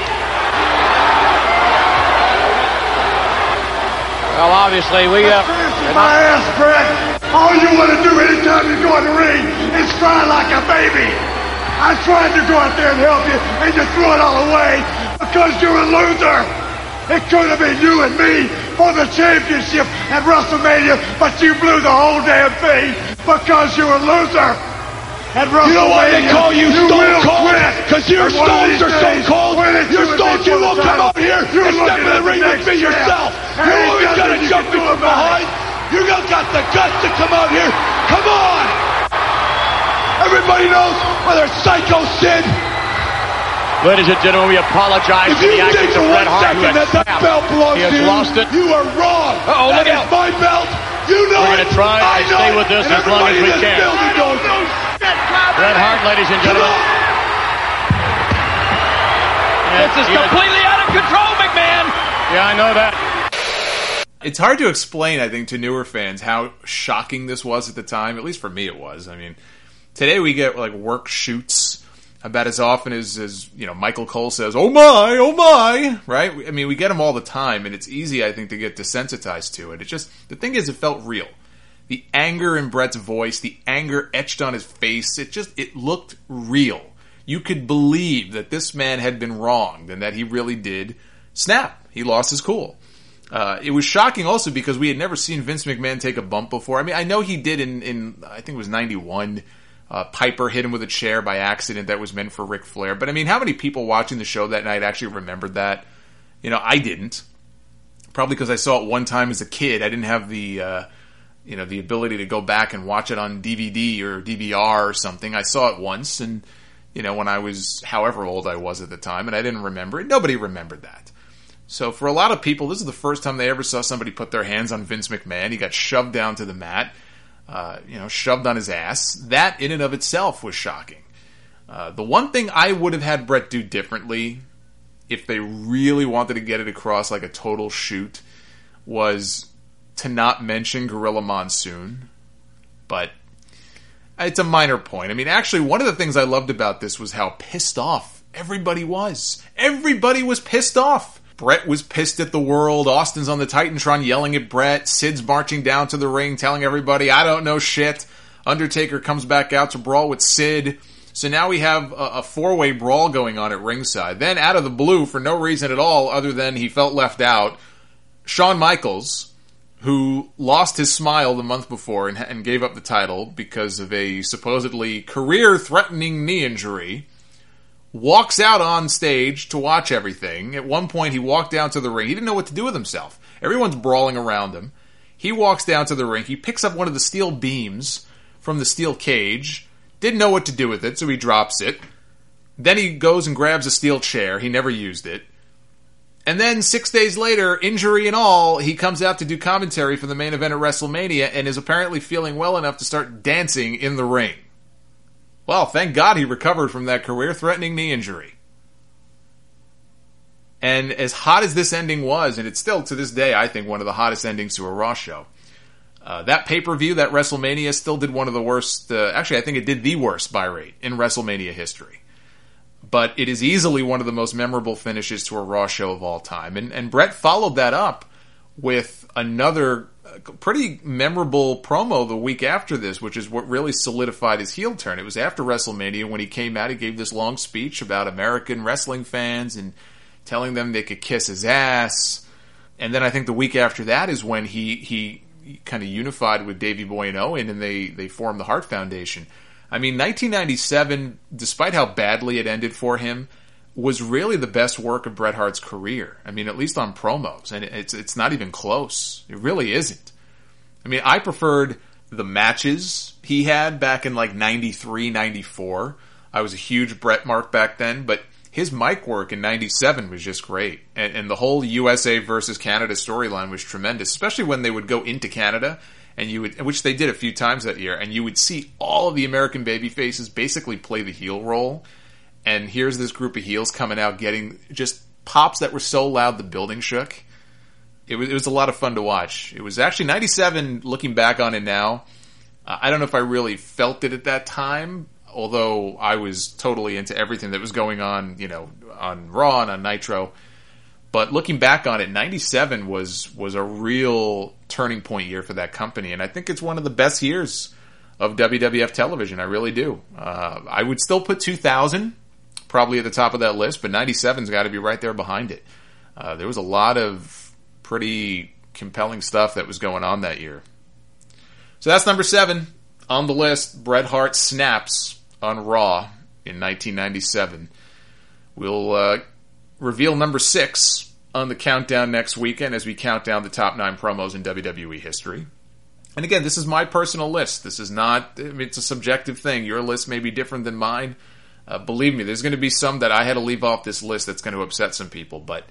Well, obviously, we my ass, Bret. All you want to do anytime you go in the ring is cry like a baby. I tried to go out there and help you, and you threw it all away because you're a loser. It could have been you and me for the championship at WrestleMania, but you blew the whole damn thing because you're a loser. At WrestleMania, you know why they call you Stone Cold? Because your stones are so cold. Your stones, you won't come out here and step in the ring with me yourself. You always got to jump me from behind. You got the guts to come out here. Come on! Everybody knows whether Psycho Sid. Ladies and gentlemen, we apologize for the actions of Bret Hart. That belt belongs to you. Lost it. You are wrong. Uh-oh, look out. My belt. You know We're going to try and stay with this as long as we can. Bret Hart, ladies and gentlemen. This is completely out of control, McMahon. Yeah, I know that. It's hard to explain, I think, to newer fans how shocking this was at the time. At least for me it was. I mean, today we get like work shoots about as often as Michael Cole says, oh my, right? I mean, we get them all the time, and it's easy, I think, to get desensitized to it. The thing is, it felt real. The anger in Bret's voice, the anger etched on his face, it looked real. You could believe that this man had been wronged and that he really did snap. He lost his cool. It was shocking also because we had never seen Vince McMahon take a bump before. I mean, I know he did in I think it was 91. Piper hit him with a chair by accident that was meant for Ric Flair. But I mean, how many people watching the show that night actually remembered that? I didn't. Probably because I saw it one time as a kid. I didn't have the the ability to go back and watch it on DVD or DVR or something. I saw it once, and when I was however old I was at the time, and I didn't remember it. Nobody remembered that. So for a lot of people, this is the first time they ever saw somebody put their hands on Vince McMahon. He got shoved down to the mat. Shoved on his ass. That in and of itself was shocking. The one thing I would have had Bret do differently, if they really wanted to get it across like a total shoot, was to not mention Gorilla Monsoon, but it's a minor point. I mean, actually, one of the things I loved about this was how pissed off everybody was. Everybody was pissed off. Bret was pissed at the world. Austin's on the Titantron yelling at Bret. Sid's marching down to the ring telling everybody, I don't know shit. Undertaker comes back out to brawl with Sid. So now we have a four-way brawl going on at ringside. Then out of the blue, for no reason at all other than he felt left out, Shawn Michaels, who lost his smile the month before and gave up the title because of a supposedly career-threatening knee injury, walks out on stage to watch everything. At one point, he walked down to the ring. He didn't know what to do with himself. Everyone's brawling around him. He walks down to the ring. He picks up one of the steel beams from the steel cage. Didn't know what to do with it, so he drops it. Then he goes and grabs a steel chair. He never used it. And then 6 days later, injury and all, he comes out to do commentary for the main event at WrestleMania and is apparently feeling well enough to start dancing in the ring. Well, thank God he recovered from that career-threatening knee injury. And as hot as this ending was, and it's still to this day, I think, one of the hottest endings to a Raw show, that pay-per-view, that WrestleMania, still did one of the worst, actually I think it did the worst buy rate in WrestleMania history. But it is easily one of the most memorable finishes to a Raw show of all time. And Bret followed that up with another pretty memorable promo the week after this, which is what really solidified his heel turn. It was after WrestleMania when he came out, he gave this long speech about American wrestling fans and telling them they could kiss his ass. And then I think the week after that is when he kind of unified with Davey Boy and Owen, and they formed the Hart Foundation. I mean, 1997, despite how badly it ended for him, was really the best work of Bret Hart's career. I mean, at least on promos, and it's not even close. It really isn't. I mean, I preferred the matches he had back in like 93, 94. I was a huge Bret mark back then, but his mic work in 97 was just great. And the whole USA versus Canada storyline was tremendous, especially when they would go into Canada, and which they did a few times that year, and you would see all of the American babyfaces basically play the heel role. And here's this group of heels coming out getting just pops that were so loud the building shook. It was a lot of fun to watch. It was actually 97, looking back on it now. I don't know if I really felt it at that time, although I was totally into everything that was going on, on Raw and on Nitro. But looking back on it, 97 was a real turning point year for that company. And I think it's one of the best years of WWF television. I really do. I would still put 2000 probably at the top of that list, but 97's got to be right there behind it. There was a lot of pretty compelling stuff that was going on that year. So that's number 7 on the list. Bret Hart snaps on Raw in 1997. We'll reveal number 6 on the countdown next weekend as we count down the top 9 promos in WWE history. And again, this is my personal list. This is not, it's a subjective thing. Your list may be different than mine. Believe me, there's going to be some that I had to leave off this list that's going to upset some people. But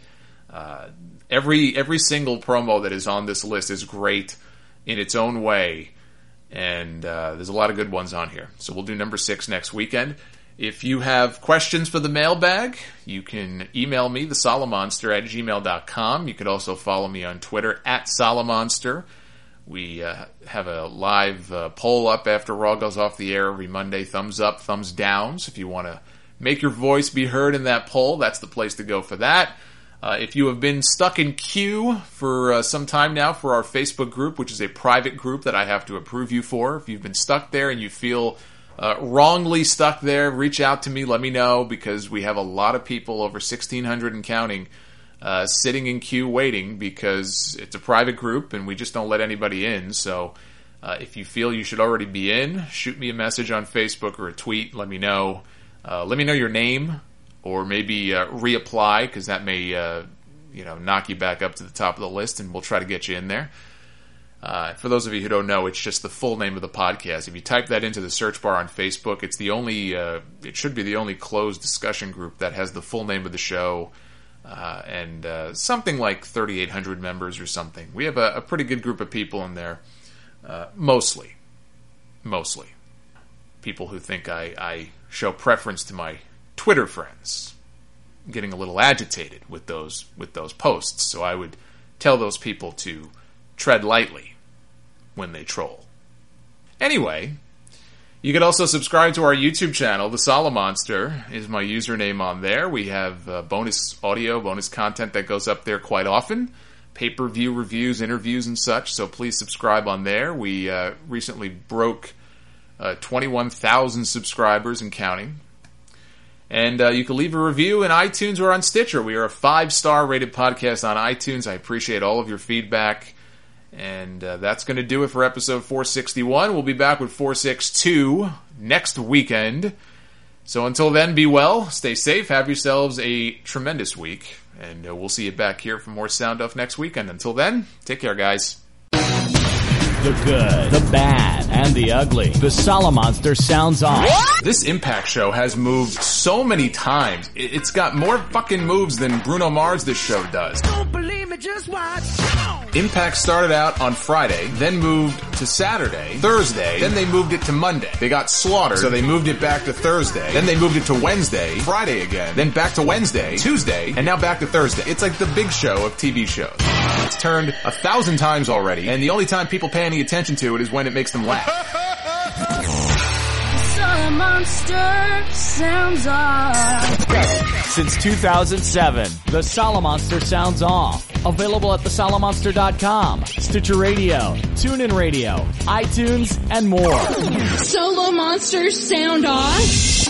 every single promo that is on this list is great in its own way. And there's a lot of good ones on here. So we'll do number 6 next weekend. If you have questions for the mailbag, you can email me, thesolomonster@gmail.com. You could also follow me on Twitter @Solomonster. We have a live poll up after Raw goes off the air every Monday. Thumbs up, thumbs down. So if you want to make your voice be heard in that poll, that's the place to go for that. If you have been stuck in queue for some time now for our Facebook group, which is a private group that I have to approve you for, if you've been stuck there and you feel wrongly stuck there, reach out to me, let me know, because we have a lot of people, over 1,600 and counting, sitting in queue waiting, because it's a private group and we just don't let anybody in. So if you feel you should already be in, shoot me a message on Facebook or a tweet, let me know. Let me know your name, or maybe reapply, because that may knock you back up to the top of the list, and we'll try to get you in there. For those of you who don't know, it's just the full name of the podcast. If you type that into the search bar on Facebook, it's the only, it should be the only closed discussion group that has the full name of the show, and something like 3,800 members or something. We have a pretty good group of people in there, mostly. People who think I show preference to my Twitter friends. I'm getting a little agitated with those posts, so I would tell those people to tread lightly when they troll. Anyway, you can also subscribe to our YouTube channel. The Solomonster is my username on there. We have bonus audio, bonus content that goes up there quite often. Pay-per-view reviews, interviews, and such. So please subscribe on there. We recently broke 21,000 subscribers and counting. And you can leave a review in iTunes or on Stitcher. We are a 5-star rated podcast on iTunes. I appreciate all of your feedback. And that's going to do it for episode 461. We'll be back with 462 next weekend. So until then, be well, stay safe, have yourselves a tremendous week. And we'll see you back here for more Sound Off next weekend. Until then, take care, guys. The good, the bad, and the ugly. The Solomonster sounds off. This Impact show has moved so many times. It's got more fucking moves than Bruno Mars this show does. Don't believe me, just watch. Impact started out on Friday, then moved to Saturday, Thursday, then they moved it to Monday. They got slaughtered, so they moved it back to Thursday, then they moved it to Wednesday, Friday again, then back to Wednesday, Tuesday, and now back to Thursday. It's like the Big Show of TV shows. It's turned 1,000 times already, and the only time people pay any attention to it is when it makes them laugh. Solomonster sounds off. Since 2007, the Solomonster sounds off. Available at thesolomonster.com, Stitcher Radio, TuneIn Radio, iTunes, and more. Solomonster sound off.